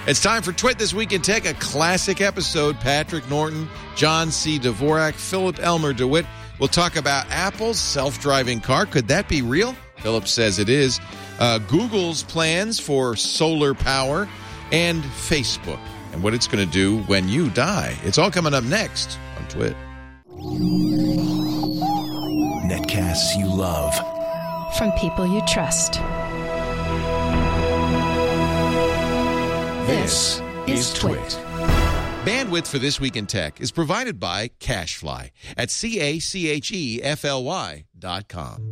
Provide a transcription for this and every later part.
It's time for Twit This Week in Tech, a classic episode. Patrick Norton, John C. Dvorak, Philip Elmer DeWitt will talk about Apple's self-driving car. Could that be real? Philip says it is. Google's plans for solar power and Facebook and what it's going to do when you die. It's all coming up next on Twit. Netcasts you love. From people you trust. This is Twit. Bandwidth for This Week in Tech is provided by CacheFly at CacheFly.com.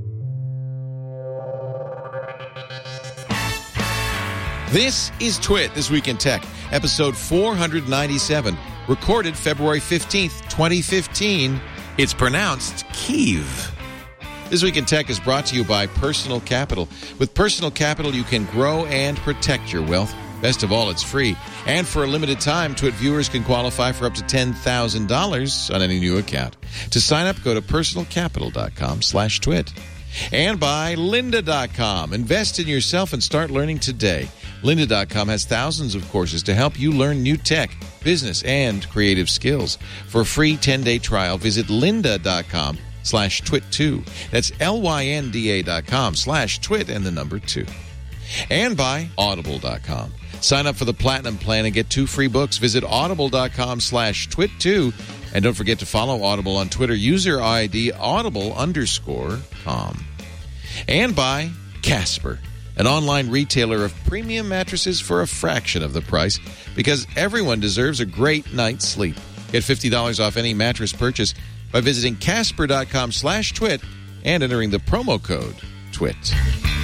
This is Twit This Week in Tech, episode 497, recorded February 15th, 2015. It's pronounced Kiev. This Week in Tech is brought to you by Personal Capital. With Personal Capital, you can grow and protect your wealth. Best of all, it's free. And for a limited time, Twit viewers can qualify for up to $10,000 on any new account. To sign up, go to personalcapital.com/twit. And by lynda.com. Invest in yourself and start learning today. Lynda.com has thousands of courses to help you learn new tech, business, and creative skills. For a free 10-day trial, visit lynda.com/twit2. That's LYNDA.com/twit and the number 2. And by audible.com. Sign up for the Platinum Plan and get 2 free books. Visit audible.com/twit2. And don't forget to follow Audible on Twitter. User ID audible_com. And by Casper, an online retailer of premium mattresses for a fraction of the price, because everyone deserves a great night's sleep. Get $50 off any mattress purchase by visiting casper.com/twit and entering the promo code TWIT.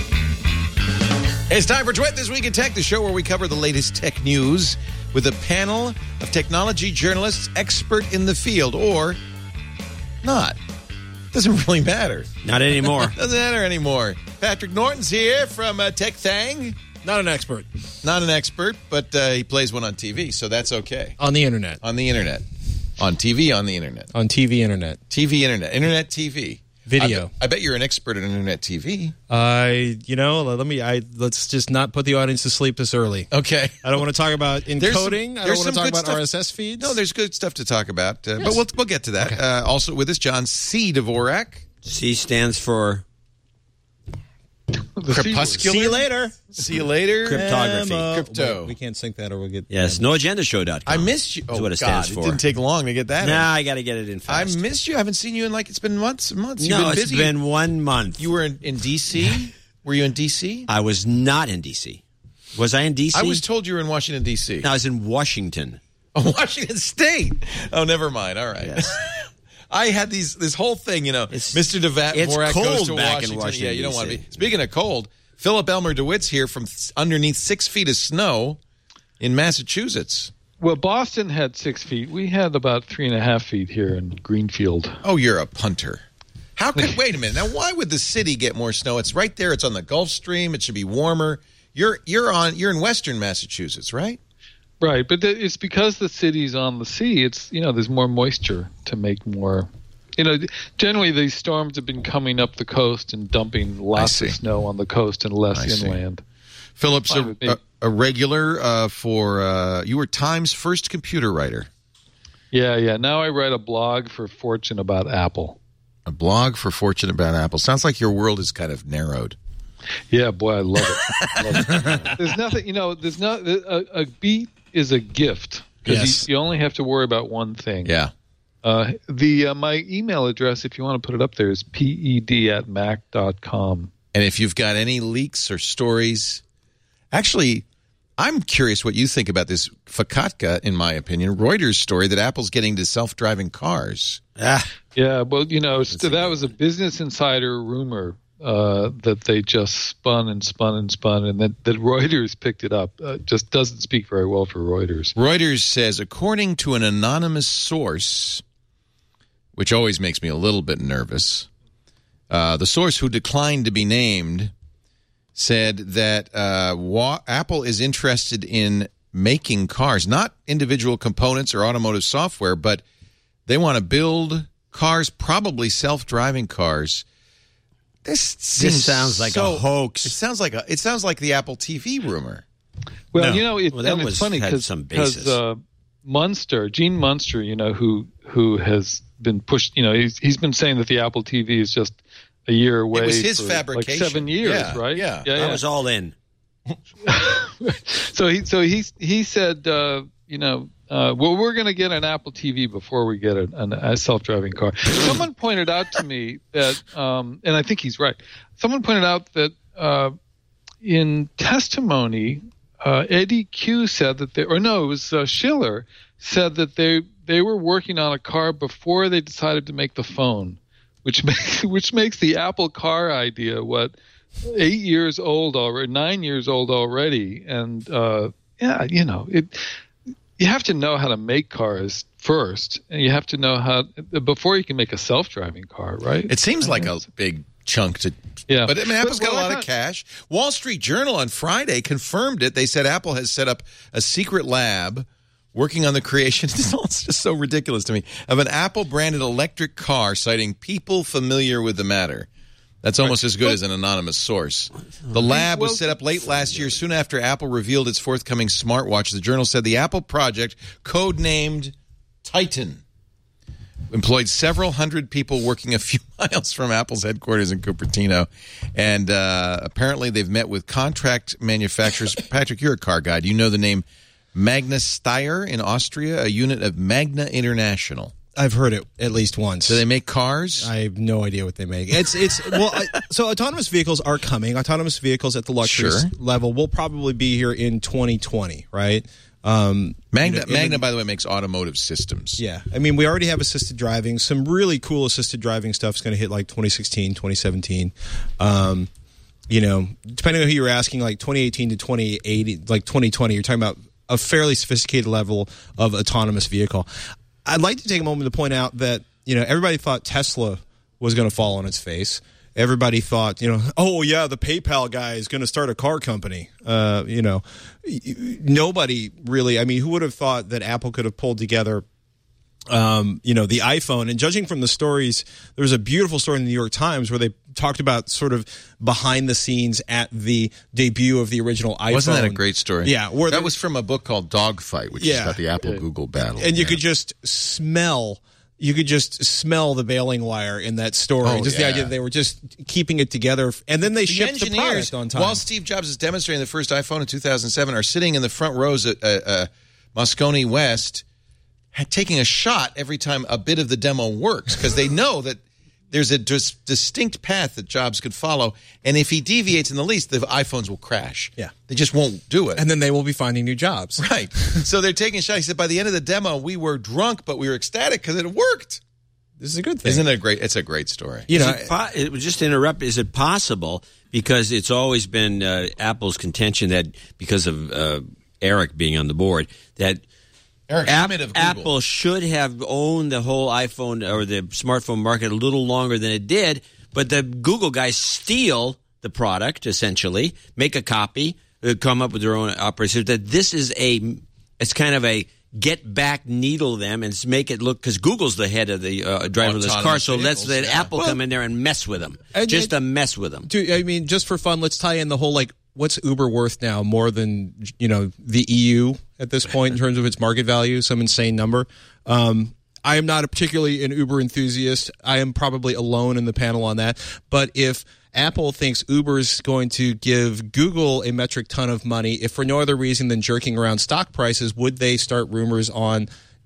It's time for Twit This Week in Tech, the show where we cover the latest tech news with a panel of technology journalists expert in the field, or not. Doesn't really matter. Not anymore. Doesn't matter anymore. Patrick Norton's here from Tech Thang. Not an expert. Not an expert, but he plays one on TV, so that's okay. On the internet. On the internet. On TV, on the internet. On TV internet. TV internet. Internet TV. Video. I bet you're an expert in internet TV. Let's just not put the audience to sleep this early. Okay. I don't want to talk about encoding. I don't want to talk about RSS feeds. No, there's good stuff to talk about, but we'll get to that. Okay. Also with us, John C. Dvorak. C stands for Crepuscular. See you later. See you later. Cryptography. Crypto. We can't sync that or we'll get... Yes, noagendashow.com. I missed you. That's what it stands for. It didn't take long to get that in. Nah, I got to get it in fast. I missed you. I haven't seen you in it's been months and months. You've No, been it's busy. been 1 month. You were in D.C.? Were you in D.C.? I was not in D.C. Was I in D.C.? I was told you were in Washington, D.C. No, I was in Washington. Oh, Washington State. Oh, never mind. All right. Yes. I had this whole thing, Mr. Dvorak it's goes cold to back Washington. in Washington, Yeah, you don't want to D.C. be. Speaking of cold, Philip Elmer DeWitt's here from underneath 6 feet of snow in Massachusetts. Well, Boston had 6 feet. We had about 3.5 feet here in Greenfield. Oh, you're a punter. How could? Wait a minute. Now, why would the city get more snow? It's right there. It's on the Gulf Stream. It should be warmer. You're in Western Massachusetts, right? Right, but it's because the city's on the sea. It's there's more moisture to make more. Generally these storms have been coming up the coast and dumping lots of snow on the coast and less inland. Philip's a regular for you were Time's first computer writer. Yeah. Now I write a blog for Fortune about Apple. A blog for Fortune about Apple. Sounds like your world is kind of narrowed. Yeah, boy, I love it. There's nothing, there's not a beat is a gift because you only have to worry about one thing. Yeah. My email address, if you want to put it up there, is ped@mac.com. And if you've got any leaks or stories, actually, I'm curious what you think about this Fakatka, in my opinion, Reuters story that Apple's getting to self-driving cars. Yeah, well, that was a Business Insider rumor that they just spun, and that Reuters picked it up. Just doesn't speak very well for Reuters. Reuters says, according to an anonymous source, which always makes me a little bit nervous, the source, who declined to be named, said that Apple is interested in making cars, not individual components or automotive software, but they want to build cars, probably self-driving cars. This sounds like a hoax. It sounds like the Apple TV rumor. Well, No. it's funny because Gene Munster, who has been pushed, he's been saying that the Apple TV is just a year away. It was his for fabrication. like 7 years, right? Yeah. I was all in. So he said, we're going to get an Apple TV before we get a self-driving car. Someone pointed out to me that, and I think he's right. Someone pointed out that in testimony, Eddie Q said that it was Schiller said that they were working on a car before they decided to make the phone, which makes the Apple car idea 8 years old already, 9 years old already, and you have to know how to make cars first, and you have to know before you can make a self-driving car, right? It seems like a big chunk to. Yeah, but Apple's got a lot of cash. Wall Street Journal on Friday confirmed it. They said Apple has set up a secret lab working on the creation, it's just so ridiculous to me, of an Apple-branded electric car, citing people familiar with the matter. That's almost as good as an anonymous source. The lab was set up late last year, soon after Apple revealed its forthcoming smartwatch. The Journal said the Apple project, codenamed Titan, employed several hundred people working a few miles from Apple's headquarters in Cupertino. And apparently they've met with contract manufacturers. Patrick, you're a car guy. Do you know the name Magna Steyr in Austria, a unit of Magna International? I've heard it at least once. Do they make cars? I have no idea what they make. So autonomous vehicles are coming. Autonomous vehicles at the luxury level will probably be here in 2020, right? Magna, by the way, makes automotive systems. Yeah. I mean, we already have assisted driving. Some really cool assisted driving stuff is going to hit like 2016, 2017. Depending on who you're asking, like 2018 to 2080, like 2020, you're talking about a fairly sophisticated level of autonomous vehicle. I'd like to take a moment to point out that, everybody thought Tesla was going to fall on its face. Everybody thought, the PayPal guy is going to start a car company. Nobody really, who would have thought that Apple could have pulled together, the iPhone? And judging from the stories, there was a beautiful story in the New York Times where they talked about sort of behind the scenes at the debut of the original iPhone. Wasn't that a great story? Yeah. That was from a book called Dogfight, which is about the Apple-Google battle. And you could just smell the baling wire in that story. The idea that they were just keeping it together. And then they shipped the product on time. While Steve Jobs is demonstrating the first iPhone in 2007, are sitting in the front rows at Moscone West, taking a shot every time a bit of the demo works, because they know that there's a distinct path that Jobs could follow, and if he deviates in the least, the iPhones will crash. Yeah. They just won't do it. And then they will be finding new jobs. Right. So they're taking a shot. He said, by the end of the demo, we were drunk, but we were ecstatic because it worked. This is a good thing. Isn't it a great? It's a great story. Just to interrupt, is it possible, because it's always been Apple's contention that because of Eric being on the board, that Apple should have owned the whole iPhone or the smartphone market a little longer than it did, but the Google guys steal the product, essentially, make a copy, come up with their own operating system. That this is it's kind of a get back, needle them, and make it look, because Google's the head of the driverless car, so let's let Apple come in there and mess with them, just to mess with them. Just for fun, let's tie in the whole, what's Uber worth now, more than the EU at this point in terms of its market value, some insane number. I am not particularly an Uber enthusiast. I am probably alone in the panel on that. But if Apple thinks Uber's going to give Google a metric ton of money, if for no other reason than jerking around stock prices, would they start rumors on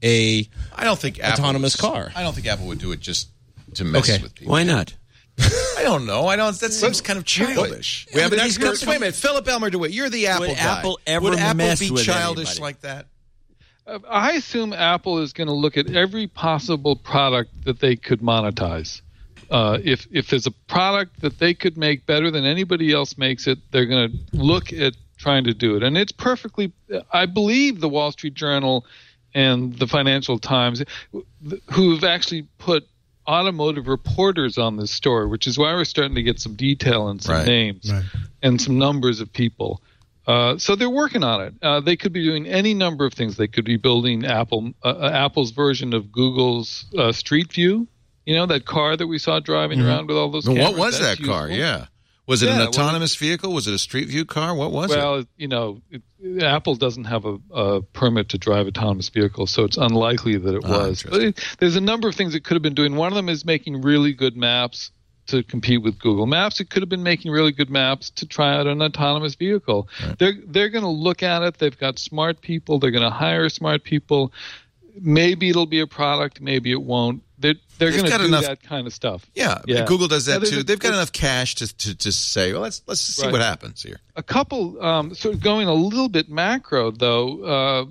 autonomous car? I don't think Apple would do it just to mess with people. Why not? I don't know. That seems kind of childish. We have an expert. Wait a minute, Philip Elmer DeWitt. You're the Apple guy. Would Apple be with childish anybody? like that? I assume Apple is going to look at every possible product that they could monetize. If there's a product that they could make better than anybody else makes it, they're going to look at trying to do it. And it's perfectly. I believe the Wall Street Journal and the Financial Times, who've actually put automotive reporters on this story, which is why we're starting to get some detail and some names and some numbers of people. So they're working on it. They could be doing any number of things. They could be building Apple's version of Google's Street View. That car that we saw driving around with all those cameras. What was that car? Yeah. Was it an autonomous vehicle? Was it a Street View car? What was it? Well, Apple doesn't have a permit to drive autonomous vehicles, so it's unlikely that it was. But there's a number of things it could have been doing. One of them is making really good maps to compete with Google Maps. It could have been making really good maps to try out an autonomous vehicle. Right. They're going to look at it. They've got smart people. They're going to hire smart people. Maybe it'll be a product. Maybe it won't. They're going to do that kind of stuff. Yeah. Google does that too. They've got enough cash to say, well, let's see what happens here. A couple, sort of going a little bit macro though.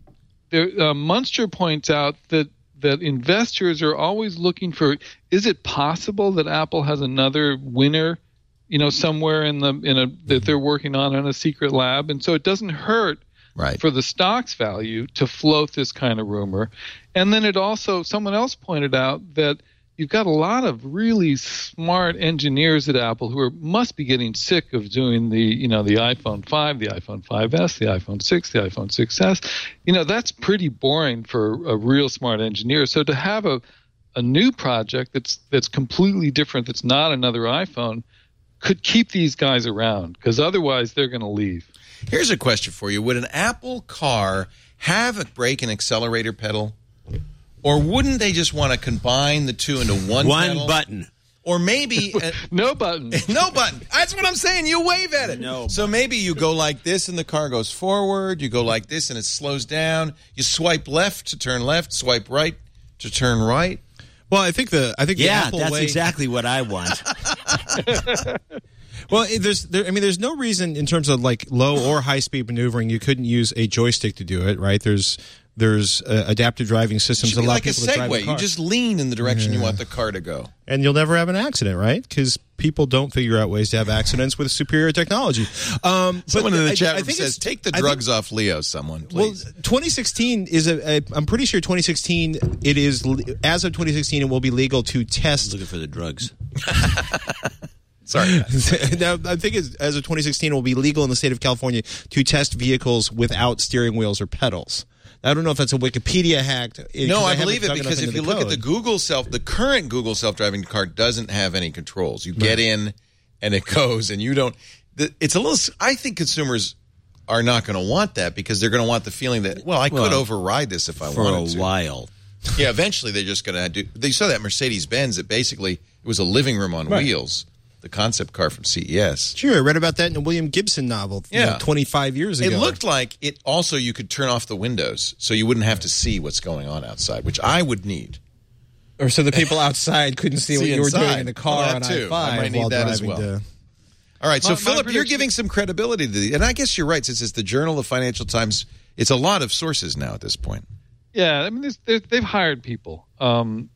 Munster points out that investors are always looking for, is it possible that Apple has another winner, somewhere that they're working on in a secret lab, and so it doesn't hurt. Right. For the stock's value to float this kind of rumor. And then someone else pointed out that you've got a lot of really smart engineers at Apple who must be getting sick of doing the iPhone 5, the iPhone 5S, the iPhone 6, the iPhone 6S. That's pretty boring for a real smart engineer. So to have a new project that's completely different, that's not another iPhone, could keep these guys around, because otherwise they're going to leave. Here's a question for you. Would an Apple car have a brake and accelerator pedal? Or wouldn't they just want to combine the two into one pedal? One button. Or maybe... no button. No button. That's what I'm saying. You wave at it. No so maybe you go like this and the car goes forward. You go like this and it slows down. You swipe left to turn left. Swipe right to turn right. Well, I think the Apple that's way... exactly what I want. Well, there's no reason in terms of like low or high speed maneuvering you couldn't use a joystick to do it, right? There's adaptive driving systems that allow like people a to drive the car. You just lean in the direction you want the car to go, and you'll never have an accident, right? Because people don't figure out ways to have accidents with superior technology. Someone in the chat room says, "Take the drugs off Leo." Someone, please. Well, 2016 is I'm pretty sure 2016 it is as of 2016 it will be legal to test. Looking for the drugs. Sorry. Now, I think as of 2016, it will be legal in the state of California to test vehicles without steering wheels or pedals. I don't know if that's a Wikipedia hack. No, I believe it, because if you look at the current Google self-driving car doesn't have any controls. You get in and it goes, and you don't. It's a little. I think consumers are not going to want that, because they're going to want the feeling that, I could override this if I wanted to. For a while. Yeah, eventually they're just going to do. They saw that Mercedes-Benz that basically it was a living room on wheels. The concept car from CES. Sure, I read about that in a William Gibson novel 25 years ago. It looked like it also you could turn off the windows so you wouldn't have to see what's going on outside, which I would need. Or so the people outside couldn't see what you were doing in the car on I-5 I might need that as well. All right, so Philip, you're giving some credibility to the, and I guess you're right, since it's the Journal of Financial Times, it's a lot of sources now at this point. Yeah, I mean, they've hired people. But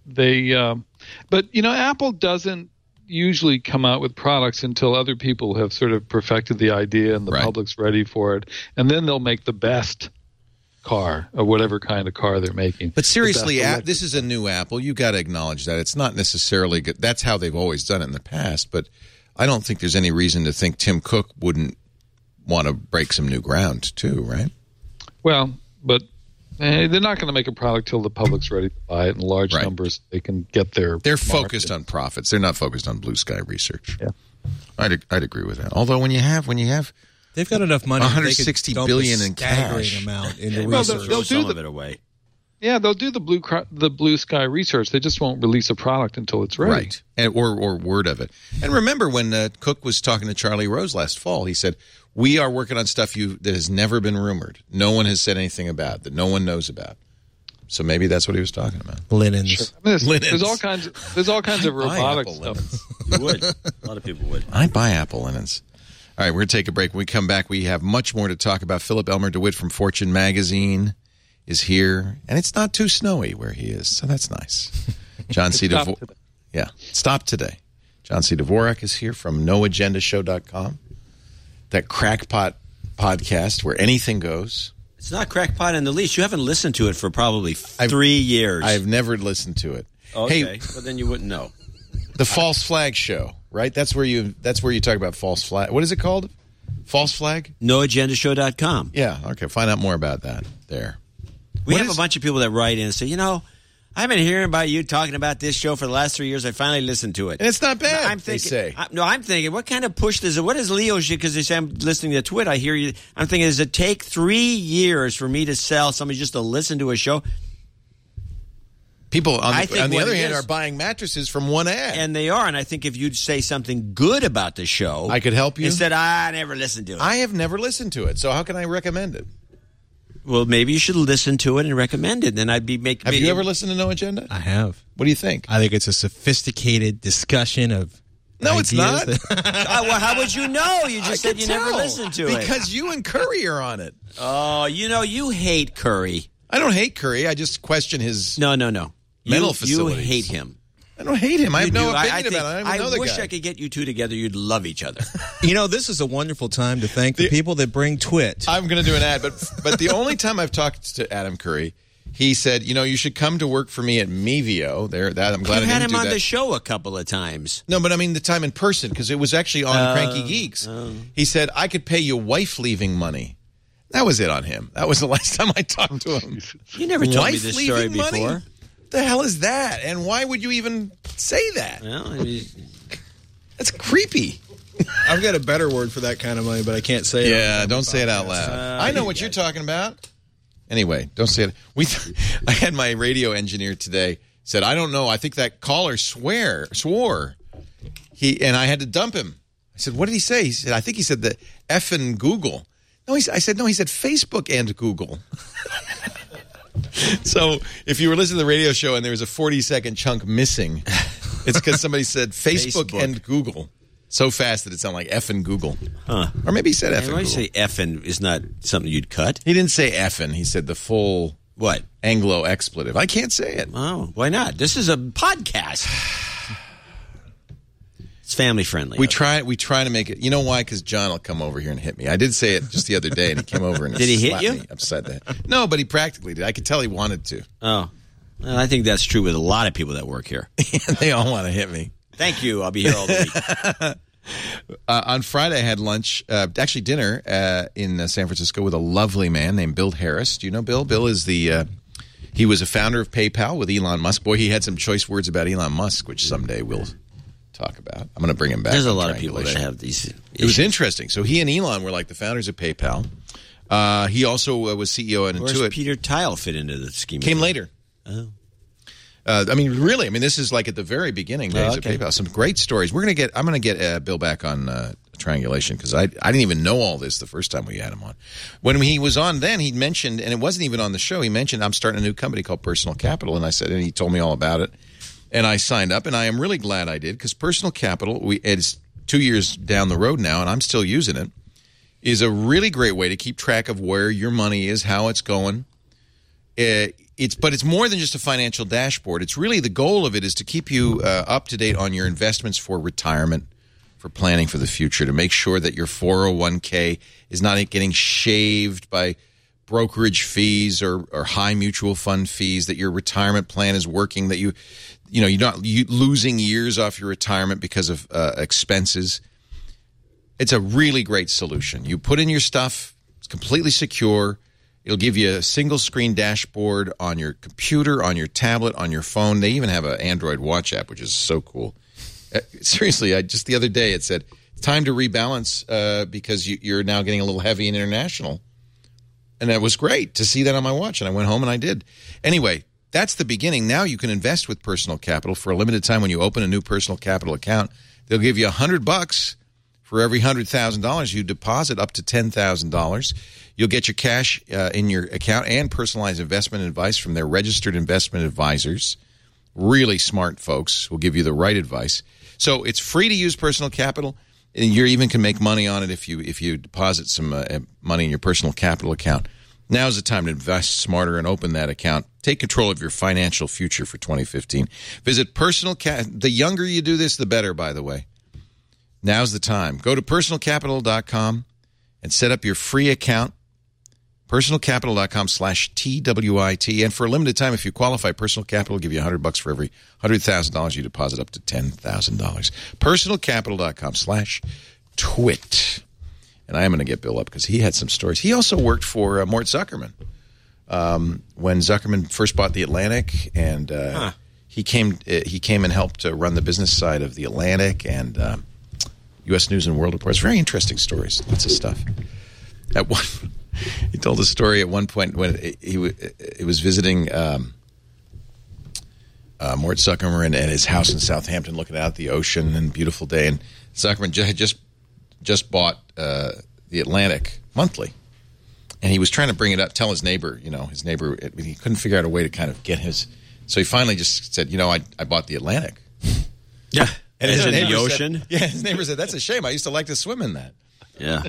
Apple doesn't usually come out with products until other people have sort of perfected the idea and the public's ready for it, and then they'll make the best car or whatever kind of car they're making. But seriously, this is a new Apple. You got to acknowledge that it's not necessarily good. That's how they've always done it in the past, but I don't think there's any reason to think Tim Cook wouldn't want to break some new ground too, right? Well, but they're not going to make a product till the public's ready to buy it in large numbers. They can get their. They're focused on profits. They're not focused on blue sky research. Yeah, I'd agree with that. Although when you have, they've got enough money. 160 billion in cash. Amount into research. They'll do some of it away. Yeah, they'll do the blue sky research. They just won't release a product until it's ready. Right, or word of it. And remember when Cook was talking to Charlie Rose last fall, he said, "We are working on stuff that has never been rumored. No one has said anything about, that no one knows about." So maybe that's what he was talking about. Linens. Sure. I mean, there's all kinds of robotic stuff. You would. A lot of people would. I'd buy Apple linens. All right, we're going to take a break. When we come back, we have much more to talk about. Philip Elmer DeWitt from Fortune Magazine is here, and it's not too snowy where he is, so that's nice. John C. Dvorak. Yeah, stop today. John C. Dvorak is here from NoAgendaShow.com, that crackpot podcast where anything goes. It's not crackpot in the least. You haven't listened to it for probably 3 years. I've never listened to it. Okay, well then you wouldn't know. The False Flag Show, right? That's where you talk about false flag. What is it called? False Flag? NoAgendaShow.com. Yeah, okay. Find out more about that there. We have a bunch of people that write in and say, I've been hearing about you talking about this show for the last 3 years. I finally listened to it. And it's not bad, I'm thinking, they say. I'm thinking, what kind of push does it, what is Leo, because they say I'm listening to Twit, I hear you. I'm thinking, does it take 3 years for me to sell somebody just to listen to a show? People, on the other hand, are buying mattresses from one ad. And they are. And I think if you'd say something good about the show, I could help you. Instead, I never listened to it. I have never listened to it, so how can I recommend it? Well, maybe you should listen to it and recommend it. Then I'd be making. Have you ever listened to No Agenda? I have. What do you think? I think it's a sophisticated discussion of. No, it's not. Well, how would you know? You just said you never listened to it. Because you and Curry are on it. Oh, you hate Curry. I don't hate Curry. I just question his mental facilities. You hate him. I don't hate him. I have no opinion about it. I don't even know the guy. I wish I could get you two together. You'd love each other. This is a wonderful time to thank the people that bring Twit. I'm going to do an ad, but the only time I've talked to Adam Curry, he said, you should come to work for me at Mevio. I'm glad I had him on the show a couple of times. No, but I mean the time in person, because it was actually on Cranky Geeks. He said, I could pay you wife-leaving money. That was it on him. That was the last time I talked to him. You never told me this story before. Money? The hell is that? And why would you even say that? Well, that's creepy. I've got a better word for that kind of money, but I can't say it. Yeah, don't say it out loud. I know what you're talking about. Anyway, don't say it. I had my radio engineer today said, I don't know. I think that caller swore. And I had to dump him. I said, what did he say? He said, I think he said the effing Google. No, I said Facebook and Google. So if you were listening to the radio show and there was a 40-second chunk missing, it's because somebody said Facebook and Google so fast that it sounded like effing Google. Huh. Or maybe he said effing Google. Why you say effing is not something you'd cut? He didn't say effing. He said the full Anglo expletive. I can't say it. Oh, why not? This is a podcast. It's family friendly. We try to make it. You know why? Because John will come over here and hit me. I did say it just the other day, and he came over and did he hit slapped you me upside the head. No, but he practically did. I could tell he wanted to. Oh, well, I think that's true with a lot of people that work here. They all want to hit me. Thank you. I'll be here all the week. On Friday, I had lunch, actually dinner, in San Francisco with a lovely man named Bill Harris. Do you know Bill? Bill is he was a founder of PayPal with Elon Musk. Boy, he had some choice words about Elon Musk, which someday we'll talk about. I'm going to bring him back. There's a lot of people that have these issues. It was interesting. So he and Elon were like the founders of PayPal. He also was CEO at Intuit. Where does Peter Thiel fit into the scheme? Came later. Oh. Really, this is like at the very beginning days of PayPal. Some great stories. I'm going to get Bill back on Triangulation because I didn't even know all this the first time we had him on. When he was on then, he mentioned, and it wasn't even on the show, he mentioned, I'm starting a new company called Personal Capital. And he told me all about it. And I signed up, and I am really glad I did because Personal Capital, it's 2 years down the road now, and I'm still using it, is a really great way to keep track of where your money is, how it's going. But it's more than just a financial dashboard. It's really the goal of it is to keep you up to date on your investments for retirement, for planning for the future, to make sure that your 401k is not getting shaved by brokerage fees or high mutual fund fees, that your retirement plan is working, that you're not losing years off your retirement because of expenses. It's a really great solution. You put in your stuff. It's completely secure. It'll give you a single-screen dashboard on your computer, on your tablet, on your phone. They even have an Android Watch app, which is so cool. Seriously, just the other day it said, time to rebalance because you're now getting a little heavy in international. And that was great to see that on my watch. And I went home and I did. Anyway, that's the beginning. Now you can invest with Personal Capital for a limited time. When you open a new Personal Capital account, they'll give you $100 for every $100,000 you deposit, up to $10,000. You'll get your cash in your account and personalized investment advice from their registered investment advisors. Really smart folks will give you the right advice. So it's free to use Personal Capital, and you even can make money on it if you deposit some money in your Personal Capital account. Now's the time to invest smarter and open that account. Take control of your financial future for 2015. Visit the younger you do this, the better, by the way. Now's the time. Go to personalcapital.com and set up your free account. Personalcapital.com/TWIT. And for a limited time, if you qualify, Personal Capital will give you $100 for every $100,000 you deposit, up to $10,000. Personalcapital.com/twit. And I am going to get Bill up because he had some stories. He also worked for Mort Zuckerman when Zuckerman first bought the Atlantic, and he came and helped run the business side of the Atlantic and U.S. News and World Report. It's very interesting stories, lots of stuff. He told a story at one point when he was visiting Mort Zuckerman and his house in Southampton, looking out at the ocean and beautiful day. And Zuckerman had just bought the Atlantic monthly, and he was trying to bring it up, tell his neighbor, he couldn't figure out a way to kind of get his. So he finally just said, I bought the Atlantic. Yeah, and his in the ocean. His neighbor said, "That's a shame. I used to like to swim in that." Yeah.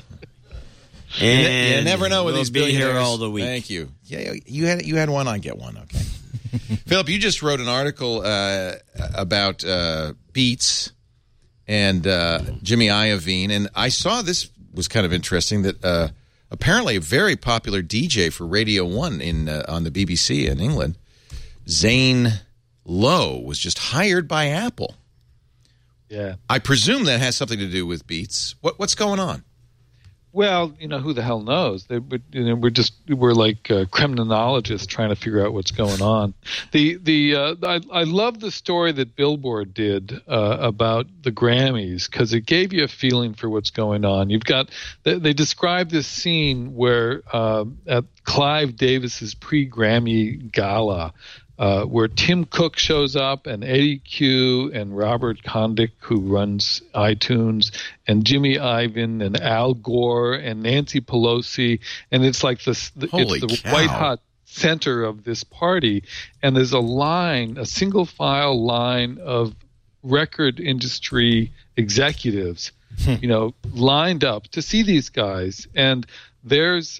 And you never know with these be billionaires. Here all the week. Thank you. Yeah, you had one. I get one. Okay. Philip, you just wrote an article about Beats and Jimmy Iovine, and I saw this was kind of interesting that apparently a very popular DJ for Radio 1 on the BBC in England, Zane Lowe, was just hired by Apple. Yeah. I presume that has something to do with Beats. What's going on? Well, who the hell knows? We're like criminologists trying to figure out what's going on. I love the story that Billboard did about the Grammys, because it gave you a feeling for what's going on. They described this scene where at Clive Davis's pre-Grammy gala, where Tim Cook shows up and Eddie Q and Robert Kondik, who runs iTunes, and Jimmy Iovine and Al Gore and Nancy Pelosi, and it's like it's the white hot center of this party, and there's a single file line of record industry executives, lined up to see these guys, and there's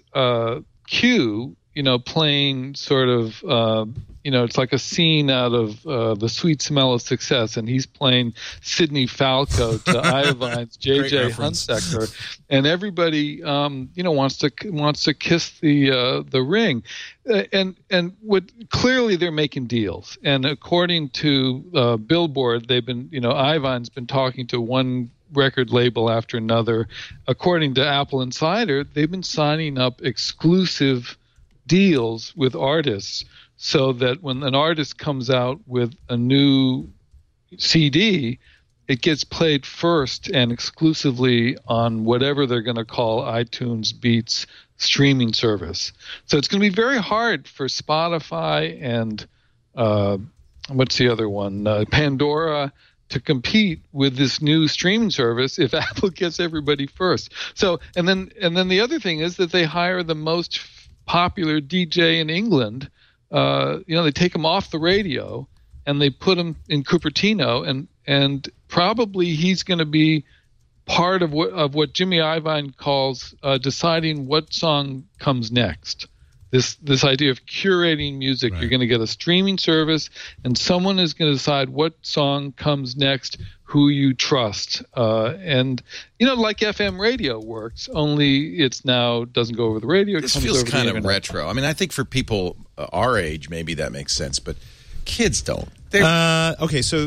Q, playing sort of, it's like a scene out of The Sweet Smell of Success, and he's playing Sidney Falco to Iovine's J.J. Hunsaker, and everybody, wants to kiss the ring, and clearly they're making deals, and according to Billboard, they've been, Iovan's been talking to one record label after another. According to Apple Insider, they've been signing up exclusive deals with artists, so that when an artist comes out with a new CD, it gets played first and exclusively on whatever they're going to call iTunes Beats streaming service. So it's going to be very hard for Spotify and what's the other one, Pandora, to compete with this new streaming service if Apple gets everybody first. So and then the other thing is that they hire the most popular DJ in England. They take him off the radio and they put him in Cupertino, and probably he's going to be part of what Jimmy Iovine calls deciding what song comes next. This idea of curating music. Right. You're going to get a streaming service, and someone is going to decide what song comes next, who you trust. And, like FM radio works, only it's now doesn't go over the radio. This feels kind of retro. I mean, I think for people our age, maybe that makes sense, but kids don't. Okay, so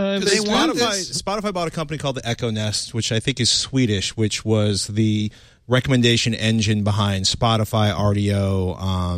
Spotify bought a company called the Echo Nest, which I think is Swedish, which was the recommendation engine behind Spotify, RDO,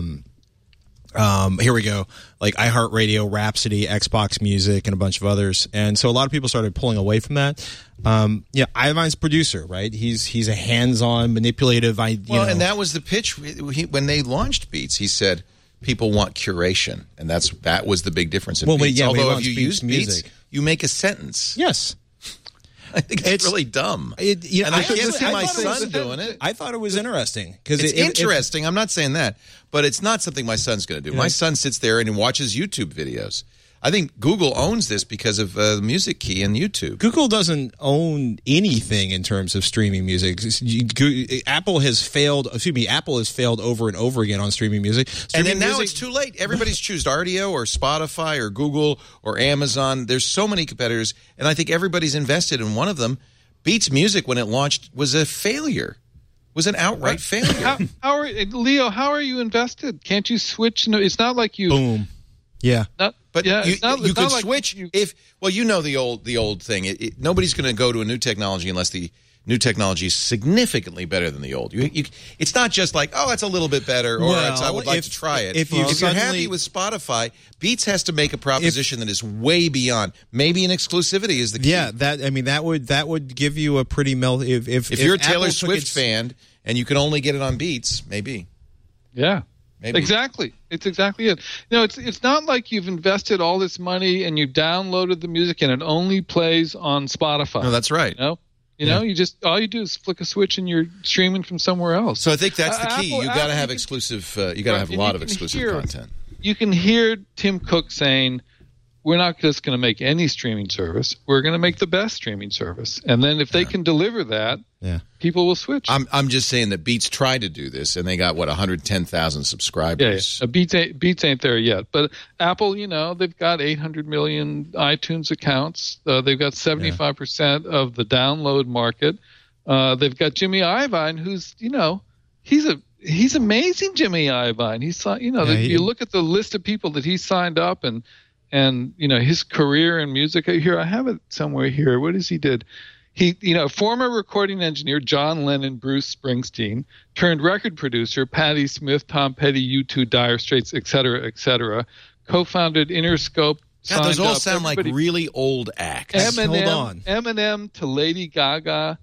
here we go, like iHeartRadio, Rhapsody, Xbox Music, and a bunch of others. And so a lot of people started pulling away from that. Iovine's producer, right? He's a hands-on, manipulative. And that was the pitch when they launched Beats. He said people want curation, and that was the big difference in Beats. Although if you use Beats, you make a sentence. Yes. I think it's really dumb. I can't see my son doing it. I thought it was interesting. It's interesting. I'm not saying that. But it's not something my son's going to do. My son sits there and he watches YouTube videos. I think Google owns this because of the Music Key and YouTube. Google doesn't own anything in terms of streaming music. Apple has failed over and over again on streaming music. And then now it's too late. Everybody's choosing RDO or Spotify or Google or Amazon. There's so many competitors, and I think everybody's invested in one of them. Beats Music, when it launched, was a failure. Was an outright failure. Leo, how are you invested? Can't you switch? No, it's not like you... Boom. Yeah. You could switch the old thing. Nobody's going to go to a new technology unless the new technology is significantly better than the old. It's not just like, oh, it's a little bit better, or I would like to try it. If you're happy with Spotify, Beats has to make a proposition that is way beyond. Maybe an exclusivity is the key. Yeah, that would give you a pretty if you're a Taylor Swift fan and you can only get it on Beats, maybe. Yeah. Maybe. Exactly. It's exactly it. It's not like you've invested all this money and you downloaded the music and it only plays on Spotify. No, that's right. You know, you just all you do is flick a switch and you're streaming from somewhere else. So I think that's the key. You got to have exclusive. You got to have a lot of exclusive content. You can hear Tim Cook saying, "We're not just going to make any streaming service. We're going to make the best streaming service." And then if they can deliver that, people will switch. I'm just saying that Beats tried to do this, and they got 110,000 subscribers. Yeah. Beats ain't there yet. But Apple, they've got 800 million iTunes accounts. They've got 75% of the download market. They've got Jimmy Iovine, who's he's amazing. Jimmy Iovine. You look at the list of people that he signed up and his career in music. Here, I have it somewhere here. What has he did? He, former recording engineer John Lennon, Bruce Springsteen, turned record producer Patti Smith, Tom Petty, U2, Dire Straits, et cetera, co-founded Interscope. God, those all sound like really old acts. Eminem to Lady Gaga.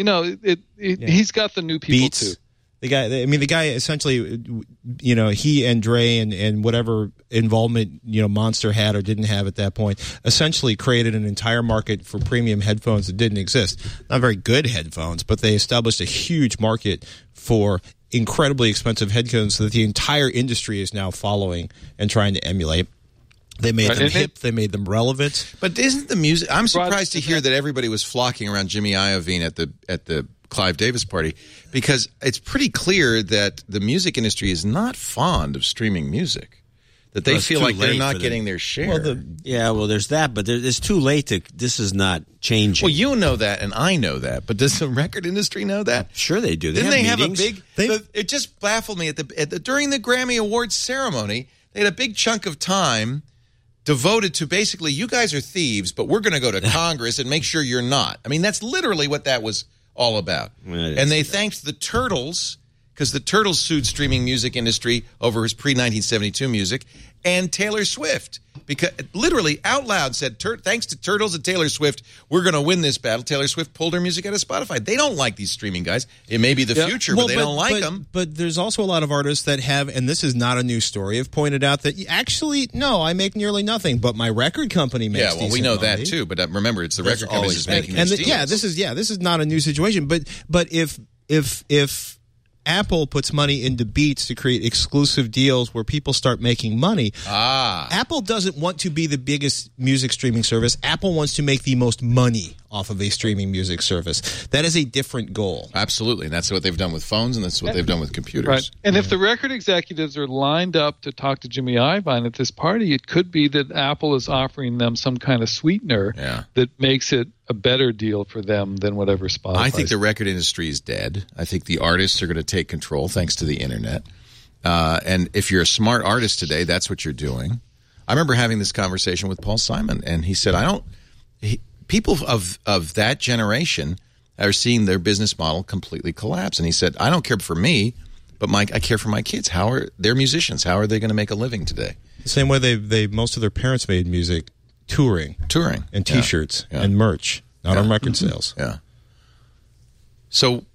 He's got the new people Beats. too. The guy essentially, he and Dre and whatever involvement, Monster had or didn't have at that point, essentially created an entire market for premium headphones that didn't exist. Not very good headphones, but they established a huge market for incredibly expensive headphones that the entire industry is now following and trying to emulate. They made them hip. They made them relevant. But isn't the music? I'm surprised to hear that everybody was flocking around Jimmy Iovine at the Clive Davis party, because it's pretty clear that the music industry is not fond of streaming music. That they feel like they're not getting their share. There's that, but it's too late this is not changing. Well, you know that, and I know that, but does the record industry know that? Sure they do. Didn't they have a big... it just baffled me during the Grammy Awards ceremony, they had a big chunk of time devoted to basically, you guys are thieves, but we're going to go to Congress and make sure you're not. I mean, that's literally what that was all about. And they thanked the Turtles, because the Turtles sued streaming music industry over his pre-1972 music, and Taylor Swift, because literally out loud said, thanks to Turtles and Taylor Swift, we're going to win this battle. Taylor Swift pulled her music out of Spotify. They don't like these streaming guys. It may be the future, but they don't like them. But there's also a lot of artists that have, and this is not a new story, have pointed out that actually, no, I make nearly nothing, but my record company makes we know money. That too, but remember, it's the record company that's making these deals. This is not a new situation, but if Apple puts money into Beats to create exclusive deals where people start making money. Apple doesn't want to be the biggest music streaming service. Apple wants to make the most money off of a streaming music service. That is a different goal. Absolutely. And that's what they've done with phones, and that's what they've done with computers. Right. And if the record executives are lined up to talk to Jimmy Iovine at this party, it could be that Apple is offering them some kind of sweetener that makes it a better deal for them than whatever Spotify. I think the record industry is dead. I think the artists are going to take control thanks to the internet. And if you're a smart artist today, that's what you're doing. I remember having this conversation with Paul Simon, and he said, people of that generation are seeing their business model completely collapse. And he said, I don't care for me, but I care for my kids. They're musicians. How are they going to make a living today? The same way they most of their parents made music. Touring and T-shirts and merch, not on record sales. Yeah. So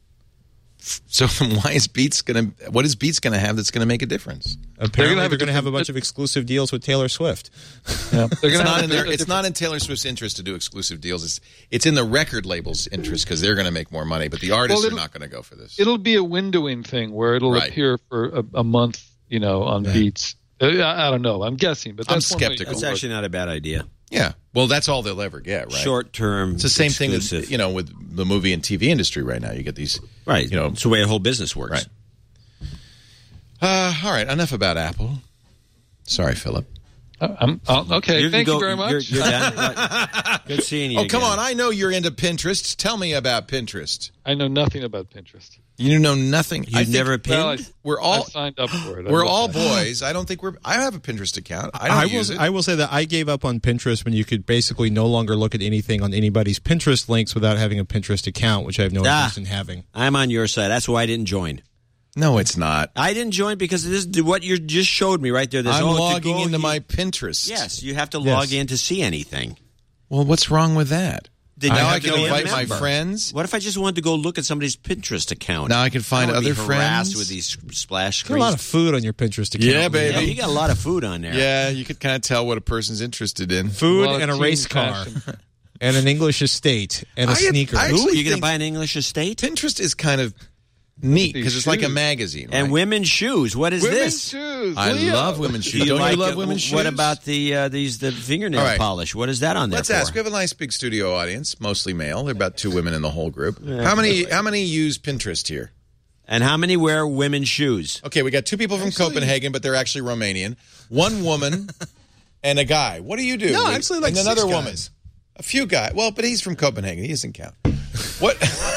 why is Beats going to? What is Beats going to have that's going to make a difference? Apparently, they're going to have a bunch of exclusive deals with Taylor Swift. Yeah. It's not in Taylor Swift's interest to do exclusive deals. It's in the record label's interest because they're going to make more money. But the artists are not going to go for this. It'll be a windowing thing where it'll appear for a month, on Beats. I don't know. I'm guessing, but I'm skeptical. That's actually not a bad idea. Yeah, well, that's all they'll ever get, right? Short term. It's the same thing with with the movie and TV industry right now. You get these, right? It's the way the whole business works. Right. All right. Enough about Apple. Sorry, Philip. Okay. Thank you very much. You're done. Good seeing you. Oh, come on. I know you're into Pinterest. Tell me about Pinterest. I know nothing about Pinterest. You know nothing. You've never pinned? I signed up for it. We're all boys. I don't think I have a Pinterest account. I will say that I gave up on Pinterest when you could basically no longer look at anything on anybody's Pinterest links without having a Pinterest account, which I have no interest in having. I'm on your side. That's why I didn't join. No, it's not. I didn't join because this is what you just showed me right there. I'm logging into my Pinterest. Yes, you have to log in to see anything. Well, what's wrong with that? Then now I can invite my friends. What if I just wanted to go look at somebody's Pinterest account? Now I can find other friends with these splash screens. There's a lot of food on your Pinterest account. Yeah, baby. Yeah, you got a lot of food on there. Yeah, you could kind of tell what a person's interested in. Food and a race car. And an English estate and a sneaker. Ooh, you're going to buy an English estate? Pinterest is kind of neat because it's like a magazine, right? And women's shoes. What is women's this? Shoes. I love women's shoes. Don't you love women's shoes? What about the fingernail polish? What is that on there? Let's ask. We have a nice big studio audience, mostly male. There are about 2 women in the whole group. How many use Pinterest here? And how many wear women's shoes? Okay, we got 2 people from Copenhagen, but they're actually Romanian. 1 woman and a guy. What do you do? No, actually, like and another 6 woman. guys. A few guys. Well, but he's from Copenhagen. He doesn't count. What?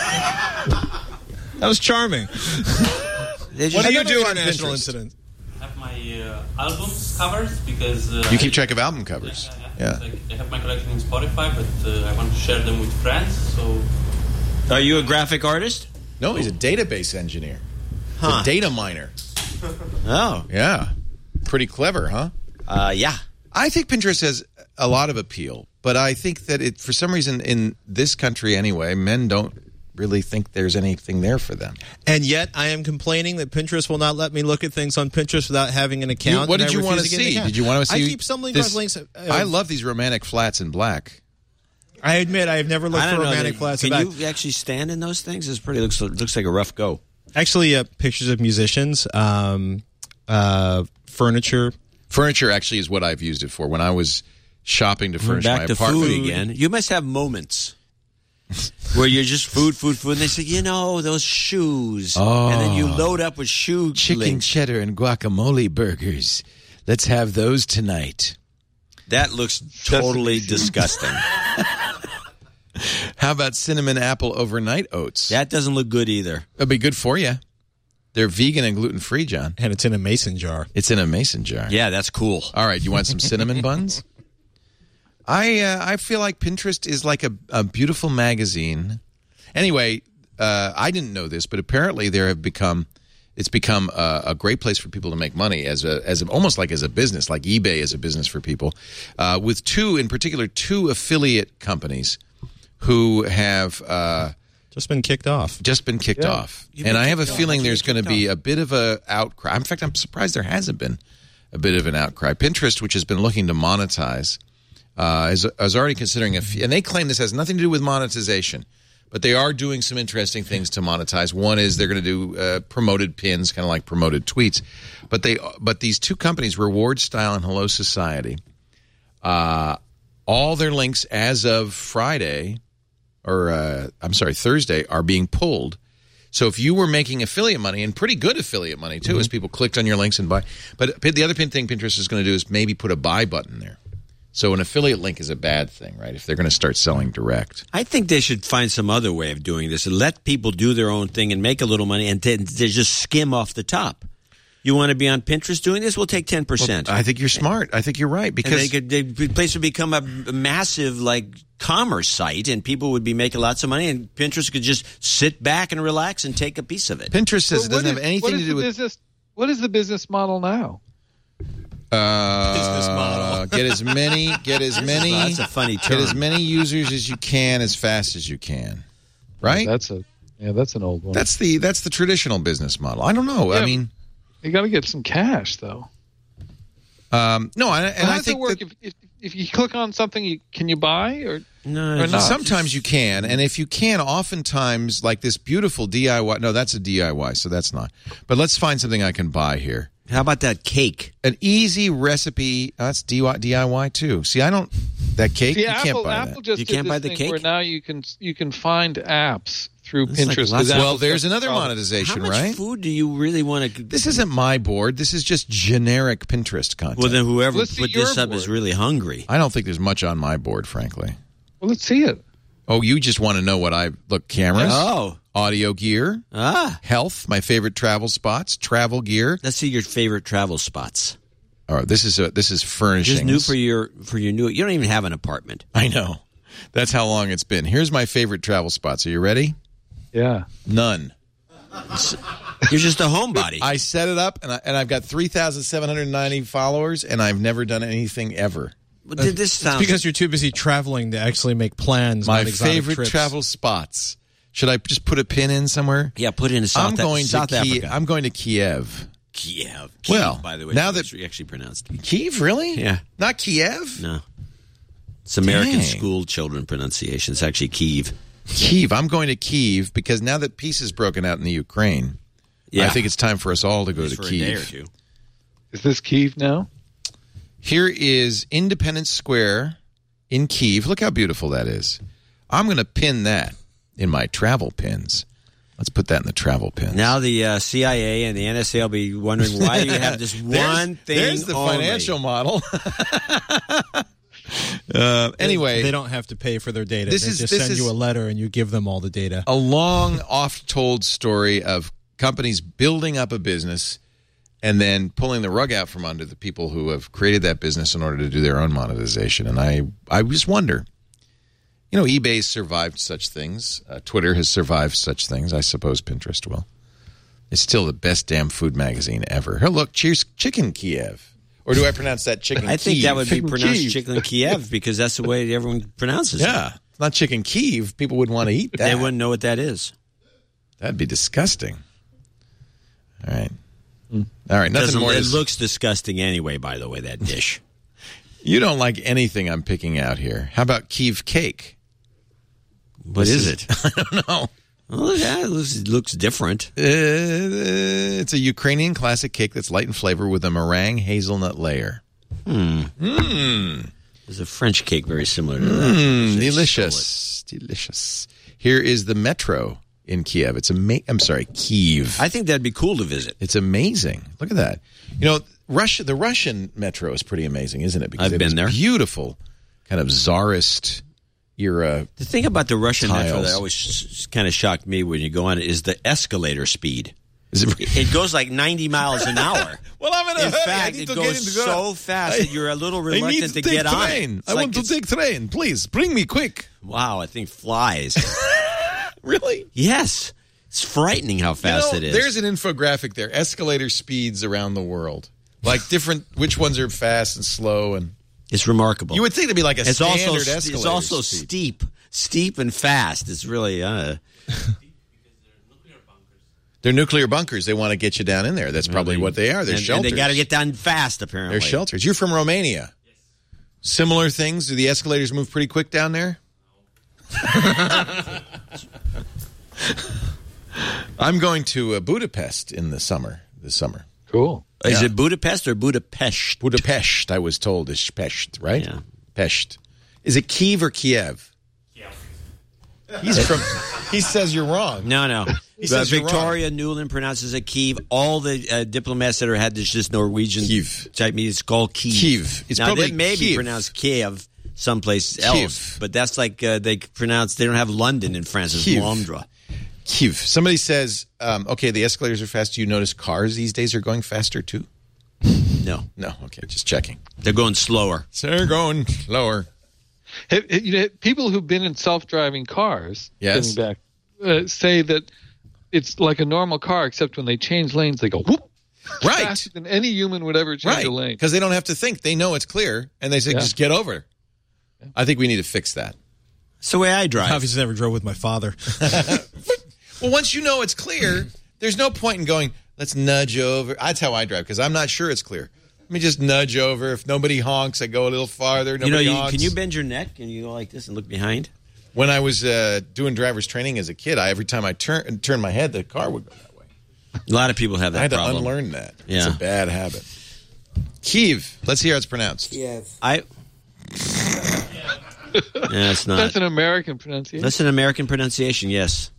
That was charming. What do you do on Pinterest? Incident? I have my album covers because... you keep track of album covers. Yeah. I have my collection in Spotify, but I want to share them with friends, so... Are you a graphic artist? No, he's a database engineer. He's a data miner. Oh. Yeah. Pretty clever, huh? Yeah. I think Pinterest has a lot of appeal, but I think that for some reason in this country anyway, men don't really think there's anything there for them. And yet I am complaining that Pinterest will not let me look at things on Pinterest without having an account. What did you want to see? Did you want to see? I keep stumbling across links. I love these romantic flats in black. I admit I have never looked for romantic flats in black. Can you actually stand in those things? It's pretty. Looks like a rough go. Actually, pictures of musicians, furniture. Furniture actually is what I've used it for when I was shopping to furnish my apartment. Back to food again. You must have moments where you're just food, and they say, those shoes. Oh. And then you load up with chicken links. Cheddar and guacamole burgers. Let's have those tonight. That looks totally disgusting. How about cinnamon apple overnight oats? That doesn't look good either. It'll be good for you. They're vegan and gluten-free, John. And it's in a mason jar. It's in a mason jar. Yeah, that's cool. All right, you want some cinnamon buns? I feel like Pinterest is like a beautiful magazine. Anyway, I didn't know this, but apparently it's become a great place for people to make money as almost like as a business, like eBay is a business for people. With 2 affiliate companies who have just been kicked off. And I have a feeling there's going to be a bit of a outcry. In fact, I'm surprised there hasn't been a bit of an outcry. Pinterest, which has been looking to monetize, is already considering and they claim this has nothing to do with monetization, but they are doing some interesting things to monetize. One is they're going to do promoted pins, kind of like promoted tweets. But these 2 companies, Reward Style and Hello Society, all their links as of Thursday, are being pulled. So if you were making affiliate money, and pretty good affiliate money too, as people clicked on your links and buy. But the other thing Pinterest is going to do is maybe put a buy button there. So an affiliate link is a bad thing, right? If they're going to start selling direct. I think they should find some other way of doing this and let people do their own thing and make a little money and they just skim off the top. You want to be on Pinterest doing this? We'll take 10%. Well, I think you're smart. I think you're right because the place would become a massive commerce site, and people would be making lots of money, and Pinterest could just sit back and relax and take a piece of it. Pinterest says it doesn't have anything to do with business. What is the business model now? Business model. Get as many. That's a funny term. Get as many users as you can, as fast as you can. Right? That's an old one. That's the traditional business model. I don't know. Yeah, I mean, you got to get some cash though. No, I think it work if you click on something, can you buy or no? Or not? Sometimes you can, and if you can, oftentimes like this beautiful DIY. No, that's a DIY, so that's not. But let's find something I can buy here. How about that cake? An easy recipe. That's DIY too. See, I don't. That cake, you can't buy Apple that. just you did can't this buy the thing cake? where now you can find apps through Pinterest. Well, there's another monetization, How much right? food do you really want to? This isn't my board. This is just generic Pinterest content. Well, then whoever Let's see put your this up board. is really hungry. I don't think there's much on my board, frankly. Well, let's see it. Oh, you just want to know what I look? Cameras, audio gear, health, my favorite travel spots, travel gear. Let's see your favorite travel spots. All right, this is furnishings. Just new for your new. You don't even have an apartment. I know. That's how long it's been. Here's my favorite travel spots. Are you ready? Yeah. None. You're just a homebody. I set it up, and I've got 3,790 followers, and I've never done anything ever. Did this sound? Because you're too busy traveling to actually make plans. My on exotic favorite trips. travel spots. Should I just put a pin in somewhere? Yeah, put it in South Africa. I'm going to Kiev. Kiev. Well, by the way, now that's that actually pronounced. Kiev, really? Yeah. Not Kiev? No. It's American Dang. school children pronunciation. It's actually Kiev. Kiev. I'm going to Kiev because now that peace is broken out in the Ukraine, I think it's time for us all to go to for Kiev. a day or two. Is this Kiev now? Here is Independence Square in Kiev. Look how beautiful that is. I'm going to pin that in my travel pins. Let's put that in the travel pins. Now the CIA and the NSA will be wondering why you have this one thing. There's the only. financial model. Anyway, They don't have to pay for their data. This They is- just this send is- you a letter and you give them all the data. a long, oft-told story of companies building up a business and then pulling the rug out from under the people who have created that business in order to do their own monetization. And I just wonder, eBay's survived such things. Twitter has survived such things. I suppose Pinterest will. It's still the best damn food magazine ever. Hey, look, cheers, Chicken Kiev. Or do I pronounce that Chicken Kiev? I think that would be Chicken pronounced Kiev. Chicken Kiev because that's the way everyone pronounces it. Yeah. It's not Chicken Kiev. People would want to eat that. They wouldn't know what that is. That'd be disgusting. All right. All right. Nothing more. It looks disgusting anyway, by the way, that dish. You don't like anything I'm picking out here. How about Kiev cake? What is it? I don't know. Well, yeah, it looks different. It's a Ukrainian classic cake that's light in flavor with a meringue hazelnut layer. There's a French cake very similar to that. Delicious. Delicious. Here is the metro in Kiev. It's Kyiv. I think that'd be cool to visit. It's amazing. Look at that. The Russian metro is pretty amazing, isn't it? Because I've been there. Beautiful, kind of czarist era. The thing about the Russian metro Tiles. that always kind of shocked me when you go on it is the escalator speed. Is it? It goes like 90 miles an hour. Well, I'm in a In hurry. I fact, need it to goes get into the- so fast that you're a little I need reluctant to take get on train. it. It's I like want to it's- take train. Please, bring me quick. Wow, I think flies. Really? Yes. It's frightening how fast it is. There's an infographic there. Escalator speeds around the world. Like different, which ones are fast and slow. And It's remarkable. you would think it'd be like a standard escalator It's also speed. steep and fast. It's really They're nuclear bunkers. They want to get you down in there. That's probably what they are. They're and shelters. they got to get down fast. Apparently, They're shelters. You're from Romania. Yes. Similar things. Do the escalators move pretty quick down there? I'm going to Budapest in this summer. Cool. Is it Budapest or Budapest? Budapest, I was told, is Pest, right? Yeah. Pest. Is it Kiev or Kiev? He's from. He says you're wrong. No. He says you're Victoria Nuland pronounces it Kiev. All the diplomats that had this Norwegian Kiev. type means it's called Kiev. Kiev. It's now, probably they may be Kiev. pronounced Kiev someplace else, Kiev. but that's like they don't have London in France. It's Kiev. Londra. Kiev. Somebody says, okay, the escalators are fast. Do you notice cars these days are going faster too? No, No. Okay, just checking. they're going slower. So they're going slower. People who've been in self-driving cars, Yes. getting back, say that it's like a normal car, except when they change lanes, they go whoop, Right. faster than any human would ever change Right. a lane. Because they don't have to think. They know it's clear, and they say, just get over. I think we need to fix that. It's the way I drive. Obviously, never drove with my father. Well, once you know it's clear, there's no point in going, let's nudge over. That's how I drive, because I'm not sure it's clear. Let me just nudge over. If nobody honks, I go a little farther. Nobody honks. Can you bend your neck? Can you go like this and look behind? When I was doing driver's training as a kid, every time I turn my head, the car would go that way. A lot of people have that I had problem. to unlearn that. Yeah. It's a bad habit. Kiev. Let's hear how it's pronounced. I it's not. That's an American pronunciation. That's an American pronunciation, yes.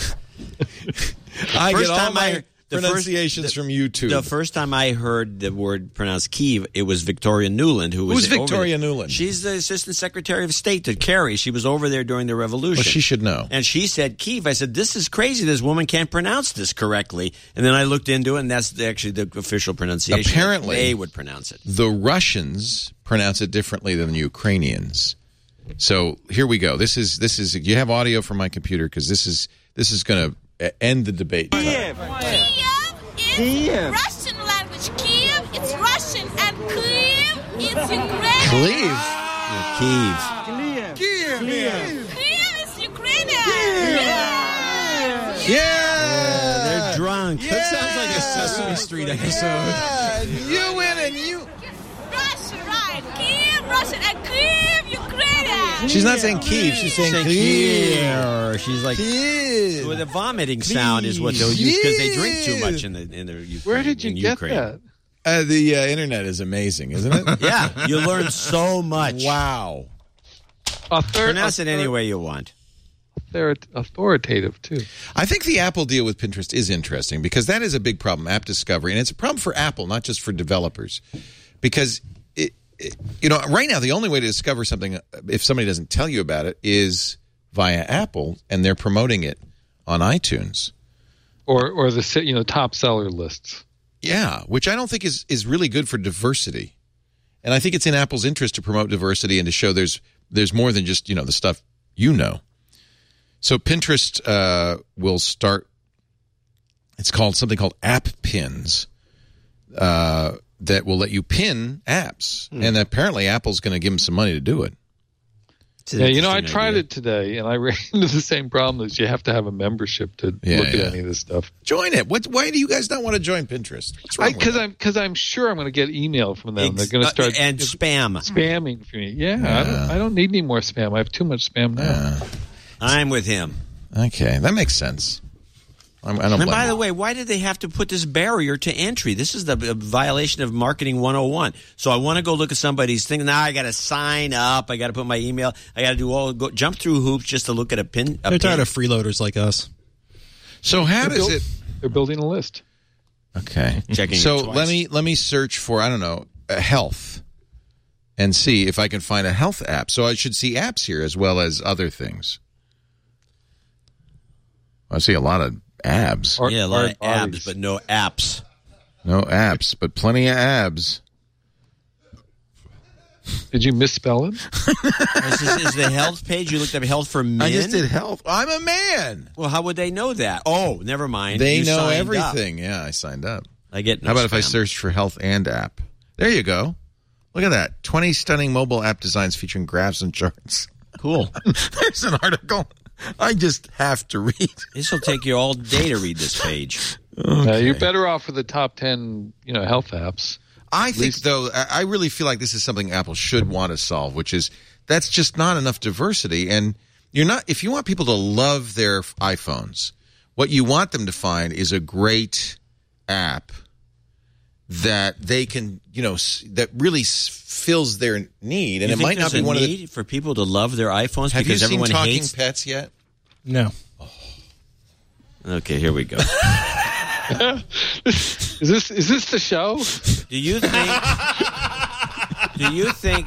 I get all my pronunciations from YouTube. The first time I heard the word pronounced Kiev, it was Victoria Nuland. Who's Victoria Nuland? She's the Assistant Secretary of State to Kerry. She was over there during the Revolution. Well, she should know. And she said Kiev. I said, this is crazy. This woman can't pronounce this correctly. And then I looked into it, and that's actually the official pronunciation. Apparently, they would pronounce it. The Russians pronounce it differently than the Ukrainians. So here we go. This is. You have audio from my computer because this is going to end the debate. Kiev is Russian language. Kiev is Russian, and Kiev is Ukrainian. Kiev. Kiev is Ukrainian. Yeah. They're drunk. That sounds like a Sesame Street episode. You win and you. Russian, right? Kiev, Russian, and Kiev, Ukrainian. She's not saying Kiev. She's saying Kiev. She's like, Kiev. well, the vomiting sound is what they'll use because they drink too much in the Ukraine. Where did you get that? The internet is amazing, isn't it? Yeah, you learn so much. Wow. Pronounce it any way you want. They're authoritative, too. I think the Apple deal with Pinterest is interesting because that is a big problem, app discovery. And it's a problem for Apple, not just for developers. Because, right now, the only way to discover something, if somebody doesn't tell you about it, is via Apple, and they're promoting it on iTunes. Or the top seller lists. Yeah, which I don't think is really good for diversity. And I think it's in Apple's interest to promote diversity and to show there's more than just, the stuff you know. So Pinterest will start, it's called something called App Pins that will let you pin apps. And apparently Apple's going to give them some money to do it. Yeah, I tried it today, and I ran into the same problem as you have to have a membership to look at any of this stuff. Join it. Why do you guys not want to join Pinterest? Because I'm sure I'm going to get email from them. They're going to start and spamming for me. Yeah. I don't need any more spam. I have too much spam now. I'm with him. Okay, that makes sense. I don't blame and by you. the way, why did they have to put this barrier to entry? This is the violation of Marketing 101. So I want to go look at somebody's thing. Now I got to sign up. I got to put my email. I got to jump through hoops just to look at a pin. They're tired of freeloaders like us. So how does it? They're building a list. Okay, checking. So it twice. let me search for health, and see if I can find a health app. So I should see apps here as well as other things. I see a lot of abs. A lot of abs, but no apps. No apps, but plenty of abs. Did you misspell it? Is the health page? You looked up health for men? I just did health. I'm a man. Well, how would they know that? Oh, never mind. They You know signed everything. up. Yeah, I signed up. I get no How about if I spam. searched for health and app? There you go. Look at that. 20 stunning mobile app designs featuring graphs and charts. Cool. There's an article. I just have to read. This will take you all day to read this page. You're better off with the top 10, health apps. I think, though, I really feel like this is something Apple should want to solve, which is that's just not enough diversity. And if you want people to love their iPhones, what you want them to find is a great app that they can, that really fills their need. And You it think might not there's be a one need of the. for people to love their iPhones Have you because seen everyone Talking hates. Pets yet? No. Okay, here we go. Is this the show? Do you think?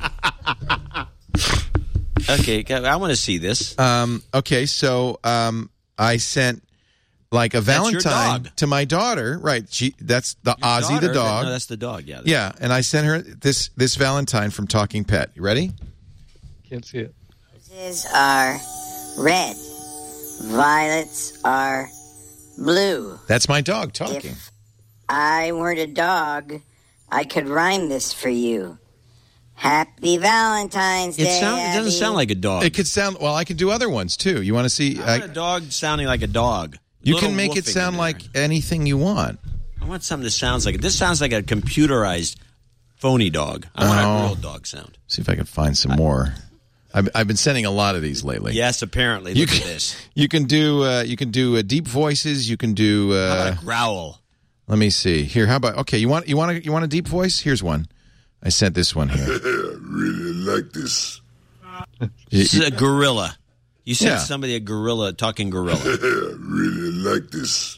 Okay, I want to see this. Okay, so I sent like a Valentine to my daughter. Right, that's the Ozzy the dog. No, that's the dog. Yeah. Yeah, and I sent her this Valentine from Talking Pet. You ready? Can't see it. Roses are red. Violets are blue. That's my dog talking. If I weren't a dog, I could rhyme this for you. Happy Valentine's Day. It doesn't sound like a dog. It could sound. Well, I can do other ones too. You want to see? I want a dog sounding like a dog. You can make it sound like anything you want. I want something that sounds like it. This sounds like a computerized phony dog. I want a real dog sound. See if I can find some more. I've been sending a lot of these lately. Yes, apparently. Look at this. You can do deep voices. You can do. How about a growl? Let me see here. How about you want a deep voice? Here's one. I sent this one here. I really like this. This is a gorilla. You said somebody a gorilla, talking gorilla. Really like this.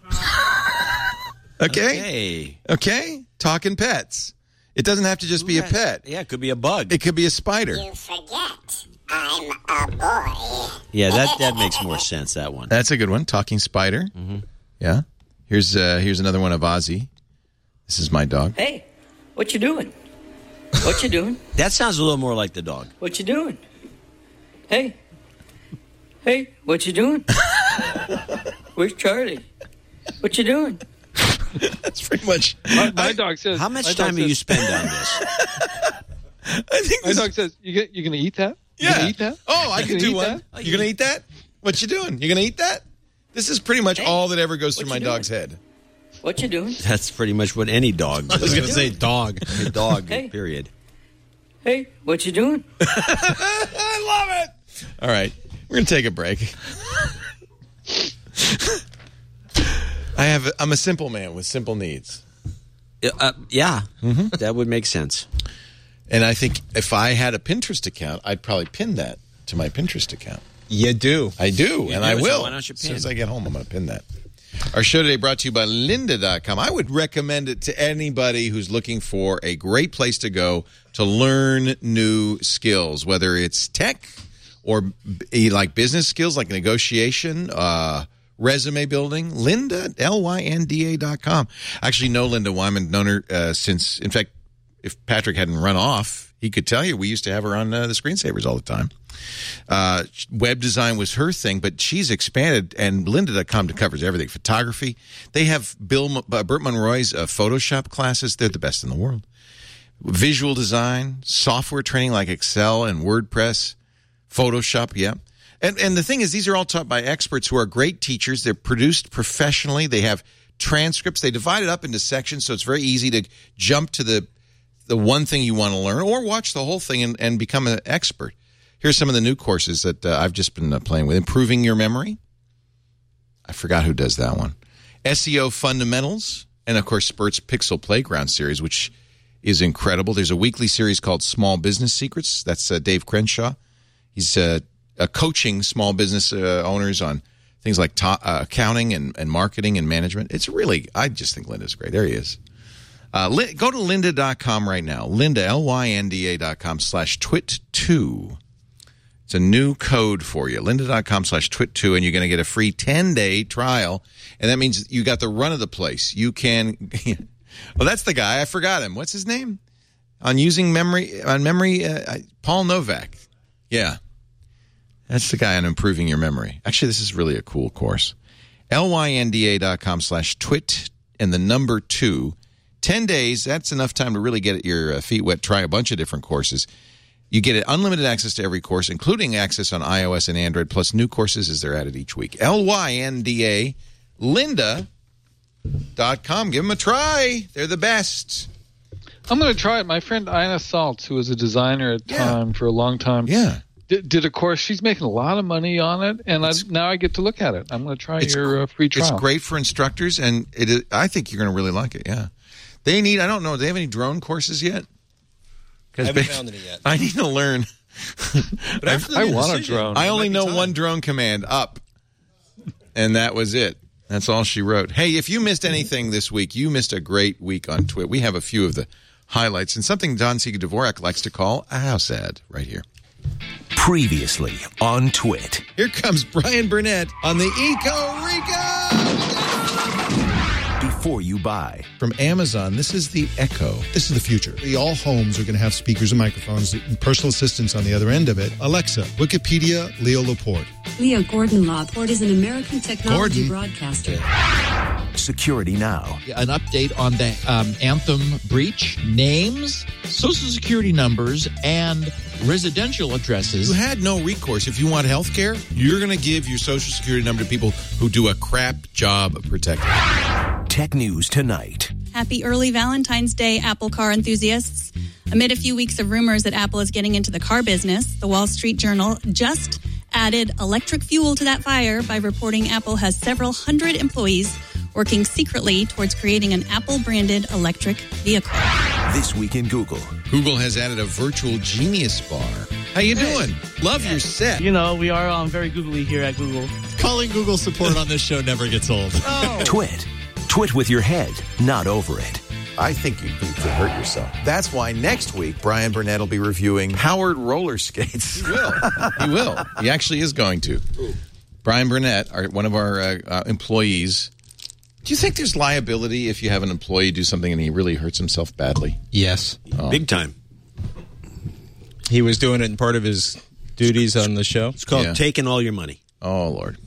Okay. Talking pets. It doesn't have to just be a pet. Yeah, it could be a bug. It could be a spider. You forget I'm a boy. Yeah, that makes more sense, that one. That's a good one. Talking spider. Mm-hmm. Yeah. Here's another one of Ozzy. This is my dog. Hey, what you doing? What you doing? That sounds a little more like the dog. What you doing? Hey, what you doing? Where's Charlie? What you doing? That's pretty much. My dog says. How much time do you spend on this? I think my dog says, "You gonna eat that? Yeah. You gonna eat that? Oh, I can do one. You gonna eat that? What you doing? You gonna eat that? This is pretty much all that ever goes through my dog's head. What you doing? That's pretty much what any dog does. I was going to say dog. A dog, period. Hey, what you doing? I love it. All right. We're going to take a break. I'm a simple man with simple needs. Yeah, that would make sense. And I think if I had a Pinterest account, I'd probably pin that to my Pinterest account. You do. I do, and I will. Why don't you pin? As soon as I get home, I'm going to pin that. Our show today brought to you by lynda.com. I would recommend it to anybody who's looking for a great place to go to learn new skills, whether it's tech or like business skills like negotiation, resume building. Lynda, LYNDA.com. I actually know Linda Wyman, known her since, in fact, if Patrick hadn't run off, he could tell you we used to have her on the Screensavers all the time. Web design was her thing, but she's expanded, and lynda.com covers everything. Photography. They have Burt Monroy's Photoshop classes. They're the best in the world. Visual design, software training like Excel and WordPress, Photoshop, yeah. And the thing is, these are all taught by experts who are great teachers. They're produced professionally. They have transcripts. They divide it up into sections, so it's very easy to jump to the one thing you want to learn or watch the whole thing and become an expert. Here's some of the new courses that I've just been playing with. Improving Your Memory. I forgot who does that one. SEO Fundamentals. And, of course, Spurt's Pixel Playground series, which is incredible. There's a weekly series called Small Business Secrets. That's Dave Crenshaw. He's coaching small business owners on things like accounting and marketing and management. It's really, I just think Lynda's great. There he is. Go to lynda.com right now. Lynda, LYNDA.com/twit2. It's a new code for you. lynda.com/twit2, and you're going to get a free 10-day trial. And that means you got the run of the place. You can, well, that's the guy. I forgot him. What's his name? On memory, Paul Novak. Yeah. That's the guy on improving your memory. Actually, this is really a cool course. lynda.com/twit and the number 2. 10 days, that's enough time to really get your feet wet, try a bunch of different courses. You get unlimited access to every course, including access on iOS and Android, plus new courses as they're added each week. LYNDA, lynda.com. Give them a try. They're the best. I'm going to try it. My friend Ina Saltz, who was a designer at Time for a long time, did a course. She's making a lot of money on it, and now I get to look at it. I'm going to try your free trial. It's great for instructors, and I think you're going to really like it, yeah. They need, I don't know, do they have any drone courses yet? I haven't found any yet. I need to learn. I want a drone. I only know one drone command, up. And that was it. That's all she wrote. Hey, if you missed anything this week, you missed a great week on Twit. We have a few of the highlights and something Don Siegel Dvorak likes to call a house ad right here. Previously on Twit. Here comes Brian Burnett on the Eco Rico. Before you buy. From Amazon, this is the Echo. This is the future. All homes are going to have speakers and microphones and personal assistants on the other end of it. Alexa, Wikipedia, Leo Laporte. Leo Gordon Laporte is an American technology broadcaster. Security Now. An update on the Anthem breach, names, social security numbers, and residential addresses. You had no recourse. If you want health care, you're going to give your social security number to people who do a crap job of protecting it. Tech News Tonight. Happy early Valentine's Day, Apple car enthusiasts. Amid a few weeks of rumors that Apple is getting into the car business, the Wall Street Journal just added electric fuel to that fire by reporting Apple has several hundred employees working secretly towards creating an Apple-branded electric vehicle. This week in Google. Google has added a virtual genius bar How you doing? Love your set. You know, we are very googly here at Google. Calling Google support on this show never gets old. Twit. Twit with your head, not over it. I think you could hurt yourself. That's why next week, Brian Burnett will be reviewing powered roller skates. He will. He will. He actually is going to. Brian Burnett, one of our employees. Do you think there's liability if you have an employee do something and he really hurts himself badly? Yes. Big time. He was doing it in part of his duties on the show. It's called taking all your money. Oh, Lord.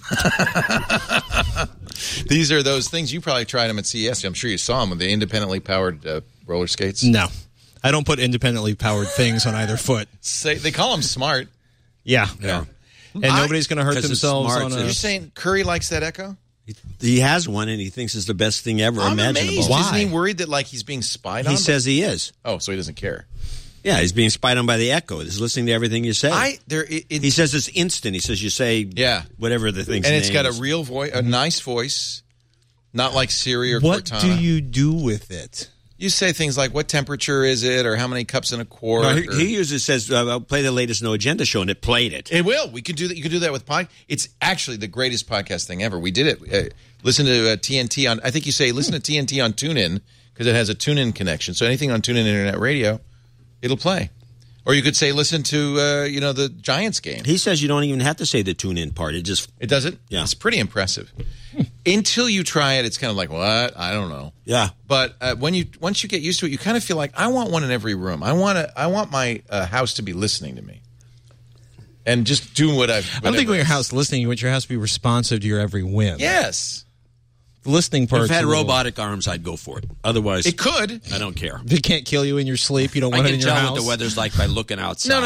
These are those things. You probably tried them at CES. I'm sure you saw them with the independently powered roller skates. No. I don't put independently powered things on either foot. They call them smart. Yeah. And nobody's going to hurt themselves on a... You're saying Curry likes that Echo? He has one, and he thinks it's the best thing ever imaginable. Amazed. Why? Isn't he worried that he's being spied on? He says he is. Oh, so he doesn't care. Yeah, he's being spied on by the Echo. He's listening to everything you say. He says it's instant. He says you say whatever the thing's and it's name got is. a real voice, a nice voice, not like Siri or What Cortana. do you do with it? You say things like, what temperature is it, or how many cups in a quart? No, he usually says, I'll play the latest No Agenda show, and it played it. It will. We could do that. You could do that with podcast. It's actually the greatest podcast thing ever. We did it. Listen to TNT on, I think you say, listen to TNT on TuneIn, because it has a TuneIn connection. So anything on TuneIn Internet Radio, it'll play. Or you could say, listen to, the Giants game. He says you don't even have to say the tune-in part. It does it? Yeah. It's pretty impressive. Until you try it, it's kind of like, what? I don't know. Yeah. But once you get used to it, you kind of feel like, I want one in every room. I want my house to be listening to me. And just doing what I've... I don't think when your house listening, you want your house to be responsive to your every whim. Yes. The listening part. If it had robotic arms, I'd go for it. Otherwise, it could. I don't care. If it can't kill you in your sleep, you don't want it in your house. I can tell what the weather's like by looking outside.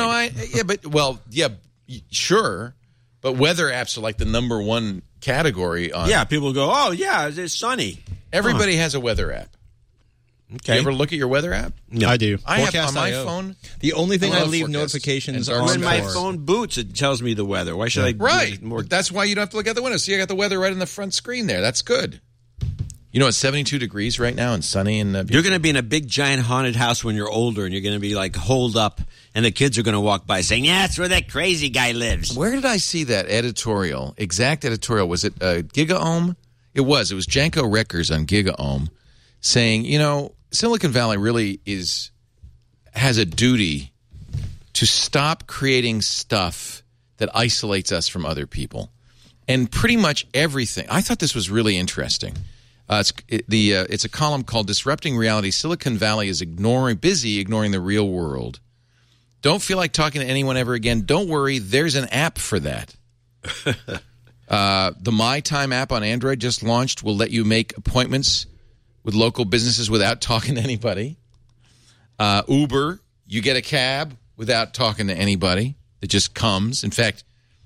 Sure. But weather apps are like the number one category on. Yeah, people go, oh yeah, it's sunny. Everybody has a weather app. Okay. You ever look at your weather app? No, I do. I have on my phone. The only thing I leave notifications on when my phone boots, it tells me the weather. Why should I? Right. That's why you don't have to look out the window. See, I got the weather right in the front screen there. That's good. You know, it's 72 degrees right now and sunny. And you're going to be in a big, giant haunted house when you're older, and you're going to be like holed up, and the kids are going to walk by saying, "Yeah, that's where that crazy guy lives." Where did I see that editorial? Exact editorial. Was it GigaOM? It was. It was Janko Reckers on GigaOM saying, Silicon Valley really has a duty to stop creating stuff that isolates us from other people. And pretty much everything. I thought this was really interesting. It's a column called Disrupting Reality. Silicon Valley is busy ignoring the real world. Don't feel like talking to anyone ever again. Don't worry. There's an app for that. The My Time app on Android just launched. Will let you make appointments with local businesses without talking to anybody. Uber, you get a cab without talking to anybody. It just comes. In fact,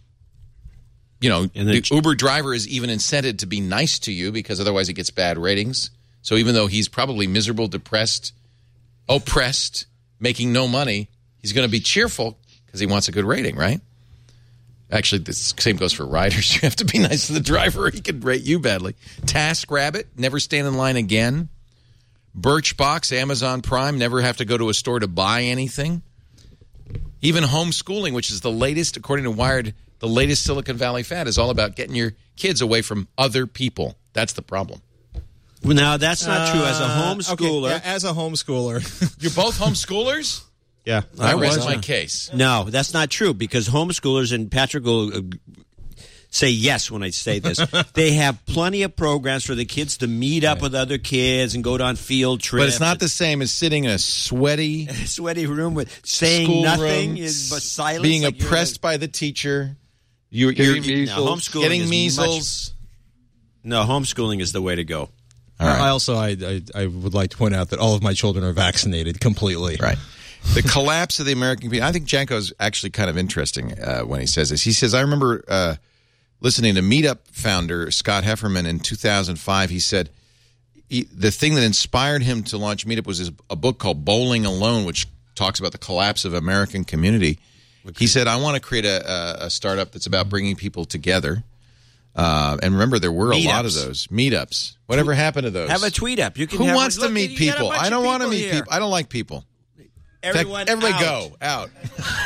the Uber driver is even incented to be nice to you because otherwise he gets bad ratings. So even though he's probably miserable, depressed, oppressed, making no money, he's going to be cheerful because he wants a good rating, right? Actually, the same goes for riders. You have to be nice to the driver or he could rate you badly. TaskRabbit, never stand in line again. Birchbox, Amazon Prime, never have to go to a store to buy anything. Even homeschooling, which is the latest, according to Wired, the latest Silicon Valley fad is all about getting your kids away from other people. That's the problem. Well, now, that's not true. As a homeschooler. Okay, as a homeschooler. You're both homeschoolers? Yeah. I rest my case. No, that's not true because homeschoolers, and Patrick will say yes when I say this, they have plenty of programs for the kids to meet up with other kids and go on field trips. But it's not the same as sitting in a sweaty room with saying nothing, but silence. Being oppressed by the teacher. You're getting measles. No, homeschooling is the way to go. All right. I would like to point out that all of my children are vaccinated completely. Right. The collapse of the American community. I think Janko's actually kind of interesting when he says this. He says, I remember listening to Meetup founder Scott Hefferman in 2005. He said the thing that inspired him to launch Meetup was a book called Bowling Alone, which talks about the collapse of American community. Okay. He said, I want to create a startup that's about bringing people together. And remember, there were a lot of those meetups. Whatever happened to those? Have a tweet up. You can. Who wants to meet people? I don't want to meet people. I don't like people. Everybody go out.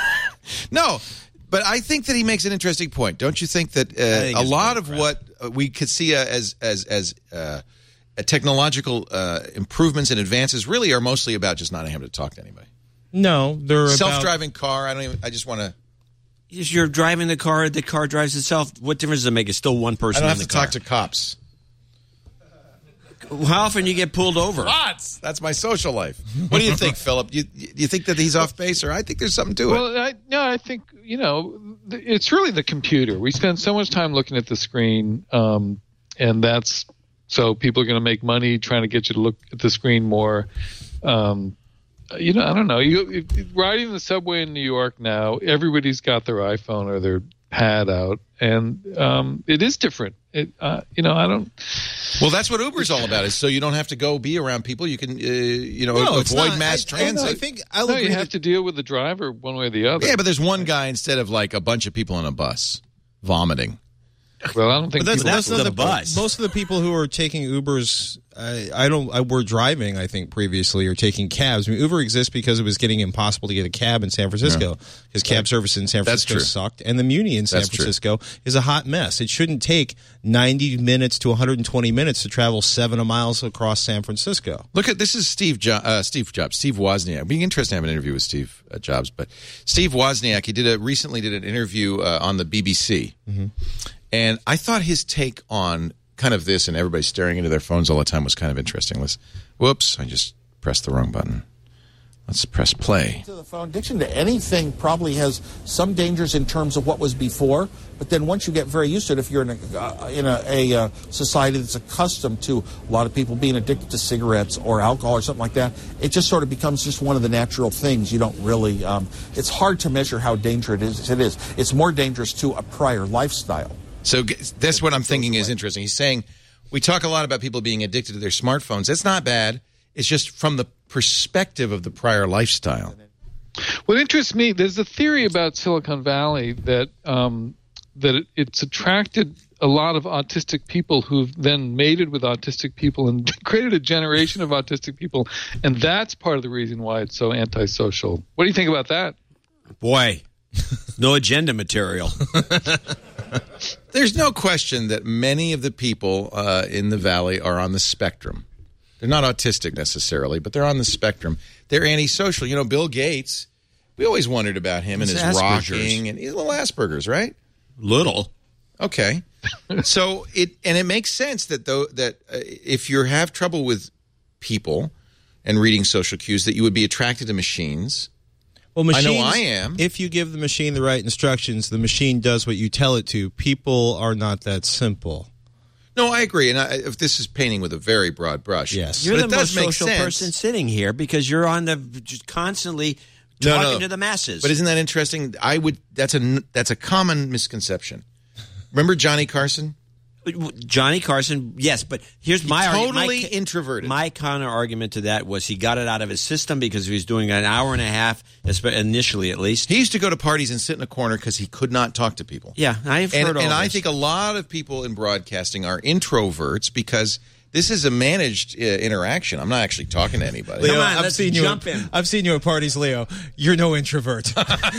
No, but I think that he makes an interesting point. Don't you think that a lot of what we could see as technological improvements and advances really are mostly about just not having to talk to anybody? No, they're self-driving car. I just want to. If you're driving the car drives itself. What difference does it make? It's still one person in the car. I don't have to talk to cops. How often do you get pulled over? Lots. That's my social life. What do you think, Philip? You think that he's off base, or I think there's something to it? Well, I think, it's really the computer. We spend so much time looking at the screen, and that's so people are going to make money trying to get you to look at the screen more. I don't know. Riding the subway in New York now, everybody's got their iPhone or their pad out, and it is different. I don't. Well, that's what Uber's all about. Is so you don't have to go be around people. You can, avoid mass transit. I think you have to deal with the driver one way or the other. Yeah, but there's one guy instead of like a bunch of people on a bus vomiting. Well, I don't think that's the bus. Most of the people who are taking Ubers, were driving, I think, previously, or taking cabs. I mean, Uber exists because it was getting impossible to get a cab in San Francisco. Because cab service in San Francisco sucked, and the Muni in San Francisco is a hot mess. It shouldn't take 90 minutes to 120 minutes to travel 7 miles across San Francisco. Look at this is Steve Jobs, Steve Wozniak. It'd be interesting to have an interview with Steve Jobs, but Steve Wozniak, he recently did an interview on the BBC. Mm-hmm. And I thought his take on kind of this, and everybody staring into their phones all the time, was kind of interesting. Whoops, I just pressed the wrong button. Let's press play. To the phone, addiction to anything probably has some dangers in terms of what was before, but then once you get very used to it, if you're in a society that's accustomed to a lot of people being addicted to cigarettes or alcohol or something like that, it just sort of becomes just one of the natural things. You don't really, it's hard to measure how dangerous it is. It's more dangerous to a prior lifestyle. So that's what I'm thinking is interesting. He's saying we talk a lot about people being addicted to their smartphones. That's not bad. It's just from the perspective of the prior lifestyle. What interests me, there's a theory about Silicon Valley that it's attracted a lot of autistic people who've then mated with autistic people and created a generation of autistic people, and that's part of the reason why it's so antisocial. What do you think about that? Boy, no agenda material. There's no question that many of the people in the Valley are on the spectrum. They're not autistic necessarily, but they're on the spectrum. They're antisocial. Bill Gates, we always wondered about him and his rocking. And he's a little Asperger's, right? Little. Okay. So it makes sense that if you have trouble with people and reading social cues, that you would be attracted to machines. Well, machines, I know I am. If you give the machine the right instructions, the machine does what you tell it to. People are not that simple. No, I agree. And if this is painting with a very broad brush. Yes. You're the most social person sitting here because you're on just constantly talking to the masses. But isn't that interesting? That's a common misconception. Remember Johnny Carson? Johnny Carson, yes, but here's my argument. Totally introverted. My counter argument to that was he got it out of his system because he was doing an hour and a half, initially at least. He used to go to parties and sit in a corner because he could not talk to people. Yeah, I've heard all And this. I think a lot of people in broadcasting are introverts because this is a managed interaction. I'm not actually talking to anybody. Leo, I've seen you at parties, Leo. You're no introvert.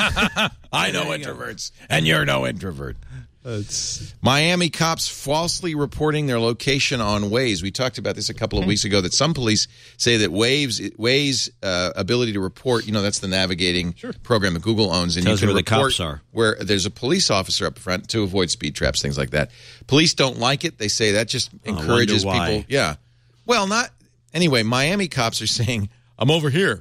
I know introverts, and you're no introvert. Miami cops falsely reporting their location on Waze. We talked about this a couple of weeks ago, that some police say that Waze ability to report, that's the navigating program that Google owns. And tells you can where report the cops are. Where there's a police officer up front to avoid speed traps, things like that. Police don't like it. They say that just encourages people. Yeah. Well, not – anyway, Miami cops are saying, I'm over here.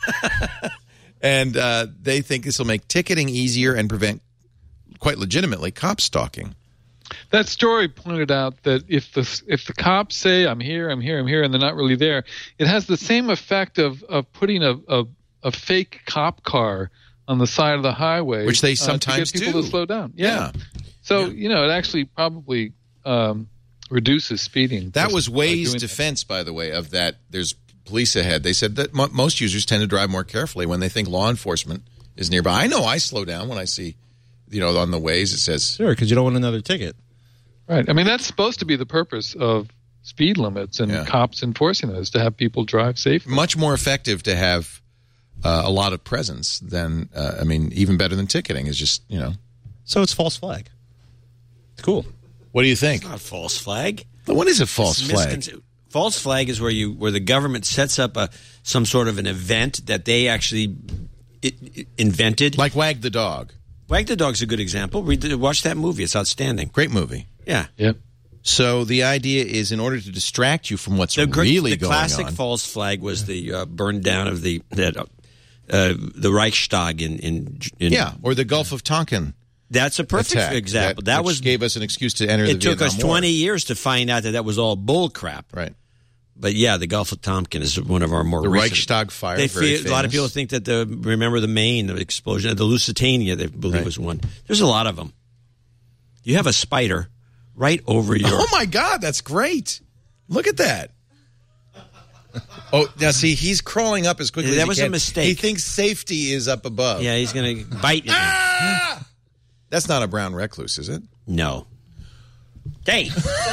And they think this will make ticketing easier and prevent – quite legitimately cop stalking. That story pointed out that if the cops say I'm here, and they're not really there, it has the same effect of putting a fake cop car on the side of the highway, which they sometimes to get people to slow down. Yeah. So it actually probably reduces speeding. That was Waze's defense, by the way, of that. There's police ahead. They said that most users tend to drive more carefully when they think law enforcement is nearby. I know I slow down when I see. On the Waze, it says... Sure, because you don't want another ticket. Right. I mean, that's supposed to be the purpose of speed limits and cops enforcing those, to have people drive safely. Much more effective to have a lot of presence, then, even better than ticketing is just, So it's false flag. It's cool. What do you think? It's not a false flag. What is a false flag? False flag is where the government sets up some sort of an event that they actually invented. Like Wag the Dog. Wag the Dog's a good example. Watch that movie. It's outstanding. Great movie. Yeah. Yep. So the idea is, in order to distract you from what's really going on. The classic false flag was the burn down of the Reichstag in or the Gulf of Tonkin. That's a perfect example. That gave us an excuse to enter the Vietnam War. It took us 20 years to find out that was all bull crap. Right. But yeah, the Gulf of Tonkin is one of our more recent. Reichstag fire, a lot of people think that remember the Maine, the explosion, the Lusitania, they believe was one. There's a lot of them. You have a spider right over your... Oh, my God, that's great. Look at that. Oh, now see, he's crawling up as quickly as he can. That was a mistake. He thinks safety is up above. Yeah, he's going to bite you. That's not a brown recluse, is it? No. Hey!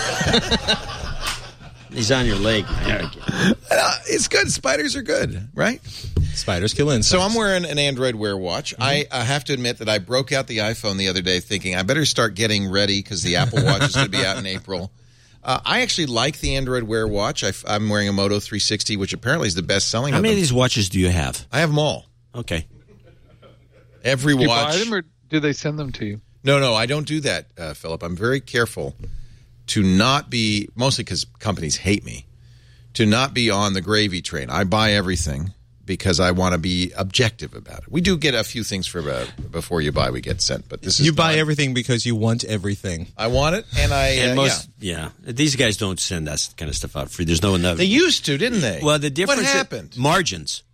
He's on your leg. It's good. Spiders are good, right? Spiders kill insects. So I'm wearing an Android Wear watch. I have to admit that I broke out the iPhone the other day thinking I better start getting ready because the Apple Watch is going to be out in April. I actually like the Android Wear watch. I'm wearing a Moto 360, which apparently is the best-selling. How many of these watches do you have? I have them all. Okay. Every do watch. You buy them or do they send them to you? No, I don't do that, Philip. I'm very careful to not be, mostly because companies hate me, to not be on the gravy train. I buy everything because I want to be objective about it. We do get a few things before you buy, we get sent, but this is you buy everything because you want everything. I want it, and these guys don't send that kind of stuff out free. There's no enough. They used to, didn't they? Well, the difference. What happened? Margins.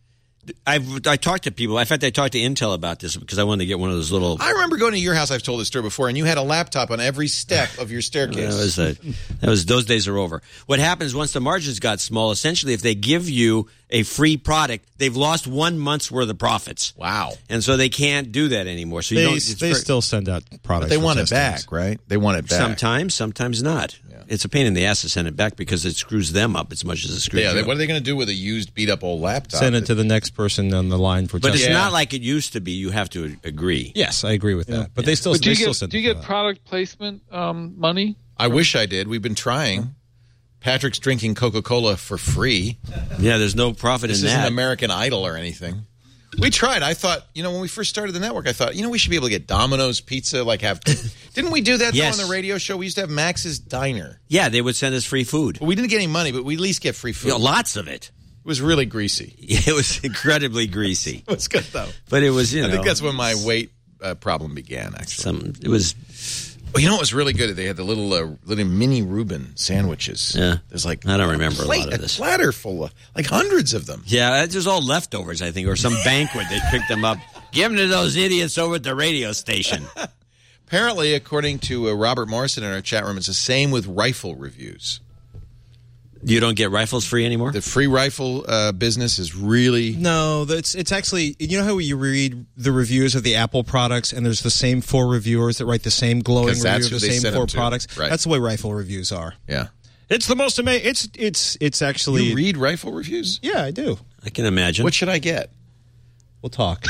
I talked to people. In fact, I talked to Intel about this because I wanted to get one of those little... I remember going to your house. I've told this story before, and you had a laptop on every step of your staircase. Those days are over. What happens once the margins got small, essentially, if they give you a free product, they've lost 1 month's worth of profits. Wow. And so they can't do that anymore. So they still send out products. But they want it back, right? They want it back. Sometimes not. Yeah. It's a pain in the ass to send it back because it screws them up as much as it screws you up. What are they going to do with a used, beat-up old laptop? Send it to the next person on the line for testing. But it's not like it used to be. You have to agree. Yes, I agree with that. But they still do send you get product placement money? I wish I did. We've been trying. Patrick's drinking Coca-Cola for free. Yeah, there's no profit in that. This isn't American Idol or anything. We tried. I thought, when we first started the network, I thought, we should be able to get Domino's Pizza, didn't we do that yes. on the radio show? We used to have Max's Diner. Yeah, they would send us free food. Well, we didn't get any money, but we at least get free food. Lots of it. It was really greasy. It was incredibly greasy. It was good, though. But it was, I think that's when my weight problem began, actually. It was... Well, what was really good? They had the little mini Reuben sandwiches. Yeah. There's I don't remember a lot of this. A platter full of, hundreds of them. Yeah, there's all leftovers, I think, or some banquet. They picked them up. Give them to those idiots over at the radio station. Apparently, according to Robert Morrison in our chat room, it's the same with rifle reviews. You don't get rifles free anymore? The free rifle business is really... No, it's actually... You know how you read the reviews of the Apple products and there's the same 4 reviewers that write the same glowing review of the same 4 products? Right. That's the way rifle reviews are. Yeah. It's the most amazing... It's actually... You read rifle reviews? Yeah, I do. I can imagine. What should I get? We'll talk.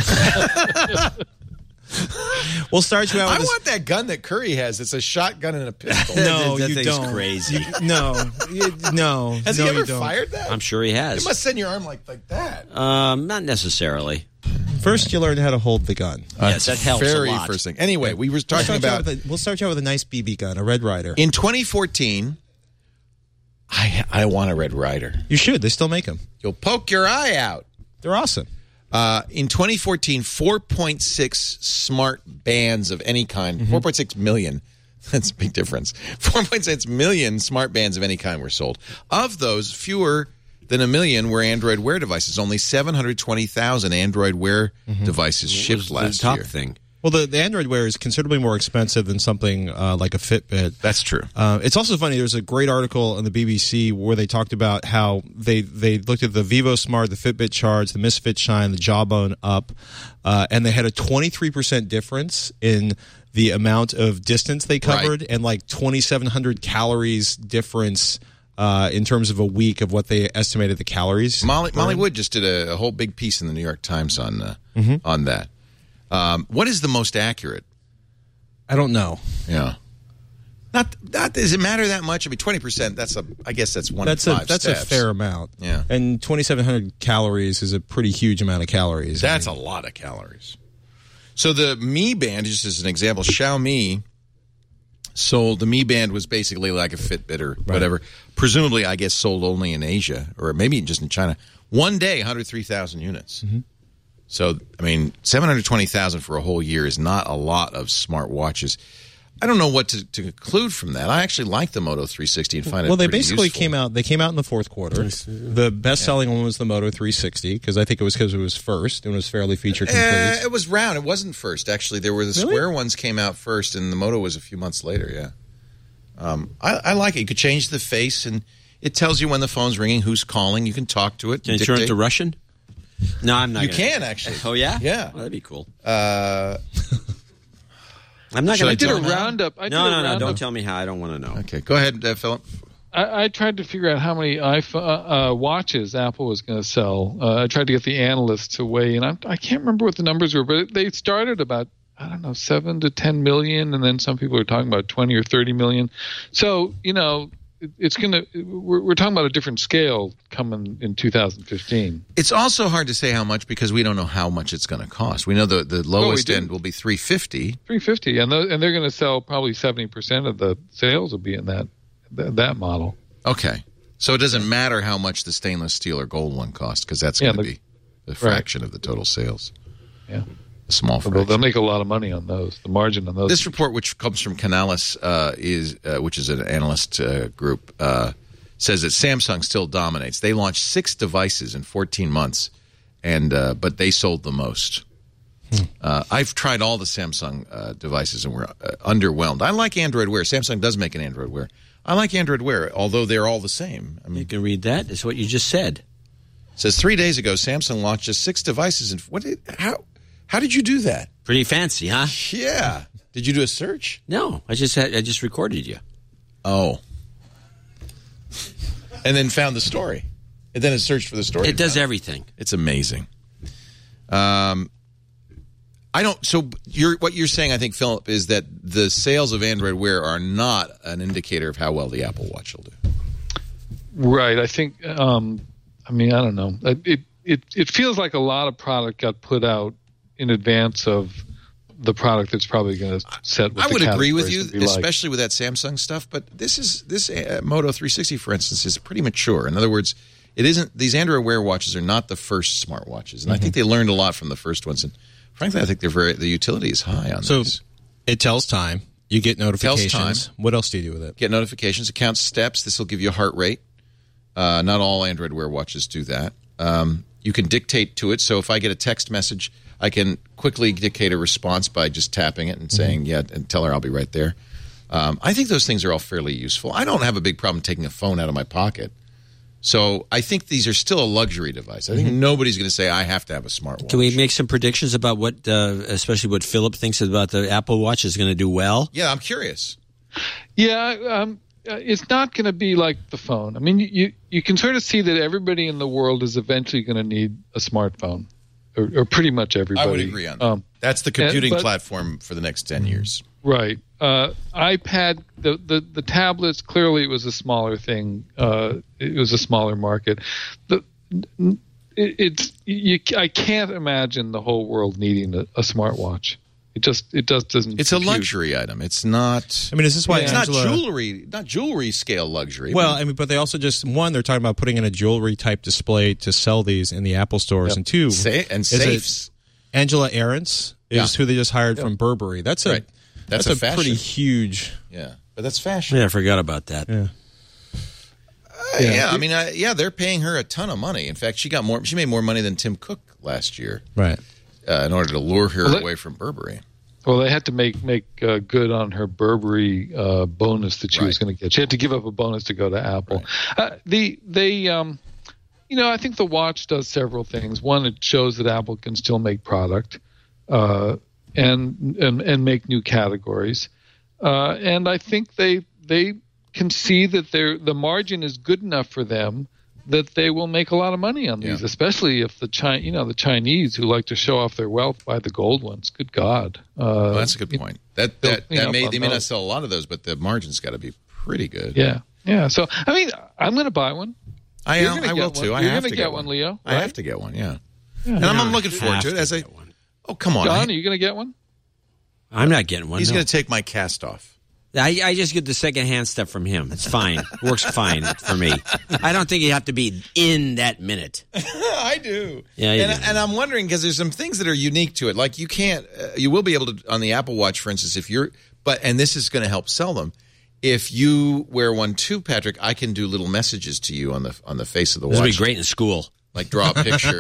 We'll start you out with I want that gun that Curry has. It's a shotgun and a pistol. No, that you thing's don't. Crazy. No. Has he ever fired that? I'm sure he has. You must send your arm like that. Not necessarily. First, you learn how to hold the gun. Yes, that helps a lot. Very first thing. Anyway, we were talking about... We'll start you out with a nice BB gun, a Red Ryder. In 2014, I want a Red Ryder. You should. They still make them. You'll poke your eye out. They're awesome. In 2014, 4.6 smart bands of any kind, 4.6 million, that's a big difference, 4.6 million smart bands of any kind were sold. Of those, fewer than 1 million were Android Wear devices. Only 720,000 Android Wear devices shipped last year. The top thing. Well, the Android Wear is considerably more expensive than something like a Fitbit. That's true. It's also funny. There's a great article on the BBC where they talked about how they looked at the Vivo Smart, the Fitbit Charge, the Misfit Shine, the Jawbone Up, and they had a 23% difference in the amount of distance they covered and 2,700 calories difference in terms of a week of what they estimated the calories. Molly Wood just did a whole big piece in the New York Times on that. What is the most accurate? I don't know. Yeah. Not does it matter that much? I mean, 20%. I guess that's one. That's a fair amount. Yeah. And 2,700 calories is a pretty huge amount of calories. That's a lot of calories. So the Mi Band, just as an example, Xiaomi sold. The Mi Band was basically like a Fitbit or whatever. Presumably, I guess sold only in Asia or maybe just in China. One day, 103,000 units. Mm-hmm. So I mean, 720,000 for a whole year is not a lot of smart watches. I don't know what to conclude from that. I actually like the Moto 360 and find it they pretty basically useful. came out. They came out in the fourth quarter. The best-selling one was the Moto 360 because I think it was first and was fairly feature complete. It was round. It wasn't first actually. There were the square ones came out first, and the Moto was a few months later. Yeah, I like it. You could change the face, and it tells you when the phone's ringing, who's calling. You can talk to it. Can you turn it to Russian? No, I'm not. You can actually. Oh yeah, yeah. Well, that'd be cool. I'm not going to do a roundup. No, don't tell me how. I don't want to know. Okay, go ahead, Philip. I tried to figure out how many watches Apple was going to sell. I tried to get the analysts to weigh in. I can't remember what the numbers were, but they started about, 7 to 10 million, and then some people are talking about 20 or 30 million. So, it's going to. We're talking about a different scale coming in 2015. It's also hard to say how much because we don't know how much it's going to cost. We know the lowest end will be $350. $350, and they're going to sell probably 70% of the sales will be in that model. Okay, so it doesn't matter how much the stainless steel or gold one costs because that's going to be the fraction of the total sales. Yeah. A small fraction. They'll make a lot of money on those. The margin on those. This report, which comes from Canalys, which is an analyst group, says that Samsung still dominates. They launched 6 devices in 14 months, but they sold the most. I've tried all the Samsung devices and we're underwhelmed. I like Android Wear. Samsung does make an Android Wear. I like Android Wear, although they're all the same. I mean, you can read that. It's what you just said. It says 3 days ago, Samsung launched just 6 devices. And how did you do that? Pretty fancy, huh? Yeah. Did you do a search? No, I just recorded you. Oh. And then found the story. And then it searched for the story. It does everything. It's amazing. So what you're saying, I think, Philip, is that the sales of Android Wear are not an indicator of how well the Apple Watch will do. Right. I think, I don't know. It feels like a lot of product got put out in advance of the product that's probably going to set what I would agree with you, like. especially with that Samsung stuff, but this Moto 360, for instance, is pretty mature. In other words, it isn't. These Android Wear watches are not the first smartwatches, and I think they learned a lot from the first ones. And frankly, I think the utility is high on so these. It tells time. You get notifications. Tells time. What else do you do with it? Get notifications. It counts steps. This will give you a heart rate. Not all Android Wear watches do that. You can dictate to it. So if I get a text message, I can quickly dictate a response by just tapping it and saying, and tell her I'll be right there. I think those things are all fairly useful. I don't have a big problem taking a phone out of my pocket. So I think these are still a luxury device. I think nobody's going to say, I have to have a smartwatch. Can we make some predictions about what, especially what Philip thinks about the Apple Watch is going to do well? Yeah, I'm curious. Yeah, it's not going to be like the phone. I mean, you can sort of see that everybody in the world is eventually going to need a smartphone. Or pretty much everybody. I would agree on that. That's the computing platform for the next 10 years. Right. iPad, the tablets, clearly it was a smaller thing. It was a smaller market. I can't imagine the whole world needing a smartwatch. It just doesn't. It's a luxury item. It's not. I mean, is this why it's not jewelry scale luxury? Well, but they also they're talking about putting in a jewelry type display to sell these in the Apple stores, and two, safes. Angela Ahrendts is who they just hired from Burberry. That's a pretty huge. Yeah, but that's fashion. Yeah, I forgot about that. Yeah. I mean, they're paying her a ton of money. In fact, she made more money than Tim Cook last year. Right. In order to lure her away from Burberry. Well, they had to make good on her Burberry bonus that she was going to get. She had to give up a bonus to go to Apple. Right. I think the watch does several things. One, it shows that Apple can still make product and make new categories. And I think they can see that the margin is good enough for them that they will make a lot of money on these, especially if the Chinese who like to show off their wealth buy the gold ones. Good God. Well, that's a good point. They may not sell a lot of those, but the margin's got to be pretty good. Yeah. Yeah. So, I mean, I'm going to buy one. I will too. You're going to get one, Leo. Right? I have to get one, yeah. And I'm looking forward to it. Oh, come on. John, are you going to get one? I'm not getting one. He's going to take my cast off. I just get the secondhand stuff from him. It's fine. Works fine for me. I don't think you have to be in that minute. I do. Yeah, and I'm wondering because there's some things that are unique to it. Like you can't, you will be able to on the Apple Watch, for instance, and this is going to help sell them. If you wear one too, Patrick, I can do little messages to you on the face of the watch. This would be great in school. Like draw a picture.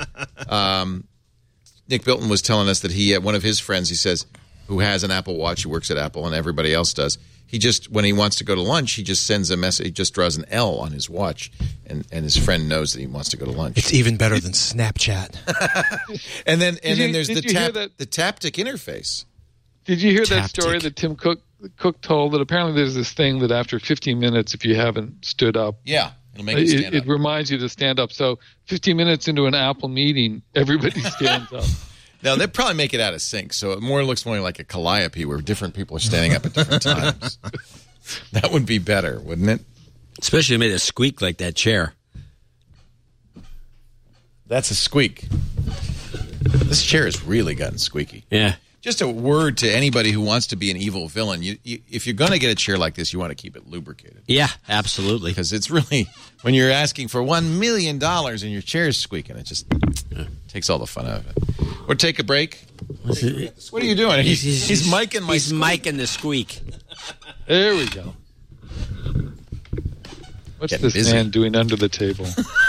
Nick Bilton was telling us that he one of his friends, he says, who has an Apple Watch, he works at Apple, and everybody else does. He just, when he wants to go to lunch, he just sends a message. He just draws an L on his watch, and his friend knows that he wants to go to lunch. It's even better than Snapchat. and then there's the Taptic interface. Did you hear that story that Tim Cook told that apparently there's this thing that after 15 minutes, if you haven't stood up, it'll make you stand up. It reminds you to stand up. So 15 minutes into an Apple meeting, everybody stands up. Now, they'd probably make it out of sync, so it looks more like a calliope where different people are standing up at different times. That would be better, wouldn't it? Especially if it made a squeak like that chair. That's a squeak. This chair has really gotten squeaky. Yeah. Just a word to anybody who wants to be an evil villain. If you're going to get a chair like this, you want to keep it lubricated. Yeah, absolutely. Because it's really, when you're asking for $1 million and your chair's squeaking, it just takes all the fun out of it. We'll take a break. What are you doing? He's miking my He's miking the squeak. There we go. What's this man doing under the table?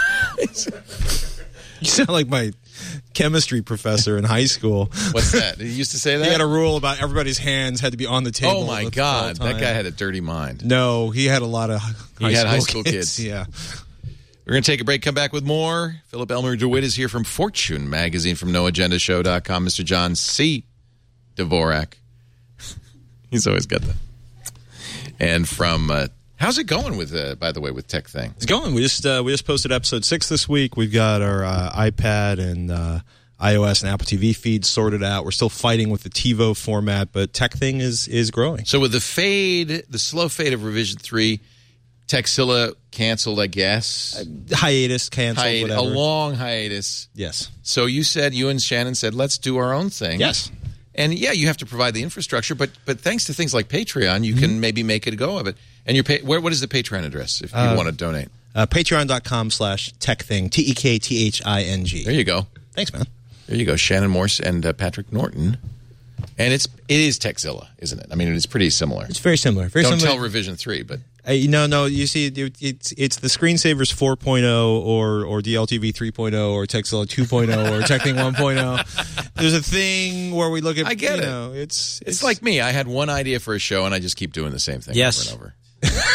You sound like my chemistry professor in high school. What's that? Did he used to say that? He had a rule about everybody's hands had to be on the table. Oh, my God. That guy had a dirty mind. No, he had a lot of high school kids. Yeah. We're going to take a break, come back with more. Philip Elmer DeWitt is here from Fortune Magazine from NoAgendaShow.com. Mr. John C. Dvorak. He's always got that. And from... how's it going with, by the way, with Tech Thing? It's going. We just posted episode 6 this week. We've got our iPad and iOS and Apple TV feeds sorted out. We're still fighting with the TiVo format, but Tech Thing is growing. So with the slow fade of Revision 3, Techzilla canceled, I guess. Hiatus canceled, whatever. A long hiatus. Yes. So you and Shannon said, let's do our own thing. Yes. And yeah, you have to provide the infrastructure, but thanks to things like Patreon, you can maybe make it a go of it. And what is the Patreon address if you want to donate? Patreon.com/techthing, TEKTHING. There you go. Thanks, man. There you go. Shannon Morse and Patrick Norton. And it is Techzilla, isn't it? I mean, it's pretty similar. It's very similar. Don't tell Revision 3, but... No. You see, it's the Screensavers 4.0 or DLTV 3.0 or Techzilla 2.0 or TechThing 1.0. There's a thing where we look at. I get it. It's like me. I had one idea for a show, and I just keep doing the same thing over and over.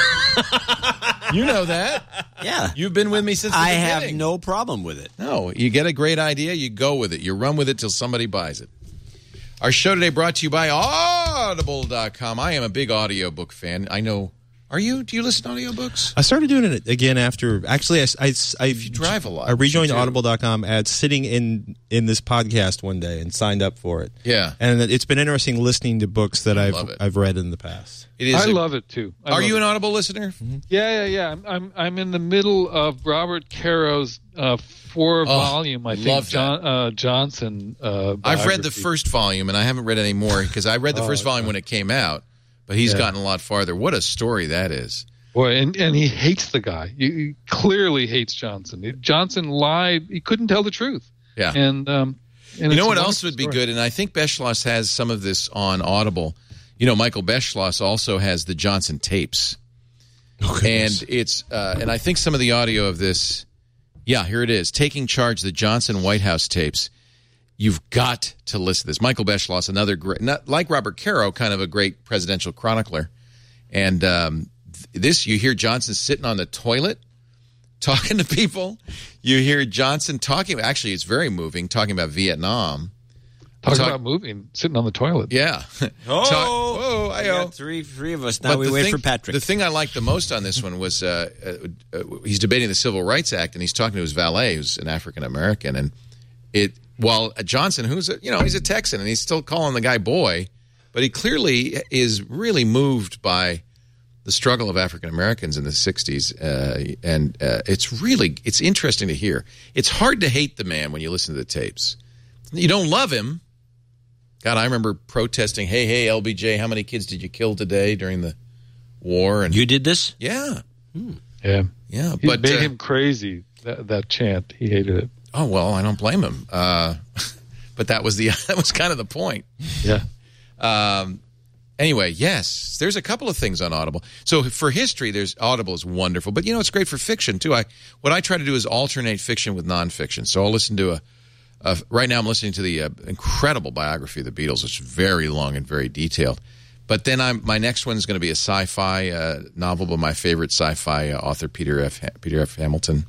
You know that. Yeah. You've been with me since the beginning. I have no problem with it. No, you get a great idea, you go with it. You run with it till somebody buys it. Our show today brought to you by Audible.com. I am a big audiobook fan. I know. Are you? Do you listen to audiobooks? I started doing it again after. Actually, if you drive a lot, I rejoined Audible.com sitting in this podcast one day and signed up for it. Yeah, and it's been interesting listening to books that I've read in the past. I love it too. Are you an Audible listener? Mm-hmm. Yeah. I'm in the middle of Robert Caro's 4-volume. I think Johnson. I've read the first volume and I haven't read any more because I read the first volume when it came out. But he's gotten a lot farther. What a story that is. Boy, and he hates the guy. He clearly hates Johnson. Johnson lied. He couldn't tell the truth. Yeah. And you know what else would be good? And I think Beschloss has some of this on Audible. You know, Michael Beschloss also has the Johnson tapes. And it's and I think some of the audio of this, here it is. Taking Charge, the Johnson White House tapes. You've got to listen to this. Michael Beschloss, another great, not like Robert Caro, kind of a great presidential chronicler. And this, you hear Johnson sitting on the toilet talking to people. You hear Johnson talking, actually it's very moving, talking about Vietnam. Talk about moving, sitting on the toilet. Yeah. I got three of us. Now we wait for Patrick. The thing I liked the most on this one was he's debating the Civil Rights Act, and he's talking to his valet, who's an African American, and while Johnson, who's he's a Texan, and he's still calling the guy boy, but he clearly is really moved by the struggle of African Americans in the 60s, and it's interesting to hear. It's hard to hate the man when you listen to the tapes. You don't love him. God, I remember protesting, hey, LBJ, how many kids did you kill today during the war? And you did this? Yeah. Yeah. Yeah. It made him crazy, that chant. He hated it. Oh, well, I don't blame him. But that was kind of the point. Yeah. Anyway, yes, there's a couple of things on Audible. So for history, Audible is wonderful. But, it's great for fiction, too. What I try to do is alternate fiction with nonfiction. So I'll listen to right now I'm listening to the incredible biography of the Beatles. It's very long and very detailed. But then my next one is going to be a sci-fi novel by my favorite sci-fi author, Peter F. Hamilton.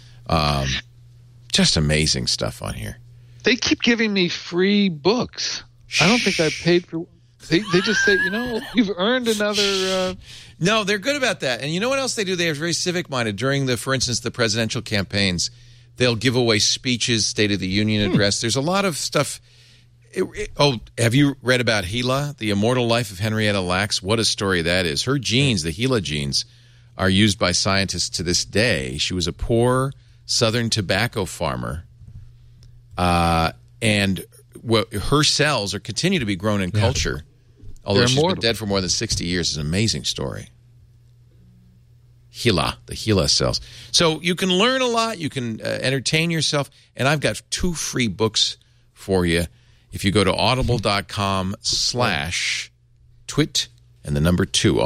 Just amazing stuff on here. They keep giving me free books. I don't think I paid for. They just say, you've earned another. No, they're good about that. And you know what else they do? They are very civic-minded. During for instance, the presidential campaigns, they'll give away speeches, State of the Union address. There's a lot of stuff. Have you read about Gila, the immortal life of Henrietta Lacks? What a story that is. Her genes, the Gila genes, are used by scientists to this day. She was a poor southern tobacco farmer, and her cells continue to be grown in culture, although she's been dead for more than 60 years. It's an amazing story. The Gila cells. So you can learn a lot. You can entertain yourself. And I've got 2 free books for you. If you go to audible.com/twit and the number 2,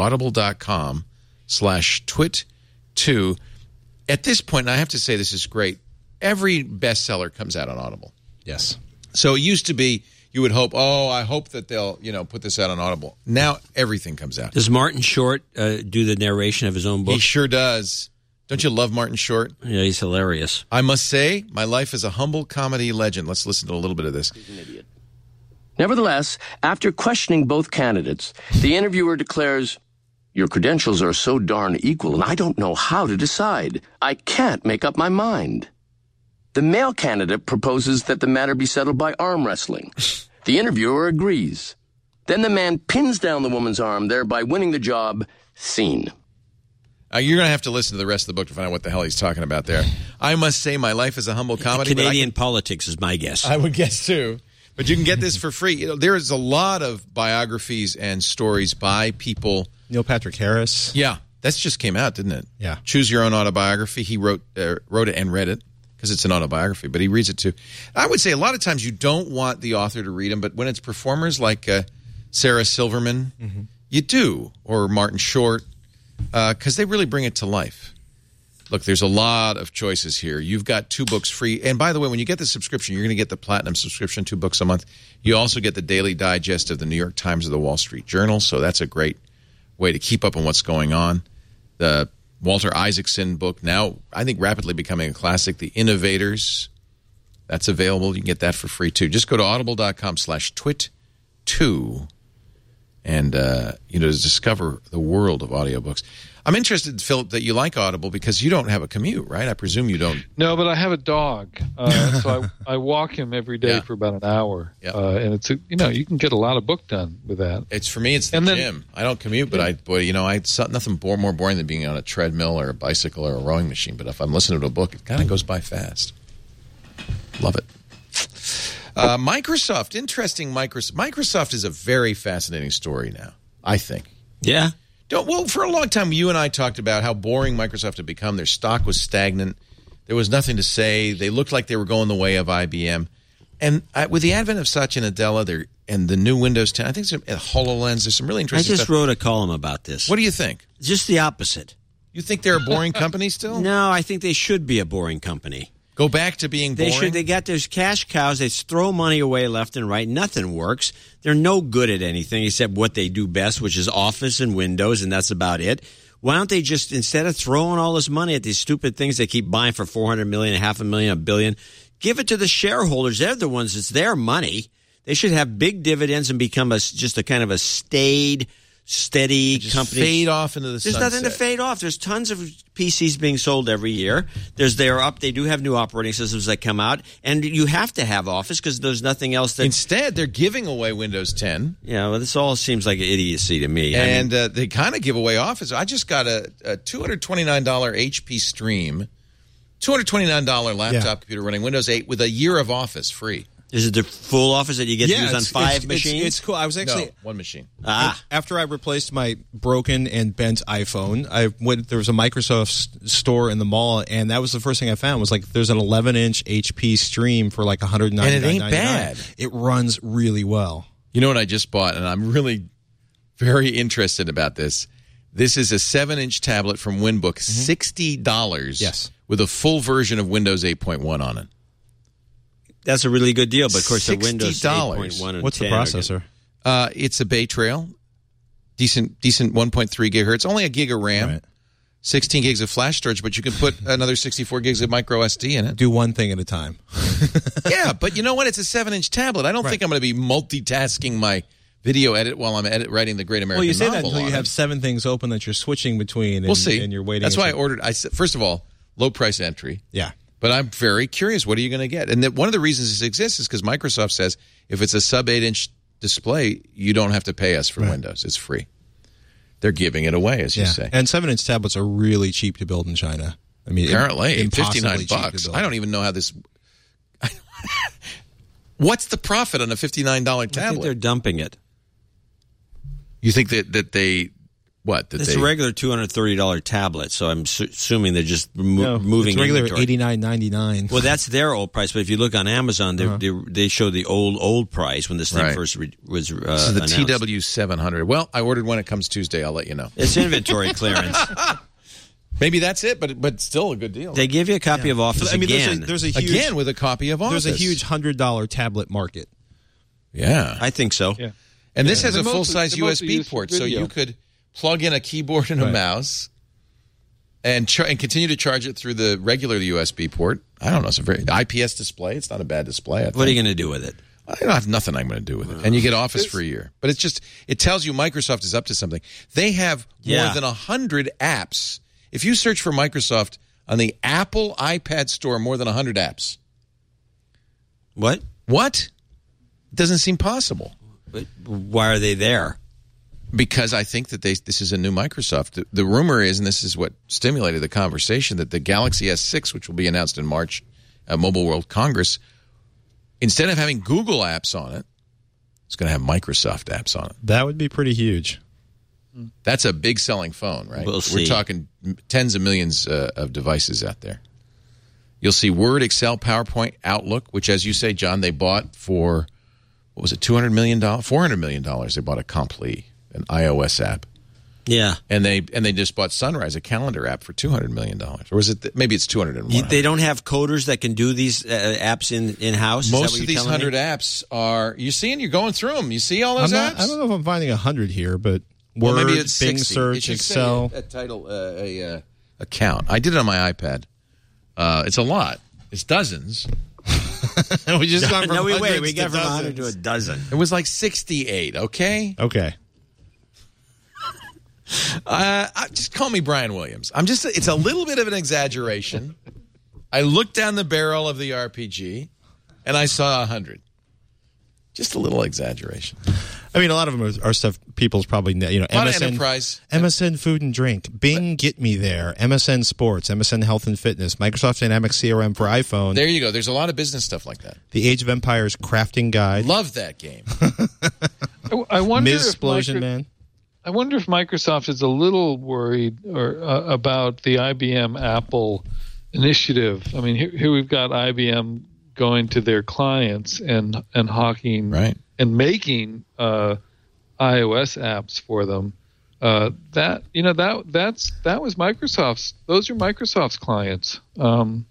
audible.com/twit2. At this point, and I have to say this is great, every bestseller comes out on Audible. Yes. So it used to be you would hope, I hope that they'll, put this out on Audible. Now everything comes out. Does Martin Short do the narration of his own book? He sure does. Don't you love Martin Short? Yeah, he's hilarious. I must say, my life is a humble comedy legend. Let's listen to a little bit of this. He's an idiot. Nevertheless, after questioning both candidates, the interviewer declares, "Your credentials are so darn equal, and I don't know how to decide. I can't make up my mind." The male candidate proposes that the matter be settled by arm wrestling. The interviewer agrees. Then the man pins down the woman's arm, thereby winning the job. Scene. You're going to have to listen to the rest of the book to find out what the hell he's talking about there. I must say my life is a humble comedy. Canadian politics is my guess. I would guess, too. But you can get this for free. There is a lot of biographies and stories by people. Neil Patrick Harris. Yeah. That just came out, didn't it? Yeah. Choose Your Own Autobiography. He wrote it and read it. Because it's an autobiography, but he reads it too. I would say a lot of times you don't want the author to read them, but when it's performers like Sarah Silverman, you do, or Martin Short, because they really bring it to life. Look, there's a lot of choices here. You've got 2 books free. And by the way, when you get the subscription, you're going to get the Platinum subscription, 2 books a month. You also get the daily digest of the New York Times or the Wall Street Journal, so that's a great way to keep up on what's going on. The Walter Isaacson book, now I think rapidly becoming a classic, The Innovators. That's available. You can get that for free, too. Just go to audible.com/twit2 and, to discover the world of audiobooks. I'm interested, Philip, that you like Audible because you don't have a commute, right? I presume you don't. No, but I have a dog, so I walk him every day for about an hour, and it's you can get a lot of book done with that. It's for me, it's the gym. I don't commute, but it's nothing more boring than being on a treadmill or a bicycle or a rowing machine. But if I'm listening to a book, it kind of goes by fast. Love it. Microsoft, interesting. Microsoft is a very fascinating story now, I think. Yeah. Well, for a long time, you and I talked about how boring Microsoft had become. Their stock was stagnant. There was nothing to say. They looked like they were going the way of IBM. And with the advent of Satya Nadella and the new Windows 10, I think at HoloLens, there's some really interesting stuff. I just wrote a column about this. What do you think? Just the opposite. You think they're a boring company still? No, I think they should be a boring company. Go back to being boring? They got those cash cows. They throw money away left and right. Nothing works. They're no good at anything except what they do best, which is Office and Windows, and that's about it. Why don't they just, instead of throwing all this money at these stupid things they keep buying for $400 million, $500,000, $1 billion, give it to the shareholders. They're the ones, it's their money. They should have big dividends and become just a kind of a steady company. Fade off into the There's sunset. nothing to fade off. There's tons of PCs being sold every year. They're up. They do have new operating systems that come out, and you have to have Office because there's nothing else that. Instead, they're giving away Windows 10. Yeah, well, this all seems like idiocy to me. And they kind of give away Office. I just got a $229 HP Stream, $229 laptop computer running Windows 8 with a year of Office free. Is it the full Office that you get to use on 5 machines? It's cool. I was actually one machine. After I replaced my broken and bent iPhone, there was a Microsoft store in the mall, and that was the first thing I found was like there's an 11-inch HP Stream for like $199. And it ain't bad. It runs really well. You know what I just bought, and I'm really very interested about this. This is a 7-inch tablet from Winbook, $60. Yes, with a full version of Windows 8.1 on it. That's a really good deal, but of course the Windows $60. 8.1 and What's the 10 are processor? It's a Bay Trail, decent 1.3 gigahertz, only a gig of RAM, Right. 16 gigs of flash storage, but you can put another 64 gigs of micro SD in it. Do one thing at a time. Yeah, but you know what? It's a 7-inch tablet. I don't think I'm going to be multitasking my video edit while I'm writing the Great American Well, you say that Novel until you on have 7 things open that you're switching between. And, We'll see. And you're waiting. That's why I ordered. First of all, low price entry. Yeah. But I'm very curious. What are you going to get? And one of the reasons this exists is because Microsoft says if it's a sub 8-inch display, you don't have to pay us for Windows. It's free. They're giving it away, as you say. And 7-inch tablets are really cheap to build in China. I mean, apparently, impossibly cheap to $59. build. I don't even know how this. What's the profit on a $59 tablet? I think they're dumping it. You think that they what? That it's a regular $230 tablet, so I'm assuming they're just moving it's regular inventory. $89.99. Well, that's their old price, but if you look on Amazon, they show the old price when this thing first was This is the announced. TW700. Well, I ordered one. It comes Tuesday. I'll let you know. It's inventory clearance. Maybe that's it, but still a good deal. They give you a copy of Office again. There's a huge, again with a copy of Office. There's a huge $100 tablet market. Yeah, I think so. Yeah. And this has a full-size USB port, so video. you could plug in a keyboard and a mouse and continue to charge it through the regular USB port. I don't know. It's a very IPS display. It's not a bad display. What are you going to do with it? I don't have nothing I'm going to do with it. And you get Office for a year. But it tells you Microsoft is up to something. They have more than 100 apps. If you search for Microsoft on the Apple iPad store, more than 100 apps. What? It doesn't seem possible. But why are they there? Because I think that this is a new Microsoft. The rumor is, and this is what stimulated the conversation, that the Galaxy S6, which will be announced in March at Mobile World Congress, instead of having Google apps on it, it's going to have Microsoft apps on it. That would be pretty huge. That's a big selling phone, right? We'll see. We're talking tens of millions of devices out there. You'll see Word, Excel, PowerPoint, Outlook, which, as you say, John, they bought for, what was it, $200 million? $400 million. They bought a Compli, an iOS app. Yeah. And they just bought Sunrise, a calendar app, for $200 million. Or was it, maybe it's 201. They don't have coders that can do these apps in-house? Most of these 100 apps are, you're going through them. You see all those apps? I don't know if I'm finding 100 here, but Word, maybe it's Bing 60. Search, Excel. A title, a count. I did it on my iPad. It's a lot. It's dozens. We just got from we hundreds got to from 100 dozens. to a dozen. It was like 68, okay? Okay. Just call me Brian Williams. It's a little bit of an exaggeration. I looked down the barrel of the RPG, and I saw 100. Just a little exaggeration. I mean, a lot of them are stuff people's probably, A lot of MSN, enterprise. MSN Food and Drink, Bing Get Me There, MSN Sports, MSN Health and Fitness, Microsoft Dynamics CRM for iPhone. There you go. There's a lot of business stuff like that. The Age of Empires Crafting Guide. Love that game. I wonder Ms. if Explosion Man. I wonder if Microsoft is a little worried about the IBM Apple initiative. I mean, here we've got IBM going to their clients and hawking and making iOS apps for them. That was Microsoft's. Those are Microsoft's clients, so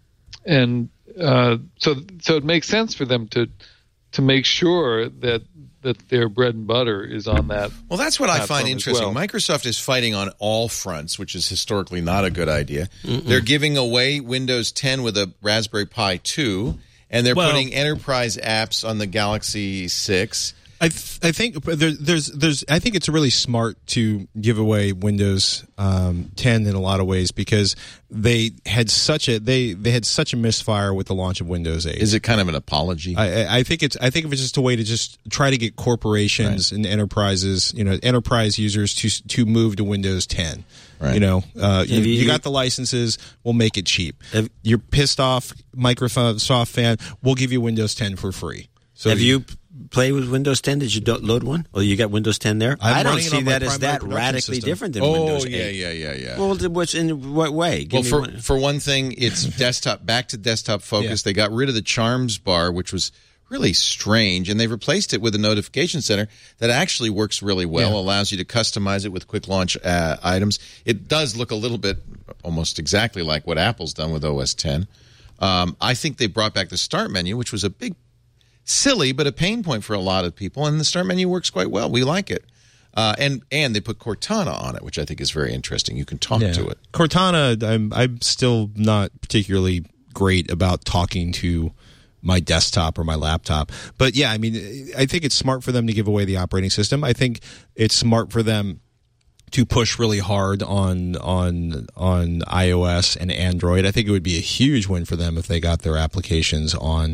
it makes sense for them to make sure that their bread and butter is on that. Well, that's what I find interesting. Well. Microsoft is fighting on all fronts, which is historically not a good idea. They're giving away Windows 10 with a Raspberry Pi 2, And they're putting enterprise apps on the Galaxy 6. I think I think it's really smart to give away Windows 10 in a lot of ways because they had such a misfire with the launch of Windows 8. Is it kind of an apology? I think it was just a way to just try to get corporations and enterprises, enterprise users to move to Windows 10. Right. You got the licenses, we'll make it cheap. You're pissed off, Microsoft fan, we'll give you Windows 10 for free. So have you play with Windows 10? Did you load one? Or you got Windows 10 there? I don't see that as that radically different than Windows 8. Yeah. Well, in what way? For one thing, it's back to desktop focus. Yeah. They got rid of the Charms bar, which was really strange, and they replaced it with a notification center that actually works really well, allows you to customize it with quick launch items. It does look a little bit almost exactly like what Apple's done with OS 10. I think they brought back the start menu, which was a big silly, but a pain point for a lot of people, and the start menu works quite well. We like it. And they put Cortana on it, which I think is very interesting. You can talk to it. Cortana, I'm still not particularly great about talking to my desktop or my laptop. But yeah, I mean, I think it's smart for them to give away the operating system. I think it's smart for them to push really hard on iOS and Android. I think it would be a huge win for them if they got their applications on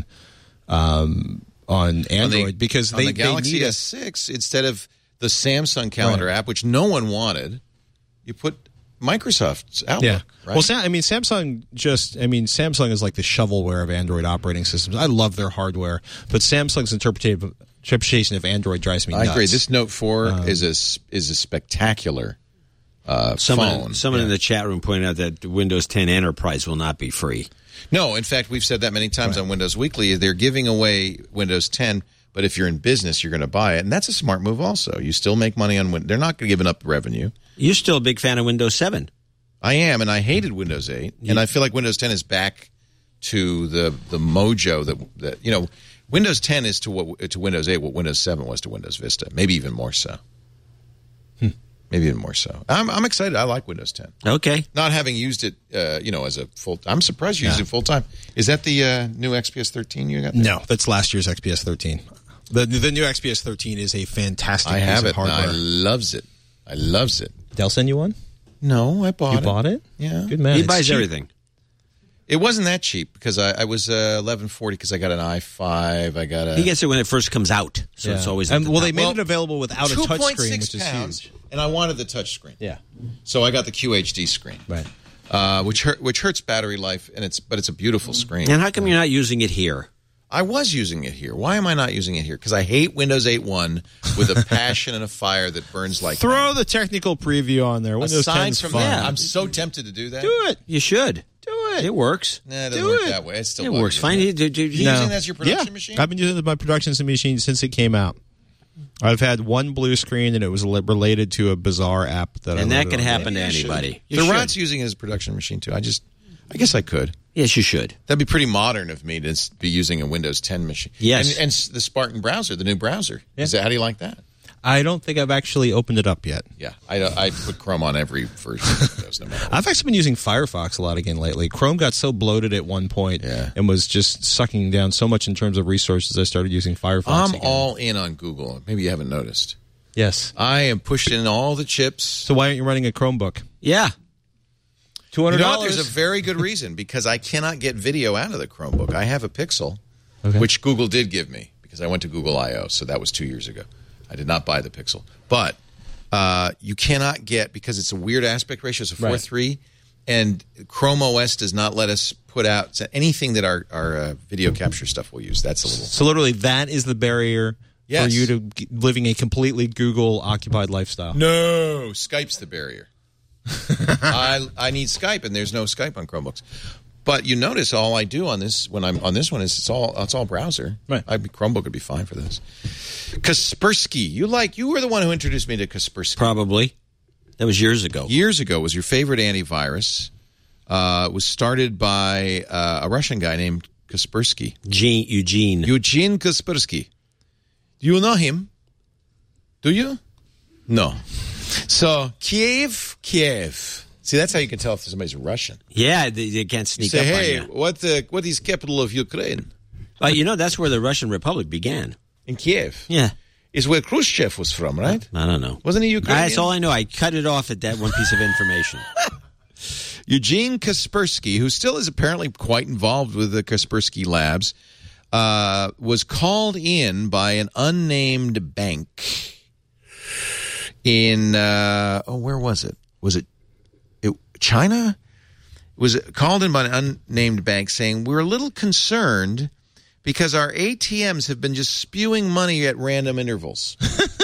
Android because on the Galaxy S6 instead of the Samsung Calendar app, which no one wanted, you put Microsoft's Outlook. Yeah. Right? Well, Samsung is like the shovelware of Android operating systems. I love their hardware, but Samsung's interpretation of Android drives me nuts. I agree. This Note 4 is a spectacular phone. Someone in the chat room pointed out that Windows 10 Enterprise will not be free. No, in fact, we've said that many times on Windows Weekly. They're giving away Windows 10, but if you're in business, you're going to buy it. And that's a smart move also. You still make money on Windows. They're not giving up revenue. You're still a big fan of Windows 7. I am, and I hated Windows 8. And I feel like Windows 10 is back to the mojo that Windows 10 is to Windows 8 what Windows 7 was to Windows Vista. Maybe even more so. Maybe even more so. I'm excited. I like Windows 10. Okay. Not having used it, as a full. I'm surprised you used it full time. Is that the new XPS 13 you got there? No, that's last year's XPS 13. The new XPS 13 is a fantastic piece of it. hardware. I loves it. Dell send you one? No, I bought it. You bought it? Yeah. Good man. He buys everything. It wasn't that cheap because I was $1140 because I got an i5. He gets it when it first comes out, so it's always. They made it available without a touchscreen, which is huge. And I wanted the touchscreen. Yeah. So I got the QHD screen. Right. Which hurts battery life, but it's a beautiful screen. And how come you're not using it here? I was using it here. Why am I not using it here? Because I hate Windows 8.1 with a passion and a fire that burns like Throw the technical preview on there. Windows 10's fun. that, I'm so tempted to do that. Do it. You should. Do it. It works. Nah, it doesn't work that way. It works fine. You using that as your production machine? I've been using it as my production machine since it came out. I've had one blue screen, and it was related to a bizarre app that. And that can happen to anybody. Rod's using it as a production machine too. I guess I could. Yes, you should. That'd be pretty modern of me to be using a Windows 10 machine. Yes, and the Spartan browser, the new browser. Yeah. How do you like that? I don't think I've actually opened it up yet. Yeah, I put Chrome on every version of Windows. No matter what. I've actually been using Firefox a lot again lately. Chrome got so bloated at one point and was just sucking down so much in terms of resources. I started using Firefox. I'm all in on Google. Maybe you haven't noticed. Yes, I am pushed in all the chips. So why aren't you running a Chromebook? Yeah. $200. There's a very good reason because I cannot get video out of the Chromebook. I have a Pixel, which Google did give me because I went to Google I/O, so that was 2 years ago. I did not buy the Pixel, but you cannot get because it's a weird aspect ratio. It's a 4:3, and Chrome OS does not let us put out anything that our video capture stuff will use. That's a little. So literally, that is the barrier for you to living a completely Google occupied lifestyle. No, Skype's the barrier. I need Skype, and there's no Skype on Chromebooks. But you notice all I do on this when I'm on this one is it's all browser. Right. Chromebook would be fine for this. Kaspersky, you were the one who introduced me to Kaspersky. Probably. That was years ago. Years ago was your favorite antivirus. It was started by a Russian guy named Kaspersky. Eugene Kaspersky. Do you know him? Do you? No. So Kiev. See, that's how you can tell if somebody's Russian. Yeah, they can't sneak up on you. Hey, what is capital of Ukraine? That's where the Russian Republic began. In Kiev. Yeah. Is where Khrushchev was from, right? I don't know. Wasn't he Ukrainian? That's all I know. I cut it off at that one piece of information. Eugene Kaspersky, who still is apparently quite involved with the Kaspersky Labs, was called in by an unnamed bank in, where was it? Was it China? Was called in by an unnamed bank saying, we're a little concerned because our ATMs have been just spewing money at random intervals.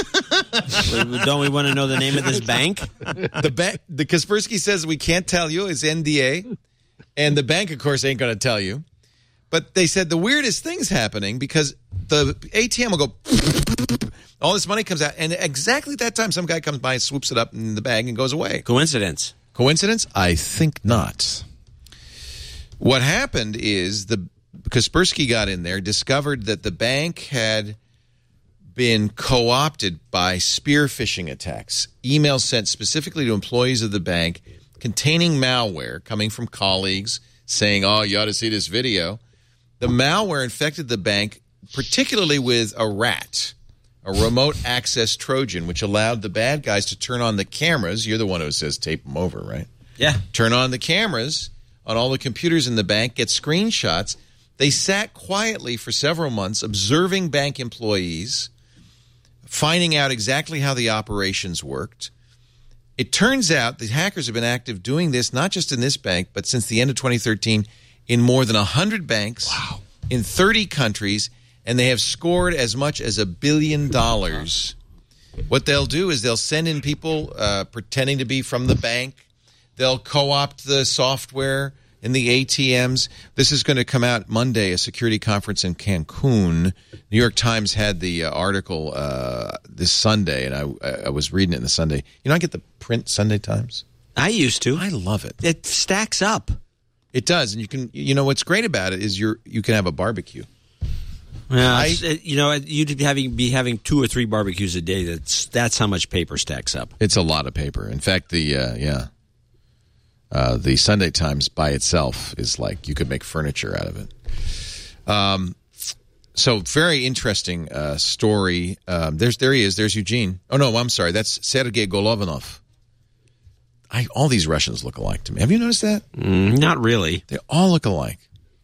Don't we want to know the name of this bank? The Kaspersky says we can't tell you. It's NDA. And the bank, of course, ain't going to tell you. But they said the weirdest thing's happening because the ATM will go, all this money comes out, and exactly at that time, some guy comes by and swoops it up in the bag and goes away. Coincidence? Coincidence? I think not. What happened is the Kaspersky got in there, discovered that the bank had been co-opted by spear phishing attacks, emails sent specifically to employees of the bank containing malware coming from colleagues saying, oh, you ought to see this video. The malware infected the bank, particularly with a rat, a remote access Trojan, which allowed the bad guys to turn on the cameras. You're the one who says tape them over, right? Yeah. Turn on the cameras on all the computers in the bank, get screenshots. They sat quietly for several months observing bank employees, finding out exactly how the operations worked. It turns out the hackers have been active doing this, not just in this bank, but since the end of 2013 in more than 100 banks in 30 countries, and they have scored as much as $1 billion. What they'll do is they'll send in people pretending to be from the bank. They'll co-opt the software in the ATMs. This is going to come out Monday, a security conference in Cancun. New York Times had the article this Sunday, and I was reading it in the Sunday. I get the print Sunday Times? I used to. I love it. It stacks up. It does, and you can. What's great about it is you can have a barbecue. Yeah, you'd be having 2 or 3 barbecues a day. That's how much paper stacks up. It's a lot of paper. In fact, the Sunday Times by itself is like you could make furniture out of it. So very interesting story. There he is. There's Eugene. Oh no, I'm sorry. That's Sergei Golovanov. All these Russians look alike to me. Have you noticed that? Not really. They all look alike.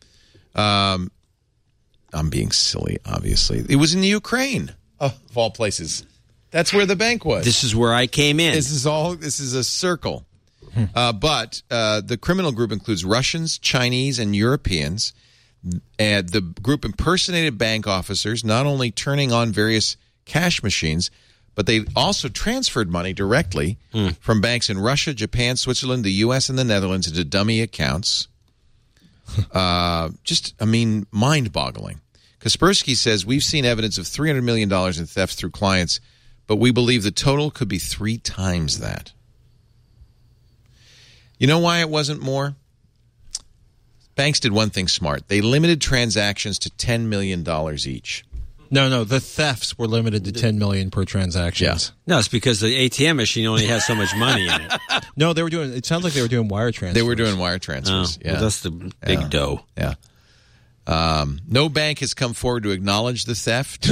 I'm being silly, obviously. It was in the Ukraine, of all places. That's where the bank was. This is where I came in. This is a circle. But the criminal group includes Russians, Chinese, and Europeans. And the group impersonated bank officers, not only turning on various cash machines, but they also transferred money directly from banks in Russia, Japan, Switzerland, the U.S., and the Netherlands into dummy accounts. Mind-boggling. Kaspersky says, we've seen evidence of $300 million in thefts through clients, but we believe the total could be 3 times that. You know why it wasn't more? Banks did one thing smart. They limited transactions to $10 million each. No, the thefts were limited to $10 million per transaction. Yeah. No, it's because the ATM machine only has so much money in it. No, it sounds like they were doing wire transfers. They were doing wire transfers, Well, that's the big dough. Yeah. No bank has come forward to acknowledge the theft.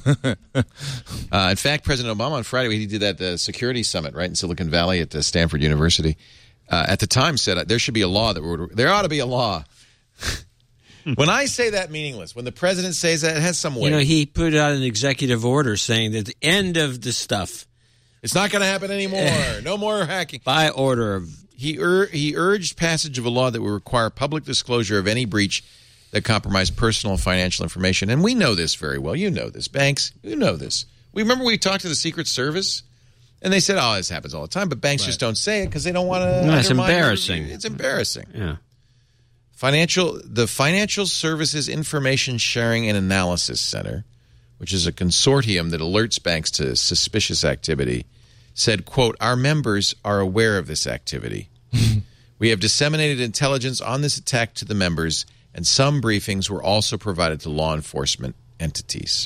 In fact, President Obama on Friday, he did that security summit right in Silicon Valley at Stanford University. At the time said there should be a law there ought to be a law. When I say that meaningless, when the president says that, it has some weight. He put out an executive order saying that the end of the stuff. It's not going to happen anymore. No more hacking. By order of... He urged passage of a law that would require public disclosure of any breach that compromised personal and financial information. And we know this very well. You know this. Banks, you know this. We talked to the Secret Service, and they said, this happens all the time, but banks just don't say it because they don't want to... No, it's embarrassing. It's embarrassing. Yeah. The Financial Services Information Sharing and Analysis Center, which is a consortium that alerts banks to suspicious activity, said, quote, our members are aware of this activity. We have disseminated intelligence on this attack to the members, and some briefings were also provided to by law enforcement entities.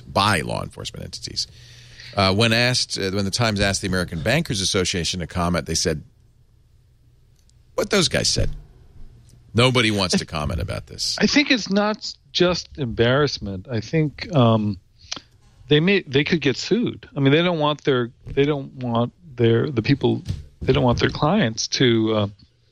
When the Times asked the American Bankers Association to comment, they said, what those guys said. Nobody wants to comment about this. I think it's not just embarrassment. I think they could get sued. I mean, they don't want their clients to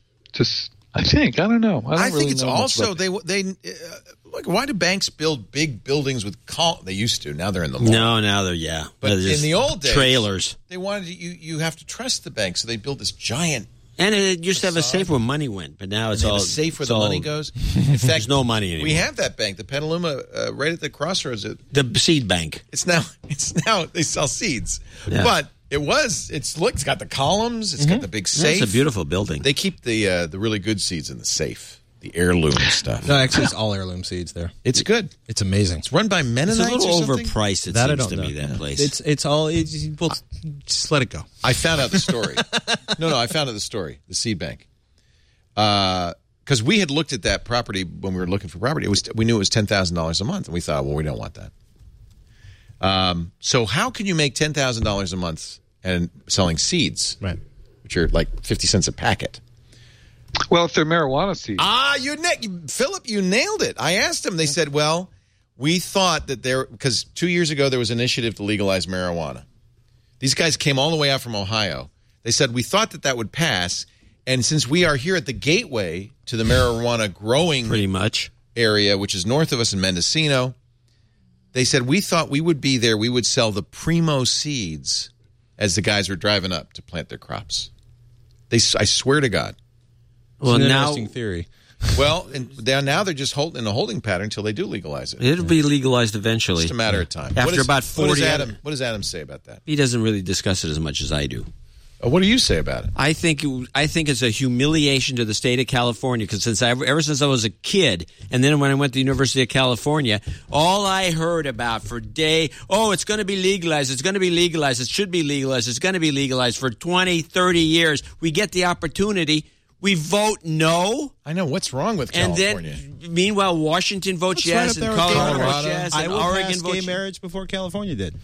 I don't know. I think it's also they like, why do banks build big buildings with they used to. Now they're in the mall. No, now they're But in the old days, trailers. They wanted you have to trust the bank, so they built this giant. And it used to have a safe where money went, but now it's all a safe where the money goes. In fact, there's no money anymore. We have that bank, the Petaluma, right at the crossroads. The seed bank. It's now they sell seeds, Yeah. but it's got the columns. It's got the big safe. It's a beautiful building. They keep the really good seeds in the safe, the heirloom stuff. No, actually, it's all heirloom seeds there. It's good. It's amazing. It's run by Mennonites. It's a little or something? overpriced. It That I seems don't to me know. that place. Just let it go. I found out the story. I found out the story. The seed bank. Because we had looked at that property when we were looking for property. We knew it was $10,000 a month, and we thought, well, we don't want that. So how can you make $10,000 a month and selling seeds, right? Which are like 50 cents a packet. Well, if they're marijuana seeds. Philip, you nailed it. I asked them. They said, well, we thought that because 2 years ago there was an initiative to legalize marijuana. These guys came all the way out from Ohio. They said, we thought that would pass. And since we are here at the gateway to the marijuana growing pretty much area, which is north of us in Mendocino, they said, we thought we would be there. We would sell the primo seeds as the guys were driving up to plant their crops. I swear to God. Well, it's an interesting theory. Well, and now they're just in a holding pattern until they do legalize it. It'll be legalized eventually. Just a matter of time. After about 40 What does Adam say about that? He doesn't really discuss it as much as I do. What do you say about it? I think it's a humiliation to the state of California because ever since I was a kid, and then when I went to the University of California, all I heard about for it's going to be legalized, it's going to be legalized, it should be legalized, it's going to be legalized for 20, 30 years. We get the opportunity. We vote no. I know. What's wrong with California? And then, meanwhile, Washington votes yes, and Colorado votes yes, and Oregon votes gay marriage before California did.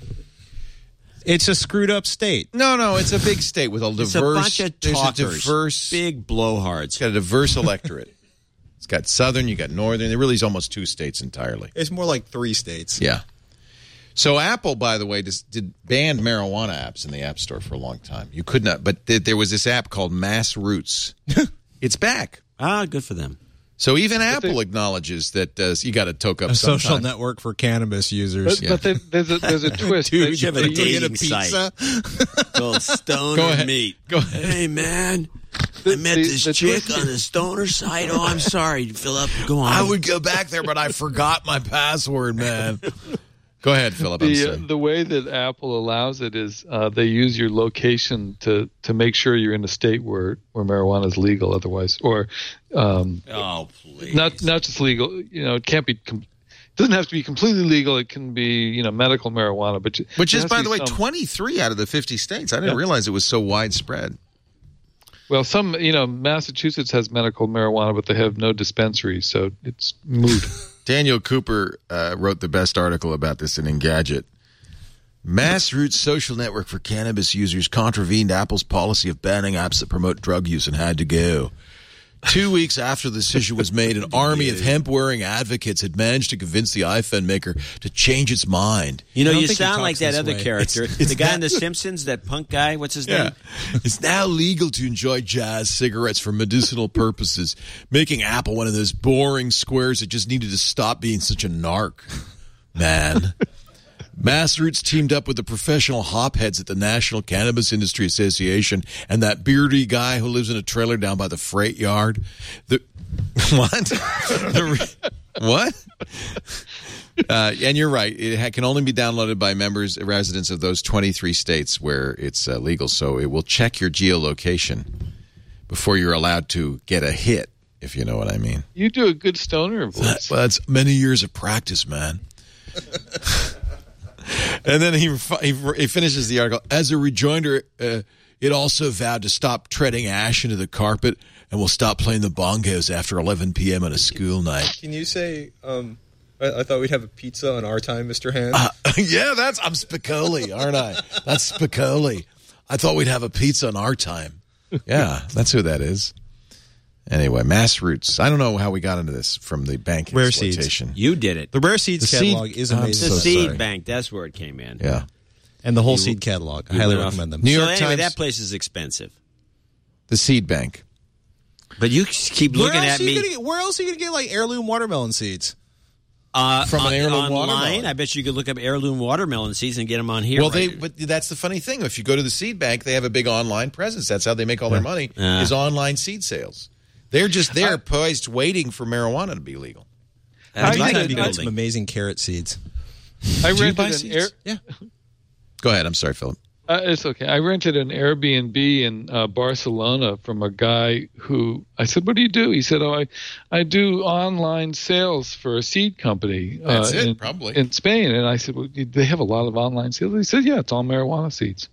It's a screwed up state. No, it's a big state with a diverse. It's a bunch of talkers, there's a diverse, big blowhards. It's got a diverse electorate. It's got southern, you got northern. It really is almost 2 states entirely. It's more like 3 states. Yeah. So Apple, by the way, did banned marijuana apps in the App Store for a long time. You could not, but there was this app called Mass Roots. It's back. Good for them. So even Apple acknowledges that you got to toke up a sometime. social network for cannabis users. But there's a twist. Dude, you have a get dating a pizza site called Stoner Meat. Go ahead. Hey, man. I met this chick on a stoner site. Oh, I'm sorry, Philip. Go on. I would go back there, but I forgot my password, man. Go ahead, Philip. The way that Apple allows it is they use your location to make sure you're in a state where marijuana is legal. Otherwise, or please, not just legal. It can't be. It doesn't have to be completely legal. It can be medical marijuana, which is, by the way, 23 out of the 50 states. I didn't realize it was so widespread. Well, Massachusetts has medical marijuana, but they have no dispensaries, so it's moot. Daniel Cooper wrote the best article about this in Engadget. Mass Roots social network for cannabis users contravened Apple's policy of banning apps that promote drug use and had to go. 2 weeks after the decision was made, an army of hemp-wearing advocates had managed to convince the iPhone maker to change its mind. You sound like that other character. It's the guy in The Simpsons, that punk guy. What's his name? It's now legal to enjoy jazz cigarettes for medicinal purposes, making Apple one of those boring squares that just needed to stop being such a narc. Man. Mass Roots teamed up with the professional hopheads at the National Cannabis Industry Association and that beardy guy who lives in a trailer down by the freight yard. What? What? And you're right. It can only be downloaded by residents of those 23 states where it's legal. So it will check your geolocation before you're allowed to get a hit, if you know what I mean. You do a good stoner voice. Well, that's many years of practice, man. And then he finishes the article. As a rejoinder, it also vowed to stop treading ash into the carpet and will stop playing the bongos after 11 p.m. on a school night. Can you say, I thought we'd have a pizza on our time, Mr. Hand? Yeah, I'm Spicoli, aren't I? That's Spicoli. I thought we'd have a pizza on our time. Yeah, that's who that is. Anyway, Mass Roots. I don't know how we got into this from the bank Rare exploitation. Seeds. You did it. The Rare Seeds catalog is amazing. The Seed Bank, that's where it came in. Yeah. And the whole Seed catalog. I highly recommend them. New York anyway, Times. that place is expensive. The Seed Bank. But you keep looking at me. Where else are you going to get like heirloom watermelon seeds? From an heirloom online, watermelon. I bet you could look up heirloom watermelon seeds and get them on here. Well, but that's the funny thing. If you go to the Seed Bank, they have a big online presence. That's how they make all their money, is online seed sales. They're just there, poised, waiting for marijuana to be legal. I'd like to get some amazing carrot seeds. I rented Yeah. Go ahead. I'm sorry, Philip. It's okay. I rented an Airbnb in Barcelona from a guy who I said, "What do you do?" He said, "Oh, I do online sales for a seed company." That's probably in Spain. And I said, "Well, they have a lot of online sales." He said, "Yeah, it's all marijuana seeds."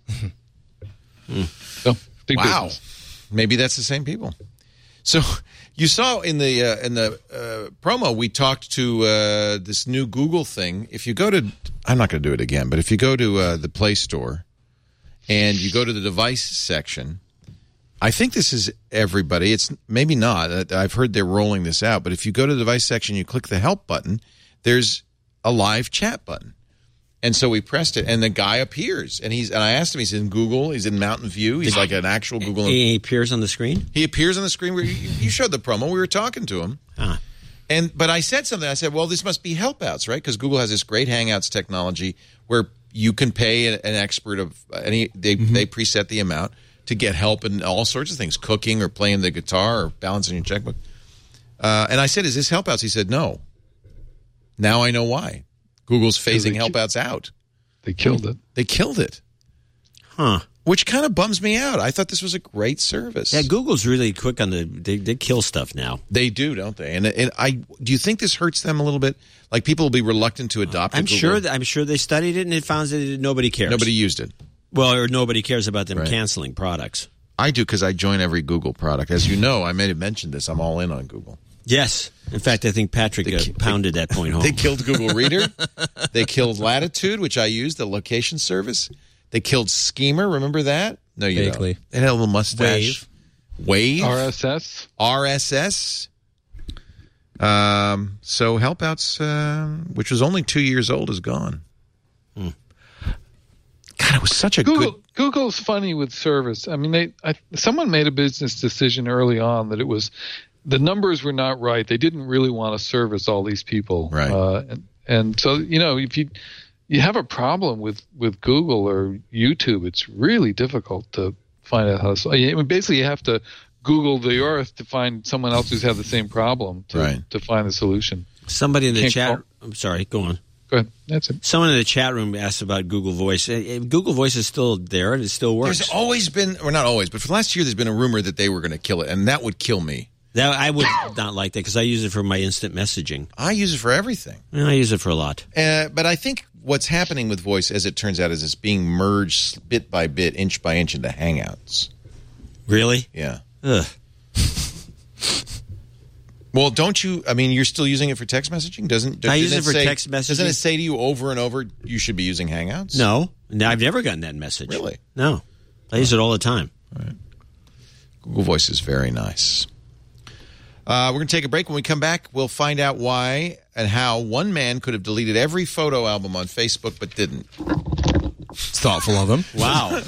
So, big business. Maybe that's the same people. So you saw in the promo we talked to this new Google thing. If you go to, I'm not going to do it again, but if you go to the Play Store. And you go to the device section. I think this is everybody. It's maybe not. I've heard they're rolling this out. But if you go to the device section, you click the help button, there's a live chat button. And so we pressed it, and the guy appears. And I asked him, he's in Google, he's in Mountain View. He's like an actual Google. He appears on the screen? He appears on the screen. Where you showed the promo. We were talking to him. Huh. But I said something. I said, well, this must be Helpouts, right? Because Google has this great Hangouts technology where you can pay an expert of any. They preset the amount to get help in all sorts of things, cooking or playing the guitar or balancing your checkbook. And I said, "Is this Helpouts?" He said, "No." Now I know why. Google's phasing Helpouts out. They killed it. They killed it. Huh. Which kind of bums me out. I thought this was a great service. Yeah, Google's really quick on they kill stuff now. They do, don't they? And do you think this hurts them a little bit? Like people will be reluctant to adopt. I'm sure they studied it and it found that nobody cares. Nobody used it. Well, or nobody cares about them canceling products. I do because I join every Google product. As you know, I may have mentioned this. I'm all in on Google. Yes. In fact, I think Patrick pounded that point home. They killed Google Reader. They killed Latitude, which I use, the location service. They killed Schemer. Remember that? No, you don't. It had a little mustache. Wave. RSS. So Helpouts, which was only 2 years old, is gone. God, it was such a good... Google's funny with service. I mean, someone made a business decision early on that it was... The numbers were not right. They didn't really want to service all these people. Right. And so, if you have a problem with Google or YouTube, it's really difficult to find out how to solve. I mean, basically, you have to Google the earth to find someone else who's had the same problem to find the solution. Somebody in the chat... I'm sorry, go on. Go ahead. That's it. Someone in the chat room asked about Google Voice. Google Voice is still there and it still works. There's always been, or not always, but for the last year there's been a rumor that they were going to kill it, and that would kill me. I would not like that because I use it for my instant messaging. I use it for everything. I use it for a lot. But I think what's happening with Voice, as it turns out, is it's being merged bit by bit, inch by inch into Hangouts. Really? Yeah. Ugh. Well, don't you? I mean, you're still using it for text messaging? I use it for text messaging. Doesn't it say to you over and over you should be using Hangouts? No, I've never gotten that message. Really? No, I use it all the time. All right. Google Voice is very nice. We're going to take a break. When we come back, we'll find out why and how one man could have deleted every photo album on Facebook but didn't. It's thoughtful of him. Wow.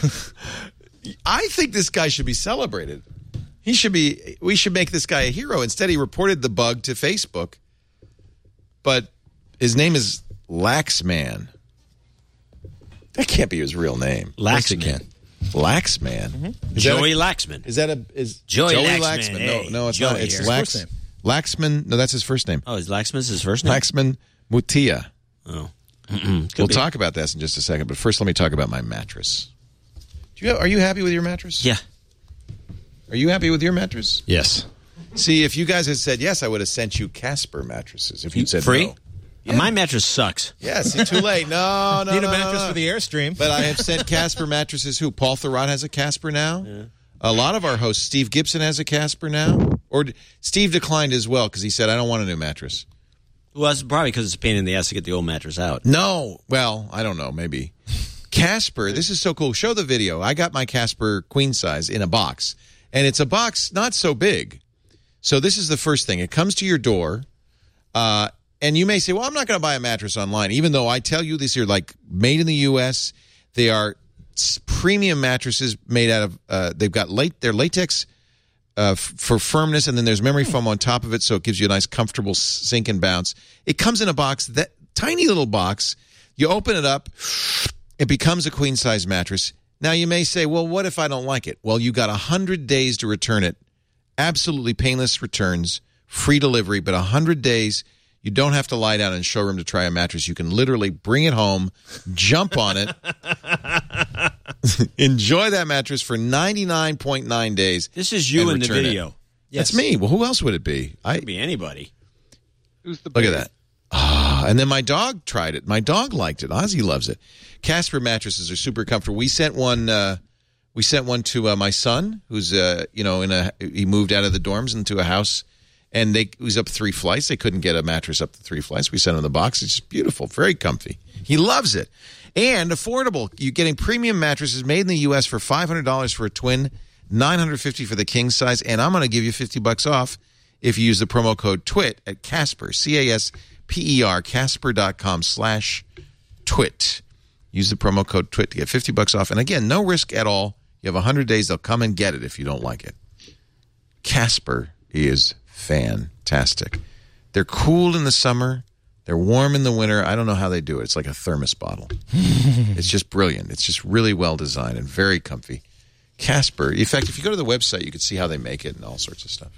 I think this guy should be celebrated. We should make this guy a hero. Instead, he reported the bug to Facebook. But his name is Laxman. That can't be his real name. Laxman. Laxman. Mm-hmm. Joey Laxman. Is that Joey Laxman? Hey, no, it's Joey not. It's here. Laxman. No, that's his first name. Oh, is Laxman's his first name? Laxman Mutia. Oh. We'll talk about this in just a second, but first let me talk about my mattress. Are you happy with your mattress? Yeah. Are you happy with your mattress? Yes. See, if you guys had said yes, I would have sent you Casper mattresses. If you'd said free? No. Yeah. My mattress sucks. Yes, too late. No. Need a mattress for the Airstream. But I have sent Casper mattresses. Who? Paul Thurrott has a Casper now. Yeah. A lot of our hosts, Steve Gibson has a Casper now. Or Steve declined as well because he said, I don't want a new mattress. Well, it's probably because it's a pain in the ass to get the old mattress out. No. Well, I don't know. Maybe. Casper, this is so cool. Show the video. I got my Casper queen size in a box. And it's a box not so big. So this is the first thing. It comes to your door, and you may say, well, I'm not going to buy a mattress online, even though I tell you these are like made in the U.S. They are premium mattresses made out of, they've got they're latex for firmness, and then there's memory foam on top of it, so it gives you a nice comfortable sink and bounce. It comes in a box, that tiny little box. You open it up, it becomes a queen-size mattress. Now, you may say, well, what if I don't like it? Well, you got 100 days to return it. Absolutely painless returns, free delivery, but 100 days. You don't have to lie down in a showroom to try a mattress. You can literally bring it home, jump on it, enjoy that mattress for 99.9 days. This is you in the video. Yes. That's me. Well, who else would it be? It could be anybody. Who's the Look at that. And then my dog tried it. My dog liked it. Ozzy loves it. Casper mattresses are super comfortable. We sent one to my son, who's he moved out of the dorms into a house, and he was up 3 flights. They couldn't get a mattress up the 3 flights. We sent him the box. It's just beautiful, very comfy. He loves it, and affordable. You're getting premium mattresses made in the U.S. for $500 for a twin, $950 for the king size, and I'm going to give you $50 off if you use the promo code TWIT at Casper, CASPER, Casper.com/TWIT. Use the promo code TWIT to get $50 off. And again, no risk at all. You have 100 days. They'll come and get it if you don't like it. Casper is fantastic. They're cool in the summer. They're warm in the winter. I don't know how they do it. It's like a thermos bottle. It's just brilliant. It's just really well designed and very comfy. Casper. In fact, if you go to the website, you can see how they make it and all sorts of stuff.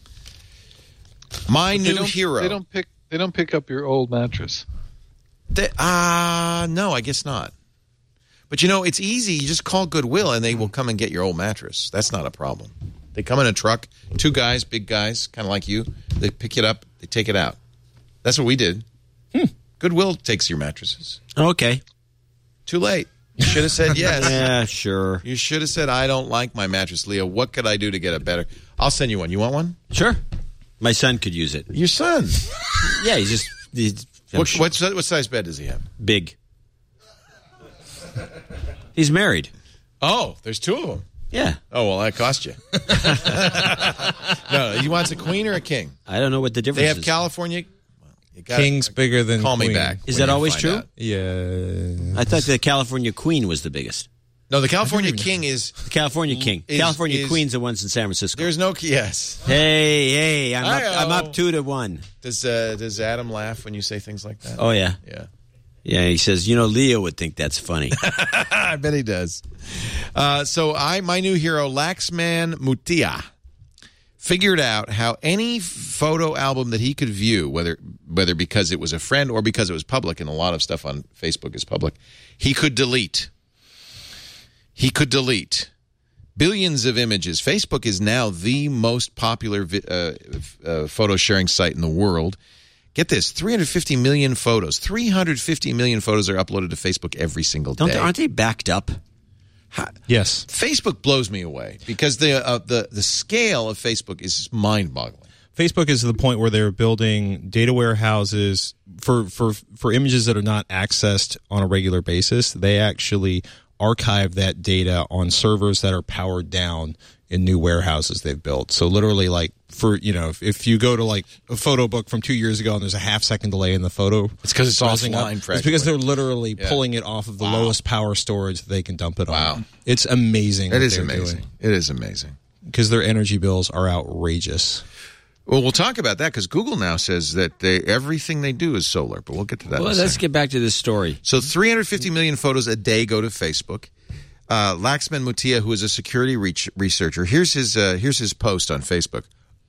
My new hero. They don't pick up your old mattress. No, I guess not. But, it's easy. You just call Goodwill, and they will come and get your old mattress. That's not a problem. They come in a truck, 2 guys, big guys, kind of like you. They pick it up. They take it out. That's what we did. Goodwill takes your mattresses. Okay. Too late. You should have said yes. Yeah, sure. You should have said, I don't like my mattress, Leo. What could I do to get it better? I'll send you one. You want one? Sure. My son could use it. Your son? Yeah, he's what size bed does he have? Big. He's married. Oh, there's 2 of them. Yeah. Oh, well, that cost you. No, he wants a queen or a king? I don't know what the difference is. They have California. King's bigger than Call queen. me back. Is that always true? Out. Yeah. I thought the California queen was the biggest. No, the California king is... The California king. California queen's the ones in San Francisco. There's no... Yes. Hey, I'm up 2-1. Does Adam laugh when you say things like that? Oh, yeah. Yeah. Yeah, he says, Leo would think that's funny. I bet he does. So my new hero, Laxman Mutia, figured out how any photo album that he could view, whether because it was a friend or because it was public, and a lot of stuff on Facebook is public, he could delete. He could delete billions of images. Facebook is now the most popular photo sharing site in the world. Get this, 350 million photos. 350 million photos are uploaded to Facebook every single day. Aren't they backed up? Yes. Facebook blows me away because the scale of Facebook is mind-boggling. Facebook is to the point where they're building data warehouses for images that are not accessed on a regular basis. They actually archive that data on servers that are powered down in new warehouses they've built. So literally, like, if you go to like a photo book from 2 years ago and there's a half-second delay in the photo, it's because it's offline. It's because they're literally pulling it off of the lowest power storage that they can dump it on. Wow, it's amazing. It is amazing. It is amazing because their energy bills are outrageous. Well, we'll talk about that because Google now says that everything they do is solar, but we'll get to that. Well, let's get back to this story. So 350 million photos a day go to Facebook. Laxman Mutia, who is a security researcher, here's his post on Facebook.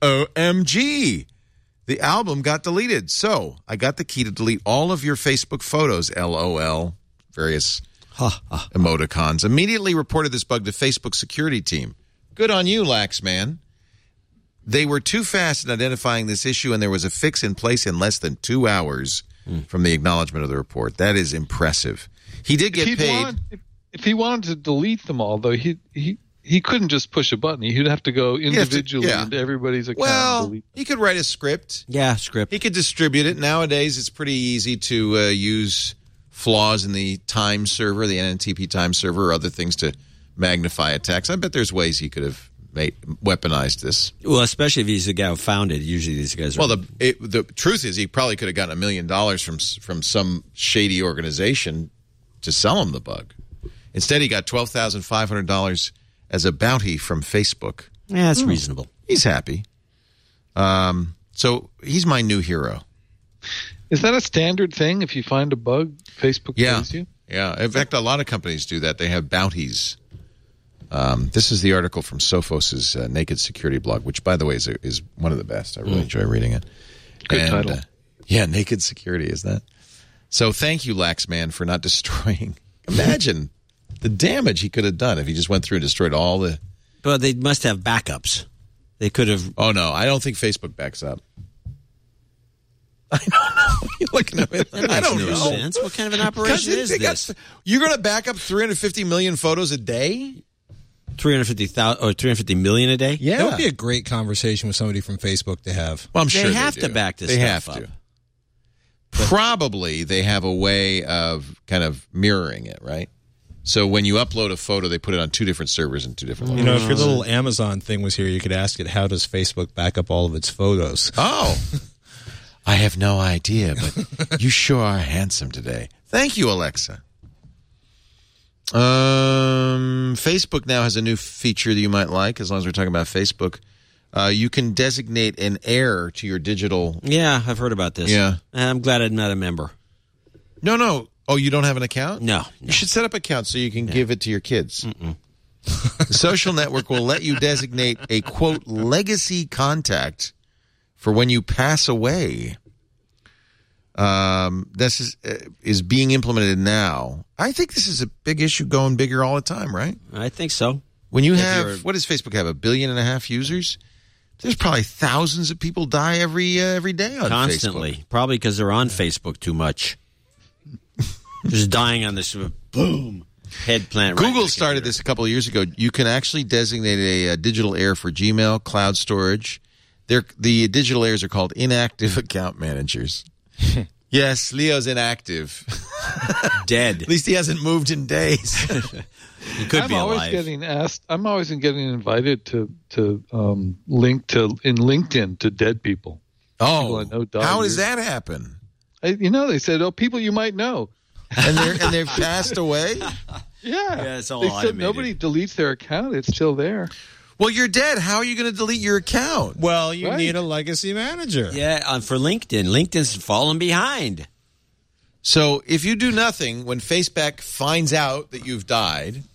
OMG! The album got deleted. So I got the key to delete all of your Facebook photos, LOL, various emoticons. Immediately reported this bug to Facebook security team. Good on you, Laxman. They were too fast in identifying this issue, and there was a fix in place in less than 2 hours from the acknowledgement of the report. That is impressive. He did get paid. If he wanted to delete them all, though, he couldn't just push a button. He'd have to go individually into everybody's account. Well, he could write a script. Yeah, script. He could distribute it. Nowadays, it's pretty easy to use flaws in the time server, the NNTP time server, or other things to magnify attacks. I bet there's ways he could have weaponized this. Well, especially if he's the guy who founded it. Usually these guys are... Well, the truth is he probably could have gotten $1 million from some shady organization to sell him the bug. Instead, he got $12,500 as a bounty from Facebook. Yeah, that's reasonable. He's happy. So he's my new hero. Is that a standard thing? If you find a bug, Facebook pays you? Yeah. In fact, a lot of companies do that. They have bounties. This is the article from Sophos' Naked Security blog, which, by the way, is one of the best. I really enjoy reading it. Good title. Yeah, Naked Security, is that? So thank you, Laxman, for not destroying. Imagine the damage he could have done if he just went through and destroyed all the... But they must have backups. They could have... Oh, no. I don't think Facebook backs up. I don't know. You're looking at me. I don't know. Sense. What kind of an operation is this? You're going to back up 350 million photos a day? 350,000 or 350 million a day? Yeah. That would be a great conversation with somebody from Facebook to have. Well, I'm sure they have to back this stuff up. Probably they have a way of kind of mirroring it, right? So when you upload a photo, they put it on two different servers in two different locations. You know, if your little Amazon thing was here, you could ask it, how does Facebook back up all of its photos? Oh. I have no idea, but you sure are handsome today. Thank you, Alexa. Facebook now has a new feature that you might like, as long as we're talking about Facebook. You can designate an heir to your digital... Yeah, I've heard about this. Yeah. I'm glad I'm not a member. No. Oh, you don't have an account? No. You should set up an account so you can give it to your kids. The social network will let you designate a, quote, legacy contact for when you pass away. This is being implemented now. I think this is a big issue going bigger all the time, right? I think so. When you have, what does Facebook have, 1.5 billion users? There's probably thousands of people die every day on Constantly. Facebook. Probably because they're on Facebook too much. Just dying on this boom head plant. Google started this a couple of years ago. You can actually designate a digital heir for Gmail, cloud storage. The digital heirs are called inactive account managers. Yes, Leo's inactive. Dead. At least he hasn't moved in days. He could be alive. I'm always getting invited to link to in LinkedIn to dead people. Oh, people I know how does that happen? They said, people you might know. And they've passed away? Yeah. It's all they automated. said nobody deletes their account. It's still there. Well, you're dead. How are you going to delete your account? Well, you need a legacy manager. Yeah, for LinkedIn. LinkedIn's falling behind. So if you do nothing, when Facebook finds out that you've died,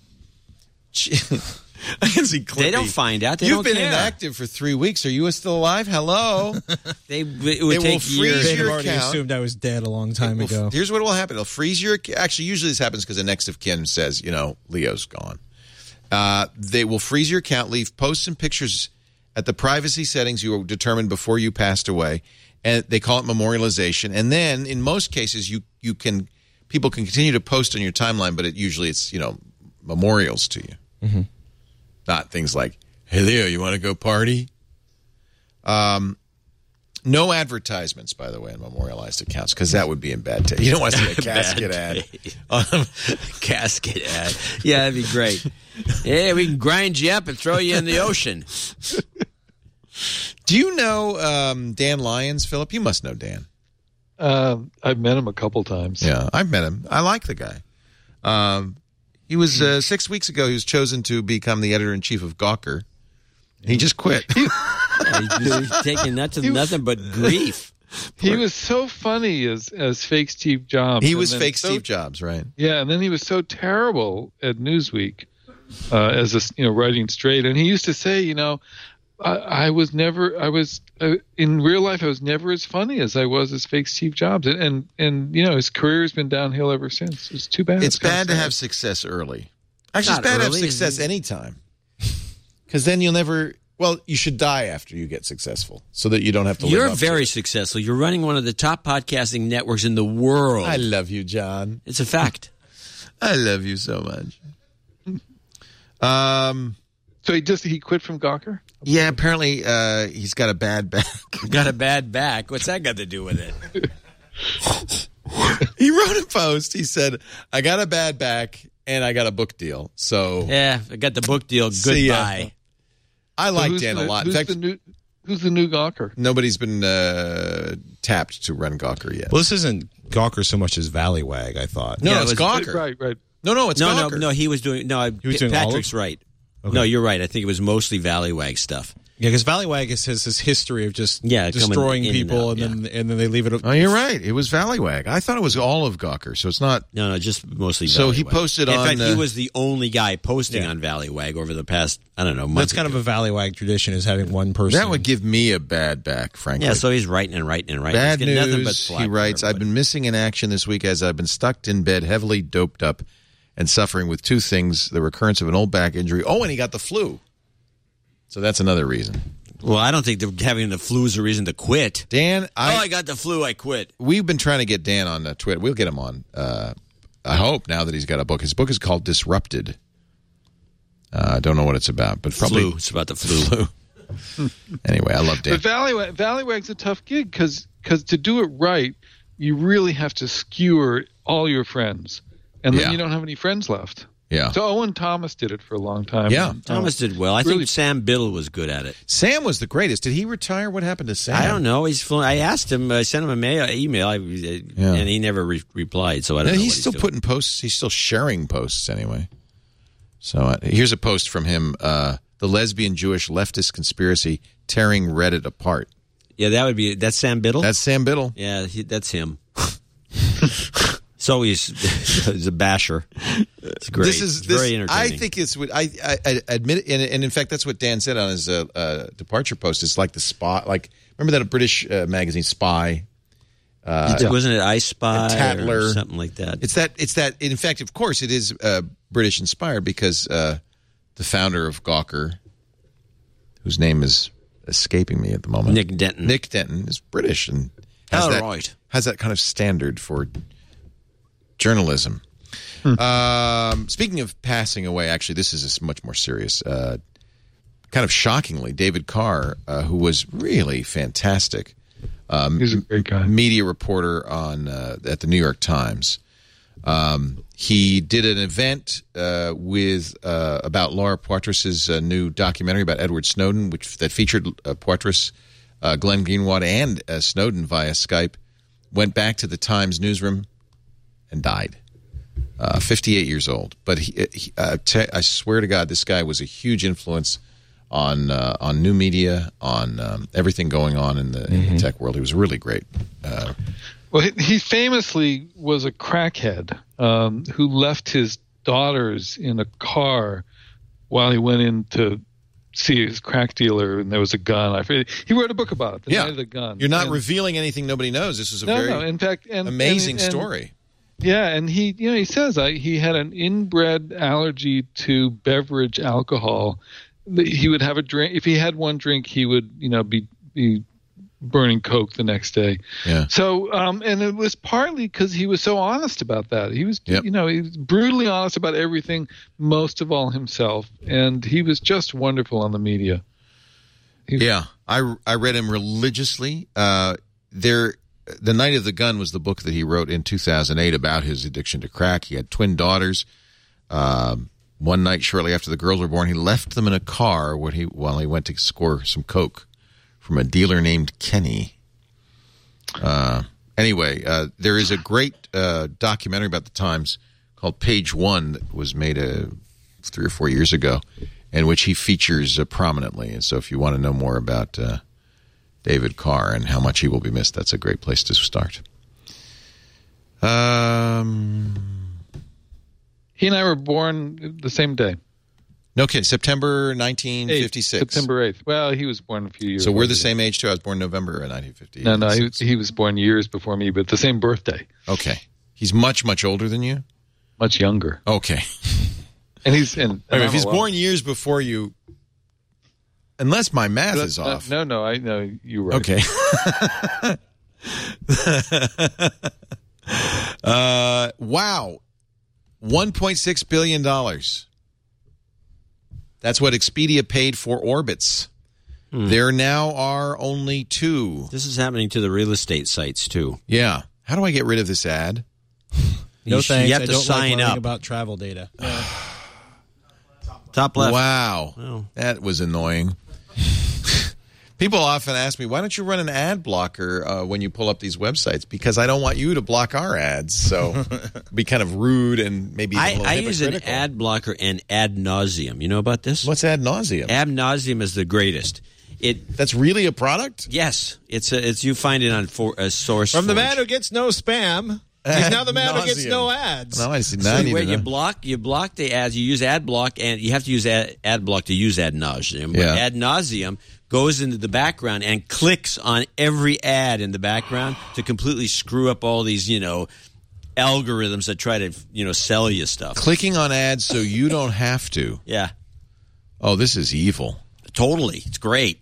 I can see Clippy. They don't find out. You've been inactive for 3 weeks. Are you still alive? Hello. It would take freeze years. They've your already account. assumed I was dead a long time ago. Here's what will happen. It'll freeze your... Actually, usually this happens because the next of kin says, Leo's gone. They will freeze your account, leave posts and pictures at the privacy settings you determined before you passed away, and they call it memorialization. And then, in most cases, people can continue to post on your timeline, but it's memorials to you, not things like, "Hey Leo, you want to go party?" No advertisements, by the way, on memorialized accounts, because that would be in bad taste. You don't want to see a casket ad. Casket ad. Yeah, that'd be great. Yeah, we can grind you up and throw you in the ocean. Do you know Dan Lyons, Philip? You must know Dan. I've met him a couple times. Yeah, I've met him. I like the guy. He was 6 weeks ago. He was chosen to become the editor-in-chief of Gawker. He just quit. He's taking nothing but grief. He was so funny as fake Steve Jobs. He was fake Steve Jobs, right? Yeah, and then he was so terrible at Newsweek as writing straight. And he used to say, in real life I was never as funny as I was as fake Steve Jobs, and his career has been downhill ever since. It's too bad. It's bad to have success early. Actually, it's bad to have success anytime, because then you'll never. Well, you should die after you get successful, so that you don't have to. You're live up very to it. successful. You're running one of the top podcasting networks in the world. I love you, John. It's a fact. I love you so much. So he quit from Gawker? Yeah, apparently he's got a bad back. Got a bad back? What's that got to do with it? He wrote a post. He said, "I got a bad back and I got a book deal." So yeah, I got the book deal. Goodbye. I like Dan a lot. In fact, who's the new Gawker? Nobody's been tapped to run Gawker yet. Well, this isn't Gawker so much as Valleywag, I thought. No, it's Gawker. Right. No, it's Gawker. No, he was doing Patrick's right. Okay. No, you're right. I think it was mostly Valleywag stuff. Yeah, because Valleywag has this history of just destroying people, and then they leave it. Oh, you're right. It was Valleywag. I thought it was all of Gawker, so it's not. No, just mostly Valleywag. So he posted on. In fact, he was the only guy posting on Valleywag over the past, I don't know, month. That's kind of a Valleywag tradition, is having one person. That would give me a bad back, frankly. Yeah, so he's writing. Bad news, nothing but he writes, I've been missing in action this week as I've been stuck in bed, heavily doped up, and suffering with two things, the recurrence of an old back injury. Oh, and he got the flu. So that's another reason. Well, I don't think having the flu is a reason to quit. Dan, I got the flu, I quit. We've been trying to get Dan on Twitter. We'll get him on, I hope, now that he's got a book. His book is called Disrupted. I don't know what it's about, but probably... It's about the flu. Anyway, I love Dan. But Valleywag's a tough gig because to do it right, you really have to skewer all your friends. And then you don't have any friends left. Yeah. So Owen Thomas did it for a long time. Yeah. Thomas did well. I think Sam Biddle was good at it. Sam was the greatest. Did he retire? What happened to Sam? I don't know. I asked him. I sent him an email, and he never replied. So I don't know. He's still putting posts. He's still sharing posts anyway. So here's a post from him. The lesbian Jewish leftist conspiracy tearing Reddit apart. Yeah, that's Sam Biddle? That's Sam Biddle. Yeah, that's him. So he's a basher. It's great. It's very entertaining. I think it's what I admit, and in fact, that's what Dan said on his departure post. It's like the Spy. Like, remember that British magazine Spy? Wasn't it I Spy Tatler, or something like that? It's that. In fact, of course, it is British inspired because the founder of Gawker, whose name is escaping me at the moment, Nick Denton is British and has that kind of standard for journalism. Speaking of passing away, actually, this is much more serious. Kind of shockingly, David Carr, who was really fantastic. He's a great guy. Media reporter at the New York Times. He did an event about Laura Poitras's new documentary about Edward Snowden, that featured Poitras, Glenn Greenwald, and Snowden via Skype. Went back to the Times newsroom and died. 58 years old. But I swear to God, this guy was a huge influence on new media, on everything going on in the tech world. He was really great. Well, he famously was a crackhead who left his daughters in a car while he went in to see his crack dealer, and there was a gun. He wrote a book about it, The Night of the Gun. You're not revealing anything nobody knows. This is a amazing story. Yeah, and he says he had an inbred allergy to beverage alcohol. He would have a drink. If he had one drink, he would be burning Coke the next day. Yeah. So and it was partly because he was so honest about that. He was he was brutally honest about everything, most of all himself, and he was just wonderful on the media. I read him religiously. The Night of the Gun was the book that he wrote in 2008 about his addiction to crack. He had twin daughters. One night, shortly after the girls were born, he left them in a car while he went to score some Coke from a dealer named Kenny. Anyway, there is a great documentary about the Times called Page One that was made 3 or 4 years ago, in which he features prominently. And so if you want to know more about David Carr and how much he will be missed, that's a great place to start. He and I were born the same day. No kidding. September 1956. September 8th. Well, he was born a few years So we're the same age, too? I was born November 1950. No, he was born years before me, but the same birthday. Okay. He's much, much older than you? Much younger. Okay. And if he's born years before you, unless my math is off. No, I know you're right. Okay. Wow. $1.6 billion. That's what Expedia paid for Orbitz. There now are only 2. This is happening to the real estate sites, too. Yeah. How do I get rid of this ad? No thanks. You have to I don't sign like up about travel data. Top left. Wow. That was annoying. People often ask me, why don't you run an ad blocker when you pull up these websites? Because I don't want you to block our ads. So be kind of rude and maybe a little I use an ad blocker and ad nauseum. You know about this? What's ad nauseum? Ad nauseum is the greatest. That's really a product? Yes. It's you find it on Source. From the man who gets no spam. He's now the man who gets no ads. No, I see. So you block the ads. You use ad block, and you have to use ad block to use ad nauseum. But ad nauseum goes into the background and clicks on every ad in the background to completely screw up all these, algorithms that try to, sell you stuff. Clicking on ads so you don't have to. Yeah. Oh, this is evil. Totally. It's great.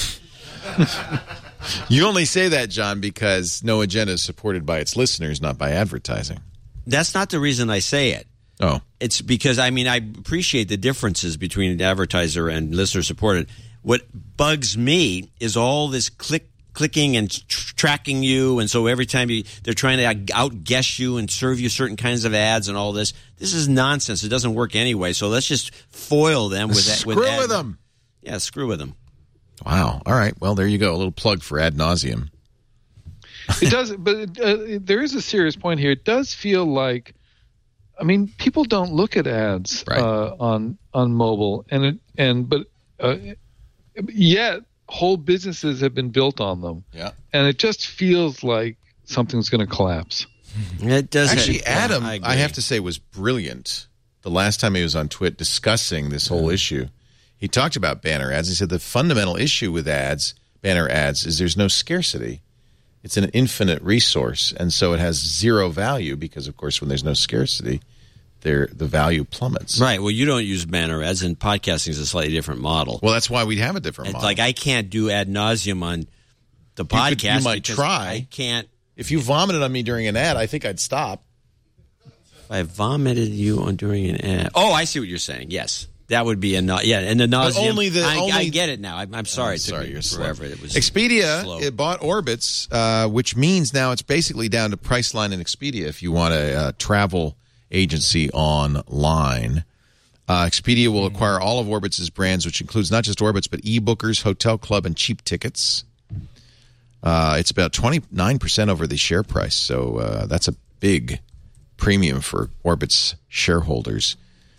You only say that, John, because No Agenda is supported by its listeners, not by advertising. That's not the reason I say it. Oh. It's because, I appreciate the differences between an advertiser and listener supported. What bugs me is all this clicking and tracking you, and so every time they're trying to outguess you and serve you certain kinds of ads and all this. This is nonsense. It doesn't work anyway, so let's just foil them with that. Screw with them. Yeah, screw with them. Wow. All right. Well, there you go. A little plug for ad nauseum. It does, but there is a serious point here. It does feel like, people don't look at ads on mobile, but yet whole businesses have been built on them. Yeah, and it just feels like something's going to collapse. It does. Actually, Adam, I have to say, was brilliant. The last time he was on Twit discussing this whole issue. He talked about banner ads. He said the fundamental issue with banner ads, is there's no scarcity. It's an infinite resource, and so it has zero value because, of course, when there's no scarcity, the value plummets. Right. Well, you don't use banner ads, and podcasting is a slightly different model. Well, that's why we'd have a different model. Like I can't do ad nauseum on the podcast. You might try. I can't. If you vomited on me during an ad, I think I'd stop. If I vomited you on during an ad. Oh, I see what you're saying. Yes. That would be and the nauseum. I get it now. I'm sorry. It took me forever. It was Expedia. It bought Orbitz, which means now it's basically down to Priceline and Expedia if you want a travel agency online. Expedia will acquire all of Orbitz's brands, which includes not just Orbitz but eBookers, Hotel Club, and Cheap Tickets. It's about 29% over the share price, so that's a big premium for Orbitz shareholders.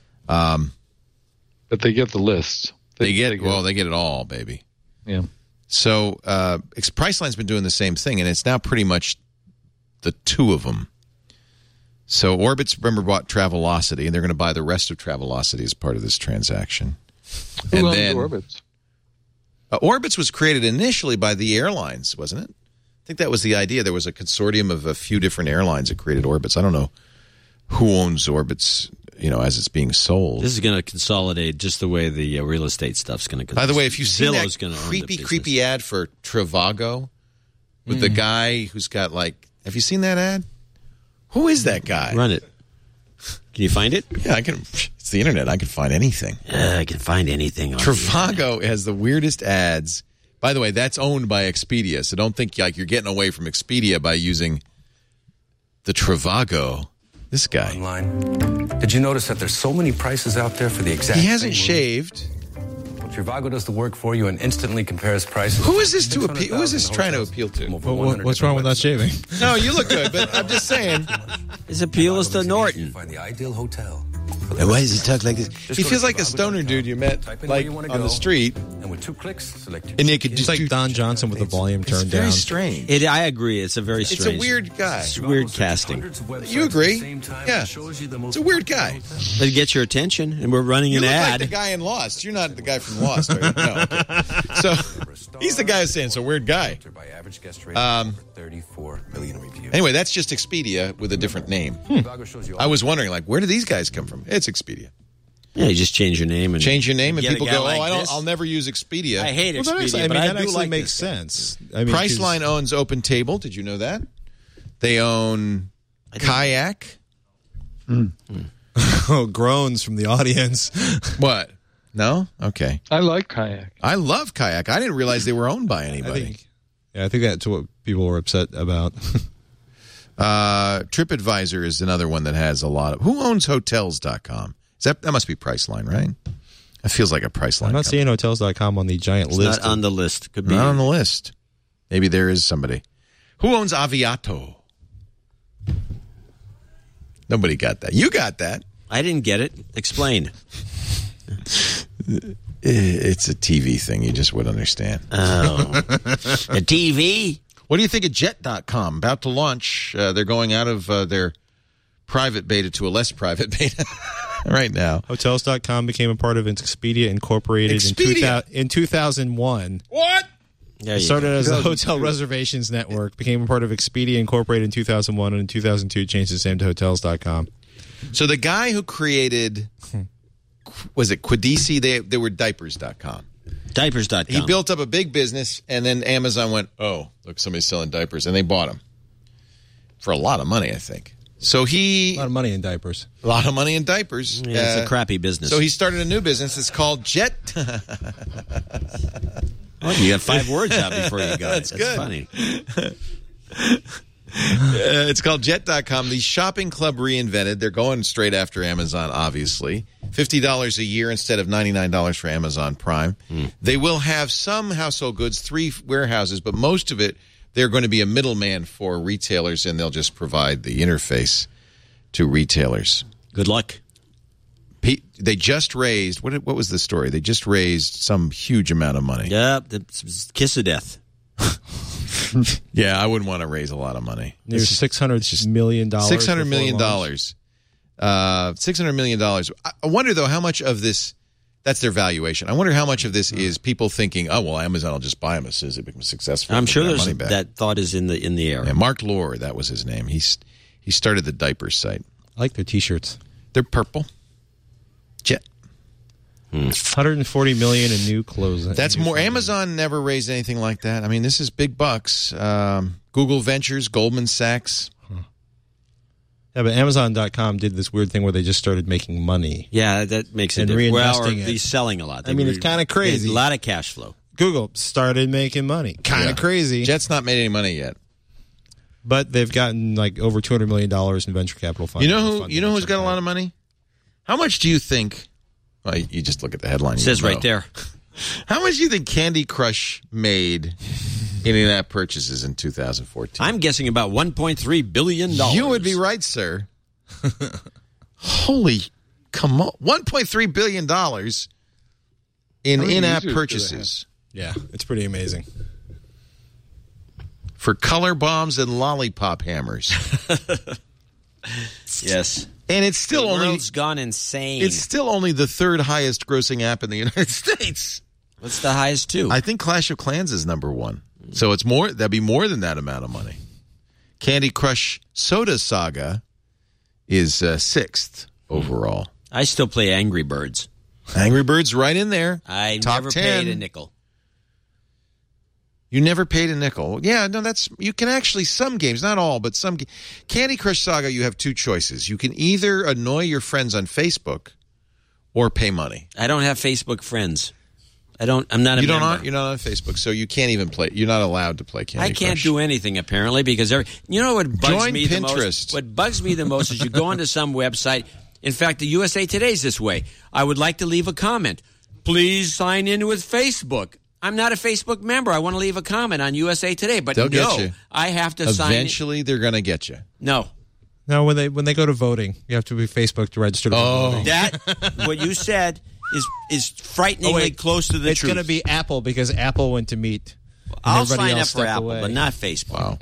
But they get the list. They get it all, baby. Yeah. So Priceline's been doing the same thing, and it's now pretty much the two of them. So Orbitz, remember, bought Travelocity, and they're going to buy the rest of Travelocity as part of this transaction. Who owns Orbitz? Orbitz was created initially by the airlines, wasn't it? I think that was the idea. There was a consortium of a few different airlines that created Orbitz. I don't know who owns Orbitz, as it's being sold. This is going to consolidate just the way the real estate stuff's going to consolidate. By the way, if you see that creepy ad for Trivago with the guy who's got have you seen that ad? Who is that guy? Run it. Can you find it? Yeah, I can. It's the internet. I can find anything. I can find anything. Trivago has the weirdest ads. By the way, that's owned by Expedia, so don't think you're getting away from Expedia by using the Trivago. This guy. Online. Did you notice that there's so many prices out there for the exact? He hasn't shaved. Well, Trivago does the work for you and instantly compares prices. Who is this to appeal? Who is this trying to appeal to? What's wrong with not shaving? No, you look good, but I'm just saying. His appeal is to Norton. Find the ideal hotel. Why does he talk like this? He feels like a stoner dude you met on the street. And with 2 clicks, select and you could just like Don Johnson with the volume turned down. Very strange. I agree. It's a very strange. It's a weird guy. It's weird casting. You agree? Yeah. It's a weird guy. It gets your attention, and we're running an ad. Like the guy in Lost. You're not the guy from Lost, are you? No. Okay. So he's the guy who's saying it's a weird guy. 34 million reviews. Anyway, that's just Expedia with a different name. I was wondering, where do these guys come from? It's Expedia. Yeah, you just change your name and people go, I'll never use Expedia. I hate Expedia, but I that do actually like makes sense. Priceline owns OpenTable. Did you know that? They own Kayak. Oh, groans from the audience. What? No? Okay. I like Kayak. I love Kayak. I didn't realize they were owned by anybody. I think that's what people were upset about. TripAdvisor is another one that has a lot of... Who owns Hotels.com? That must be Priceline, right? It feels like a Priceline. I'm not seeing Hotels.com on the giant list. Not on the list. Could be not on the list. Maybe there is somebody. Who owns Aviato? Nobody got that. You got that. I didn't get it. Explain. It's a TV thing. You just would understand. Oh. A TV? What do you think of Jet.com? About to launch. They're going out of their private beta to a less private beta right now. Hotels.com became a part of Expedia Incorporated in 2001. What? It started as a hotel reservations network, became a part of Expedia Incorporated in 2001, and in 2002 changed its name to Hotels.com. So the guy who created, was it Quidisi? They were Diapers.com. Diapers.com. He built up a big business, and then Amazon went, oh, look, somebody's selling diapers, and they bought him for a lot of money, I think. So a lot of money in diapers. A lot of money in diapers. Yeah, it's a crappy business. So he started a new business. It's called Jet. Oh, you got 5 words out before you got That's it. That's funny. It's called Jet.com. The shopping club reinvented. They're going straight after Amazon, obviously. $50 a year instead of $99 for Amazon Prime. They will have some household goods, 3 warehouses, but most of it, they're going to be a middleman for retailers, and they'll just provide the interface to retailers. Good luck. They just raised, what was the story? They just raised some huge amount of money. Yeah, the kiss of death. Yeah, I wouldn't want to raise a lot of money. Near $600 million. $600 million. $600 million. I wonder, though, how much of this, that's their valuation. I wonder how much of this is people thinking, oh, well, Amazon will just buy them as soon as they become successful. I'm sure that thought is in the air. Yeah, Mark Lohr, that was his name. He started the diaper site. I like their T-shirts. They're purple. Jet. $140 million in new clothes. That's more. Amazon never raised anything like that. I mean, this is big bucks. Google Ventures, Goldman Sachs. Yeah, but Amazon.com did this weird thing where they just started making money. Yeah, that makes it different. Well, or he's selling a lot. I mean, it's kind of crazy. A lot of cash flow. Google started making money. Kind of crazy. Jet's not made any money yet. But they've gotten like over $200 million in venture capital funding. You know who's got a lot of money? How much do you think? Well, you just look at the headline. It says right there. How much do you think Candy Crush made in in-app purchases in 2014? I'm guessing about $1.3 billion. You would be right, sir. Holy, come on. $1.3 billion in in-app purchases. Yeah, it's pretty amazing. For color bombs and lollipop hammers. Yes. And it's still the world's gone insane. It's still only the 3rd highest grossing app in the United States. What's the highest too? I think Clash of Clans is number 1. So it's more. That'd be more than that amount of money. Candy Crush Soda Saga is 6th overall. I still play Angry Birds. Angry Birds right in there. I Top never 10. paid a nickel. You never paid a nickel. Yeah, no, you can actually, some games, not all, but some. Candy Crush Saga, you have 2 choices. You can either annoy your friends on Facebook or pay money. I don't have Facebook friends. I'm not a member. You're not on Facebook, so you can't even play. You're not allowed to play Candy Crush. I can't do anything, apparently, because you know what bugs Join me Pinterest. the most? What bugs me the most is you go onto some website. In fact, the USA Today's this way. I would like to leave a comment. Please sign in with Facebook. I'm not a Facebook member. I want to leave a comment on USA Today, but They'll get you. I have to sign in. Eventually, they're going to get you. No. No, when they go to voting, you have to be Facebook to register to voting. That, what you said is frighteningly close to the truth. It's going to be Apple because Apple went to meet. I'll sign up for Apple, but not Facebook. Wow.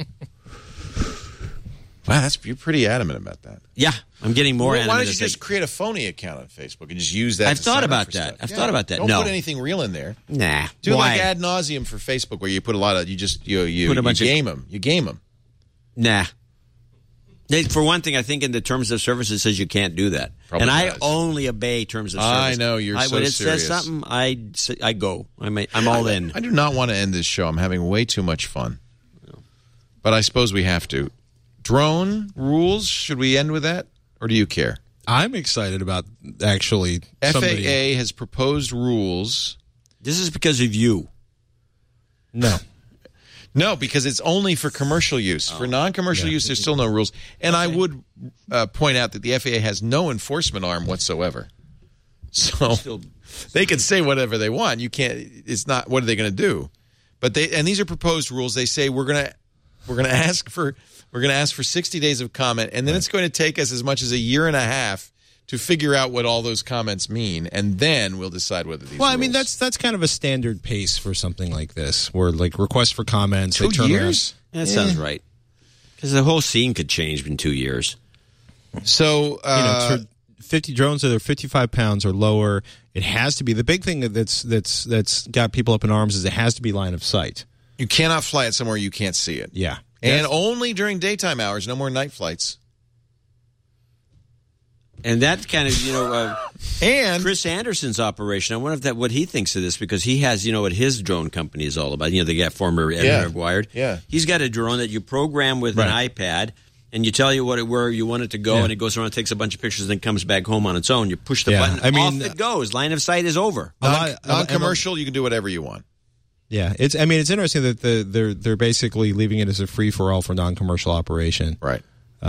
Wow, you're pretty adamant about that. Yeah, I'm getting more adamant. Why don't you just create a phony account on Facebook and just use that? I've thought about that. Thought about that. Don't put anything real in there. Nah. Do like ad nauseum for Facebook, where you put a lot of you game them. You game them. Nah. For one thing, I think in the terms of service it says you can't do that, Probably and does. I only obey terms of service. I know you're so when it serious. says something, I go. I'm all in. I do not want to end this show. I'm having way too much fun, but I suppose we have to. Drone rules, should we end with that? Or do you care? I'm excited about actually FAA has proposed rules. This is because of you. No. No, because it's only for commercial use. For non-commercial use, there's still no rules. And I would point out that the FAA has no enforcement arm whatsoever. So they can say whatever they want. You can't. It's not. What are they going to do? But these are proposed rules. They say we're going to ask for 60 days of comment, and then it's going to take us as much as a year and a half to figure out what all those comments mean, and then we'll decide whether these. Well, I mean that's kind of a standard pace for something like this, where like requests for comments. 2 years? That sounds right. Because the whole scene could change in 2 years. So for 50 drones that are 55 pounds or lower, it has to be the big thing that's got people up in arms is it has to be line of sight. You cannot fly it somewhere you can't see it. Yeah, and only during daytime hours. No more night flights. And that kind of, and Chris Anderson's operation. I wonder what he thinks of this, because he has, what his drone company is all about. They got former editor of Wired. Yeah. He's got a drone that you program with an iPad, and you tell you where you want it to go, and it goes around, takes a bunch of pictures, and then comes back home on its own. You push the button, off it goes. Line of sight is over. Non-commercial, you can do whatever you want. Yeah, it's interesting that they're basically leaving it as a free-for-all for non-commercial operation. Right.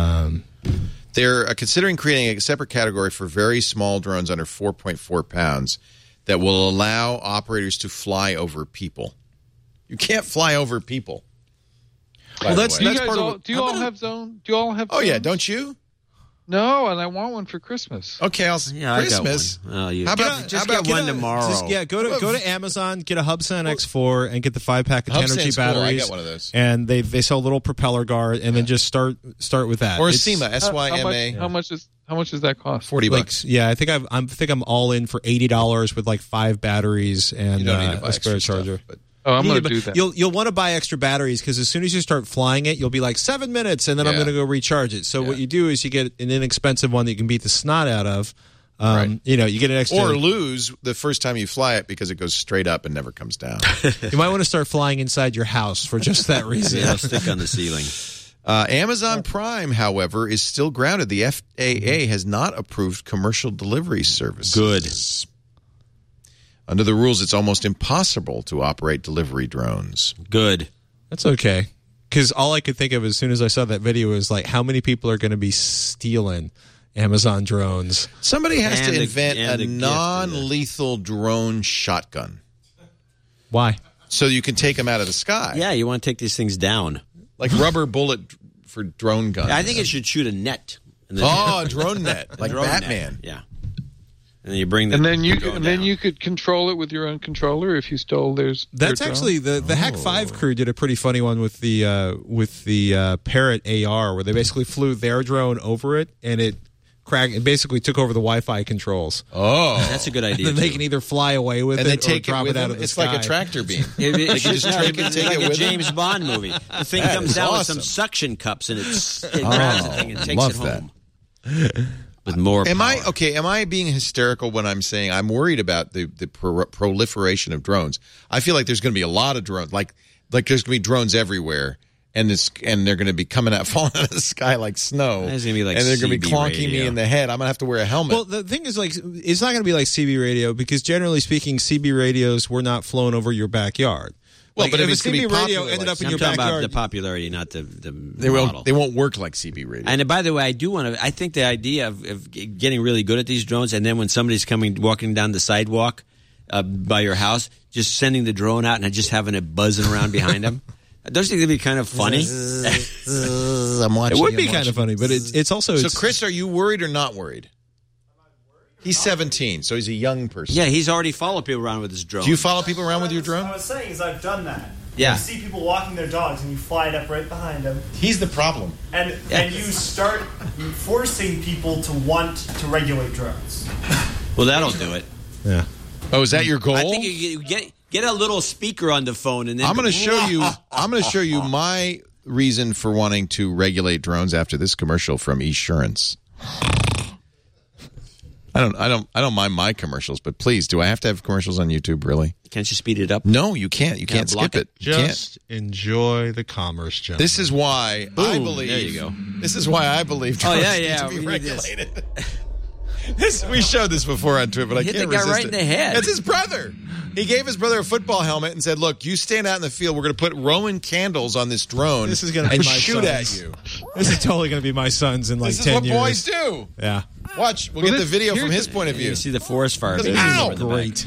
They're considering creating a separate category for very small drones under 4.4 pounds that will allow operators to fly over people. You can't fly over people. Well, that's part of. Do you all have zone? Do you all have? Oh yeah, don't you? No, and I want one for Christmas. Okay, Christmas. I got one. How about get one tomorrow? Go to Amazon, get a Hubsan X4, and get the 5-pack of Tenergy batteries. Cool. I got one of those. And they sell a little propeller guard, and then just start with that. Or a SYMA, SYMA. How much does that cost? $40. I think I'm all in for $80 with like 5 batteries and a spare charger. I'm going to do that. You'll want to buy extra batteries, because as soon as you start flying it, you'll be like 7 minutes, and then I'm going to go recharge it. So what you do is you get an inexpensive one that you can beat the snot out of. You get an extra. Or lose the first time you fly it because it goes straight up and never comes down. You might want to start flying inside your house for just that reason. It'll stick on the ceiling. Amazon Prime, however, is still grounded. The FAA has not approved commercial delivery services. Good. Under the rules, it's almost impossible to operate delivery drones. Good. That's okay. Because all I could think of as soon as I saw that video is like, how many people are going to be stealing Amazon drones? Somebody has to invent a non-lethal drone shotgun. Why? So you can take them out of the sky. Yeah, you want to take these things down. Like rubber bullet for drone guns. I think it should shoot a net. A drone net, like Batman. Net. Yeah. And then you bring you could control it with your own controller if you stole theirs. That's actually the Hack 5 crew did a pretty funny one with the Parrot AR, where they basically flew their drone over it, and it basically took over the Wi-Fi controls. Oh, that's a good idea. And then they can either fly away with it or drop it out of the sky. It's like a tractor beam. They can just take it with a James Bond movie. The thing comes down with some suction cups, and it grabs the thing and takes it home. With more Am I being hysterical when I'm saying I'm worried about the proliferation of drones? I feel like there's going to be a lot of drones, like there's going to be drones everywhere, and they're going to be falling out of the sky like snow. It's going to be like, and they're going to be CB clonking me in the head. I'm going to have to wear a helmet. Well, the thing is, like, it's not going to be like CB radio, because generally speaking, CB radios were not flown over your backyard. Well, but if a CB radio ended up in your backyard, about the popularity, not the model. They won't work like CB radio. And by the way, I think the idea of getting really good at these drones, and then when somebody's walking down the sidewalk by your house, just sending the drone out and just having it buzzing around behind them. Don't you think that'd be kind of funny? It would be kind of funny, but it's also. So, Chris, are you worried or not worried? He's 17, so he's a young person. Yeah, he's already followed people around with his drone. Do you follow people around with your drone? What I was saying is I've done that. Yeah. You see people walking their dogs, and you fly it up right behind them. He's the problem. And you start forcing people to want to regulate drones. Well, that'll do it. Yeah. Oh, is that your goal? I think you get a little speaker on the phone, and then I'm going to show you. I'm going to show you my reason for wanting to regulate drones after this commercial from Esurance. I don't mind my commercials, but please, do I have to have commercials on YouTube, really? Can't you speed it up? No, you can't. You can't skip it. Just enjoy the commerce, gentlemen. This is why I believe. There you go. This is why I believe drones need to be regulated. We showed this before on Twitter, but I can't resist it. Hit the guy right in the head. That's his brother. He gave his brother a football helmet and said, "Look, you stand out in the field. We're going to put Roman candles on this drone. This is going to and be my shoot sons. at you. This is totally going to be my sons in like 10 years. This is what boys do. Yeah. Watch. We'll get the video from his point of view. You see the forest fire. Ow! Great.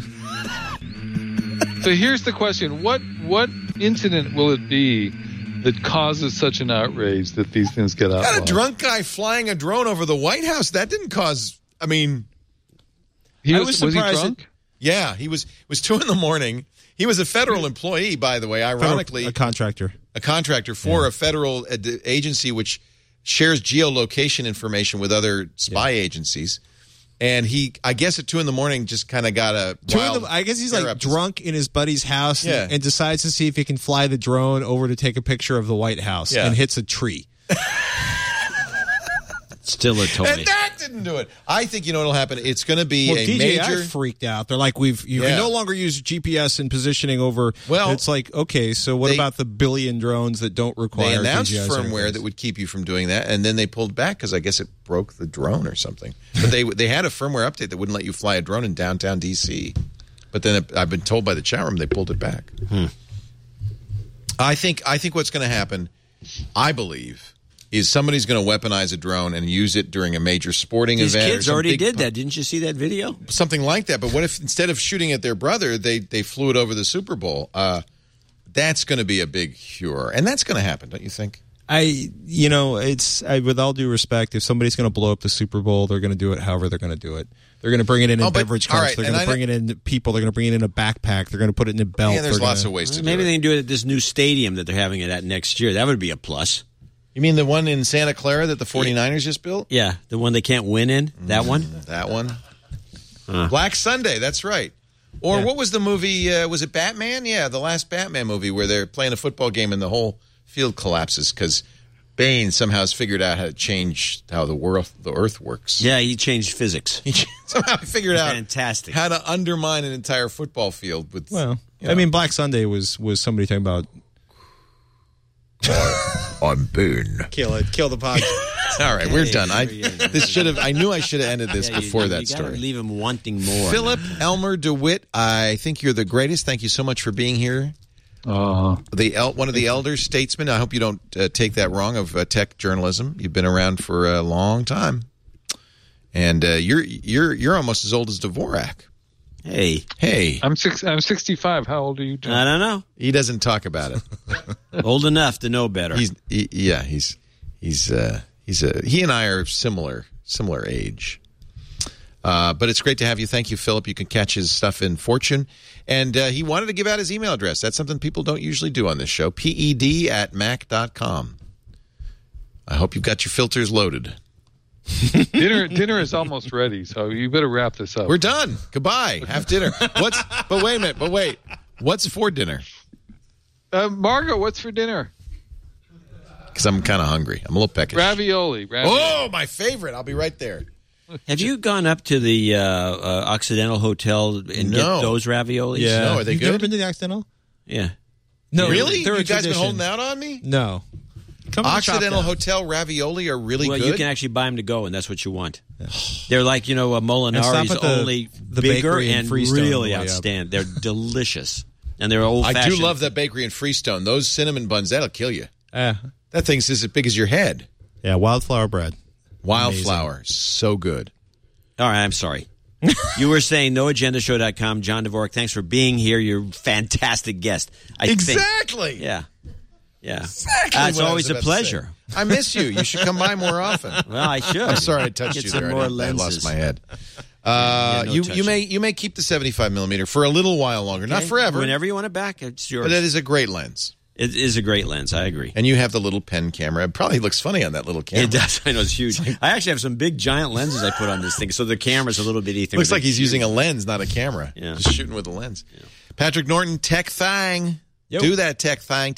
So here's the question: What incident will it be that causes such an outrage that these things get outlawed? Got a drunk guy flying a drone over the White House. That didn't cause. I mean, was he drunk? Yeah, he was. It was 2 a.m. He was a federal employee, by the way. Ironically, a contractor for a federal agency which shares geolocation information with other spy agencies. And he, I guess, at 2 a.m. just kind of got a wild. I guess he's like drunk in his buddy's house and decides to see if he can fly the drone over to take a picture of the White House and hits a tree. Still a Tony. And that didn't do it. I think you know what'll happen. It's going to be a DJI major. Freaked out. They're like, you can no longer use GPS and positioning over. Well, it's like, okay, so what about the billion drones that don't require? They announced DJI firmware that would keep you from doing that, and then they pulled back because I guess it broke the drone or something. But they had a firmware update that wouldn't let you fly a drone in downtown D.C. But then I've been told by the chat room they pulled it back. I think what's going to happen, I believe, is somebody's going to weaponize a drone and use it during a major sporting event. These kids already did that. Didn't you see that video? Something like that. But what if instead of shooting at their brother, they flew it over the Super Bowl? That's going to be a big furor. And that's going to happen, don't you think? With all due respect, if somebody's going to blow up the Super Bowl, they're going to do it however they're going to do it. They're going to bring it in beverage carts. Right, they're going to bring it in people. They're going to bring it in a backpack. They're going to put it in a belt. Yeah, there's lots of ways to do it. Maybe they can do it at this new stadium that they're having it at next year. That would be a plus. You mean the one in Santa Clara that the 49ers just built? Yeah, the one they can't win in? That one? That one. Black Sunday, that's right. Or what was the movie? Was it Batman? Yeah, the last Batman movie where they're playing a football game and the whole field collapses because Bane somehow has figured out how to change how the Earth works. Yeah, he changed physics. He somehow figured out fantastic how to undermine an entire football field. With, I mean, Black Sunday was somebody talking about... I'm Bane. Kill the podcast. All right, we're done. I knew I should have ended this before that story. Leave him wanting more. Philip Elmer DeWitt, I think you're the greatest. Thank you so much for being here. One of the elder statesmen. I hope you don't take that wrong of tech journalism. You've been around for a long time, and you're almost as old as Dvorak. Hey. I'm 65. How old are you, John? I don't know. He doesn't talk about it. Old enough to know better. He and I are similar age. But it's great to have you. Thank you, Philip. You can catch his stuff in Fortune. And he wanted to give out his email address. That's something people don't usually do on this show. PED@mac.com. I hope you've got your filters loaded. Dinner is almost ready, so you better wrap this up. We're done. Goodbye. Have dinner. But wait a minute. What's for dinner? Margo, what's for dinner? Because I'm kind of hungry. I'm a little peckish. Ravioli. Oh, my favorite. I'll be right there. Have you gone up to the Occidental Hotel and get those raviolis? Yeah. No, are they You've good? never been to the Occidental? Yeah. No. Really? You guys been holding out on me? No. Occidental Hotel ravioli are really good. Well, you can actually buy them to go, and that's what you want. They're like, Molinari's only bigger and really outstanding. They're delicious, and they're old-fashioned. I do love that bakery in Freestone. Those cinnamon buns, that'll kill you. That thing's as big as your head. Yeah, wildflower bread. Wildflower. Amazing. So good. All right, I'm sorry. You were saying noagendashow.com. John Dvorak, thanks for being here. You're a fantastic guest. Exactly. Yeah. Exactly. It's always a pleasure. I miss you. You should come by more often. Well, I should. I'm sorry I touched you there. I lost my head. You may keep the 75 millimeter for a little while longer, not forever. Whenever you want it back, it's yours. But it is a great lens. It is a great lens. I agree. And you have the little pen camera. It probably looks funny on that little camera. It does. I know it's huge. I actually have some big giant lenses I put on this thing, so the camera's a little bit ether. Looks like he's using a lens, not a camera. Yeah. Just shooting with a lens. Yeah. Patrick Norton, Tech Thang. Yep. Do that, Tech Thang.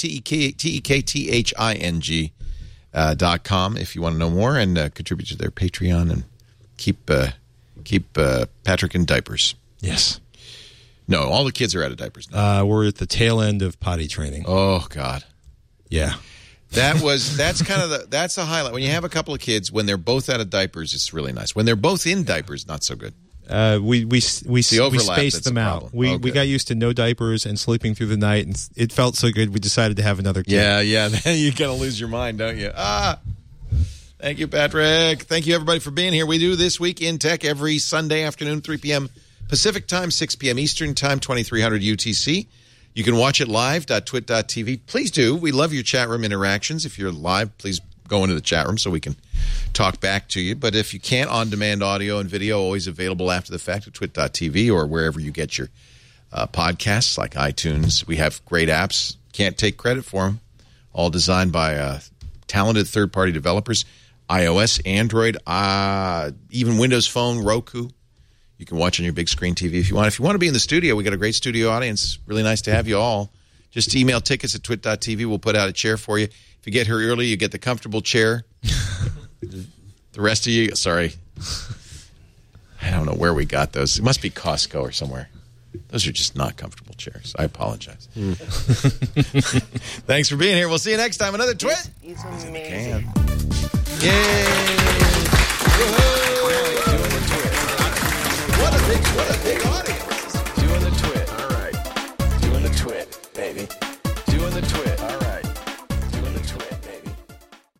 TEKTHING.com if you want to know more and contribute to their Patreon and keep Patrick in diapers. Yes. No, all the kids are out of diapers now. We're at the tail end of potty training. Oh God. Yeah. That's a highlight. When you have a couple of kids, when they're both out of diapers, it's really nice. When they're both in diapers, not so good. We spaced them out. We got used to no diapers and sleeping through the night, and it felt so good. We decided to have another kid. Yeah. Then you kind of lose your mind, don't you? That's Thank you, Patrick. Thank you, everybody, for being here. We do This Week in Tech every Sunday afternoon, 3 p.m. Pacific Time, 6 p.m. Eastern Time, 2300 UTC. You can watch it live.twit.tv. Please do. We love your chat room interactions. If you're live, please go into the chat room so we can talk back to you. But if you can't, on-demand audio and video always available after the fact at twit.tv or wherever you get your podcasts like iTunes. We have great apps. Can't take credit for them. All designed by talented third-party developers. iOS, Android, even Windows Phone, Roku. You can watch on your big screen TV if you want. If you want to be in the studio, we got a great studio audience. Really nice to have you all. Just email tickets at twit.tv. We'll put out a chair for you. If you get here early, you get the comfortable chair. The rest of you, sorry. I don't know where we got those. It must be Costco or somewhere. Those are just not comfortable chairs. I apologize. Thanks for being here. We'll see you next time. Another Twit. It's amazing. Yay! Woo-hoo!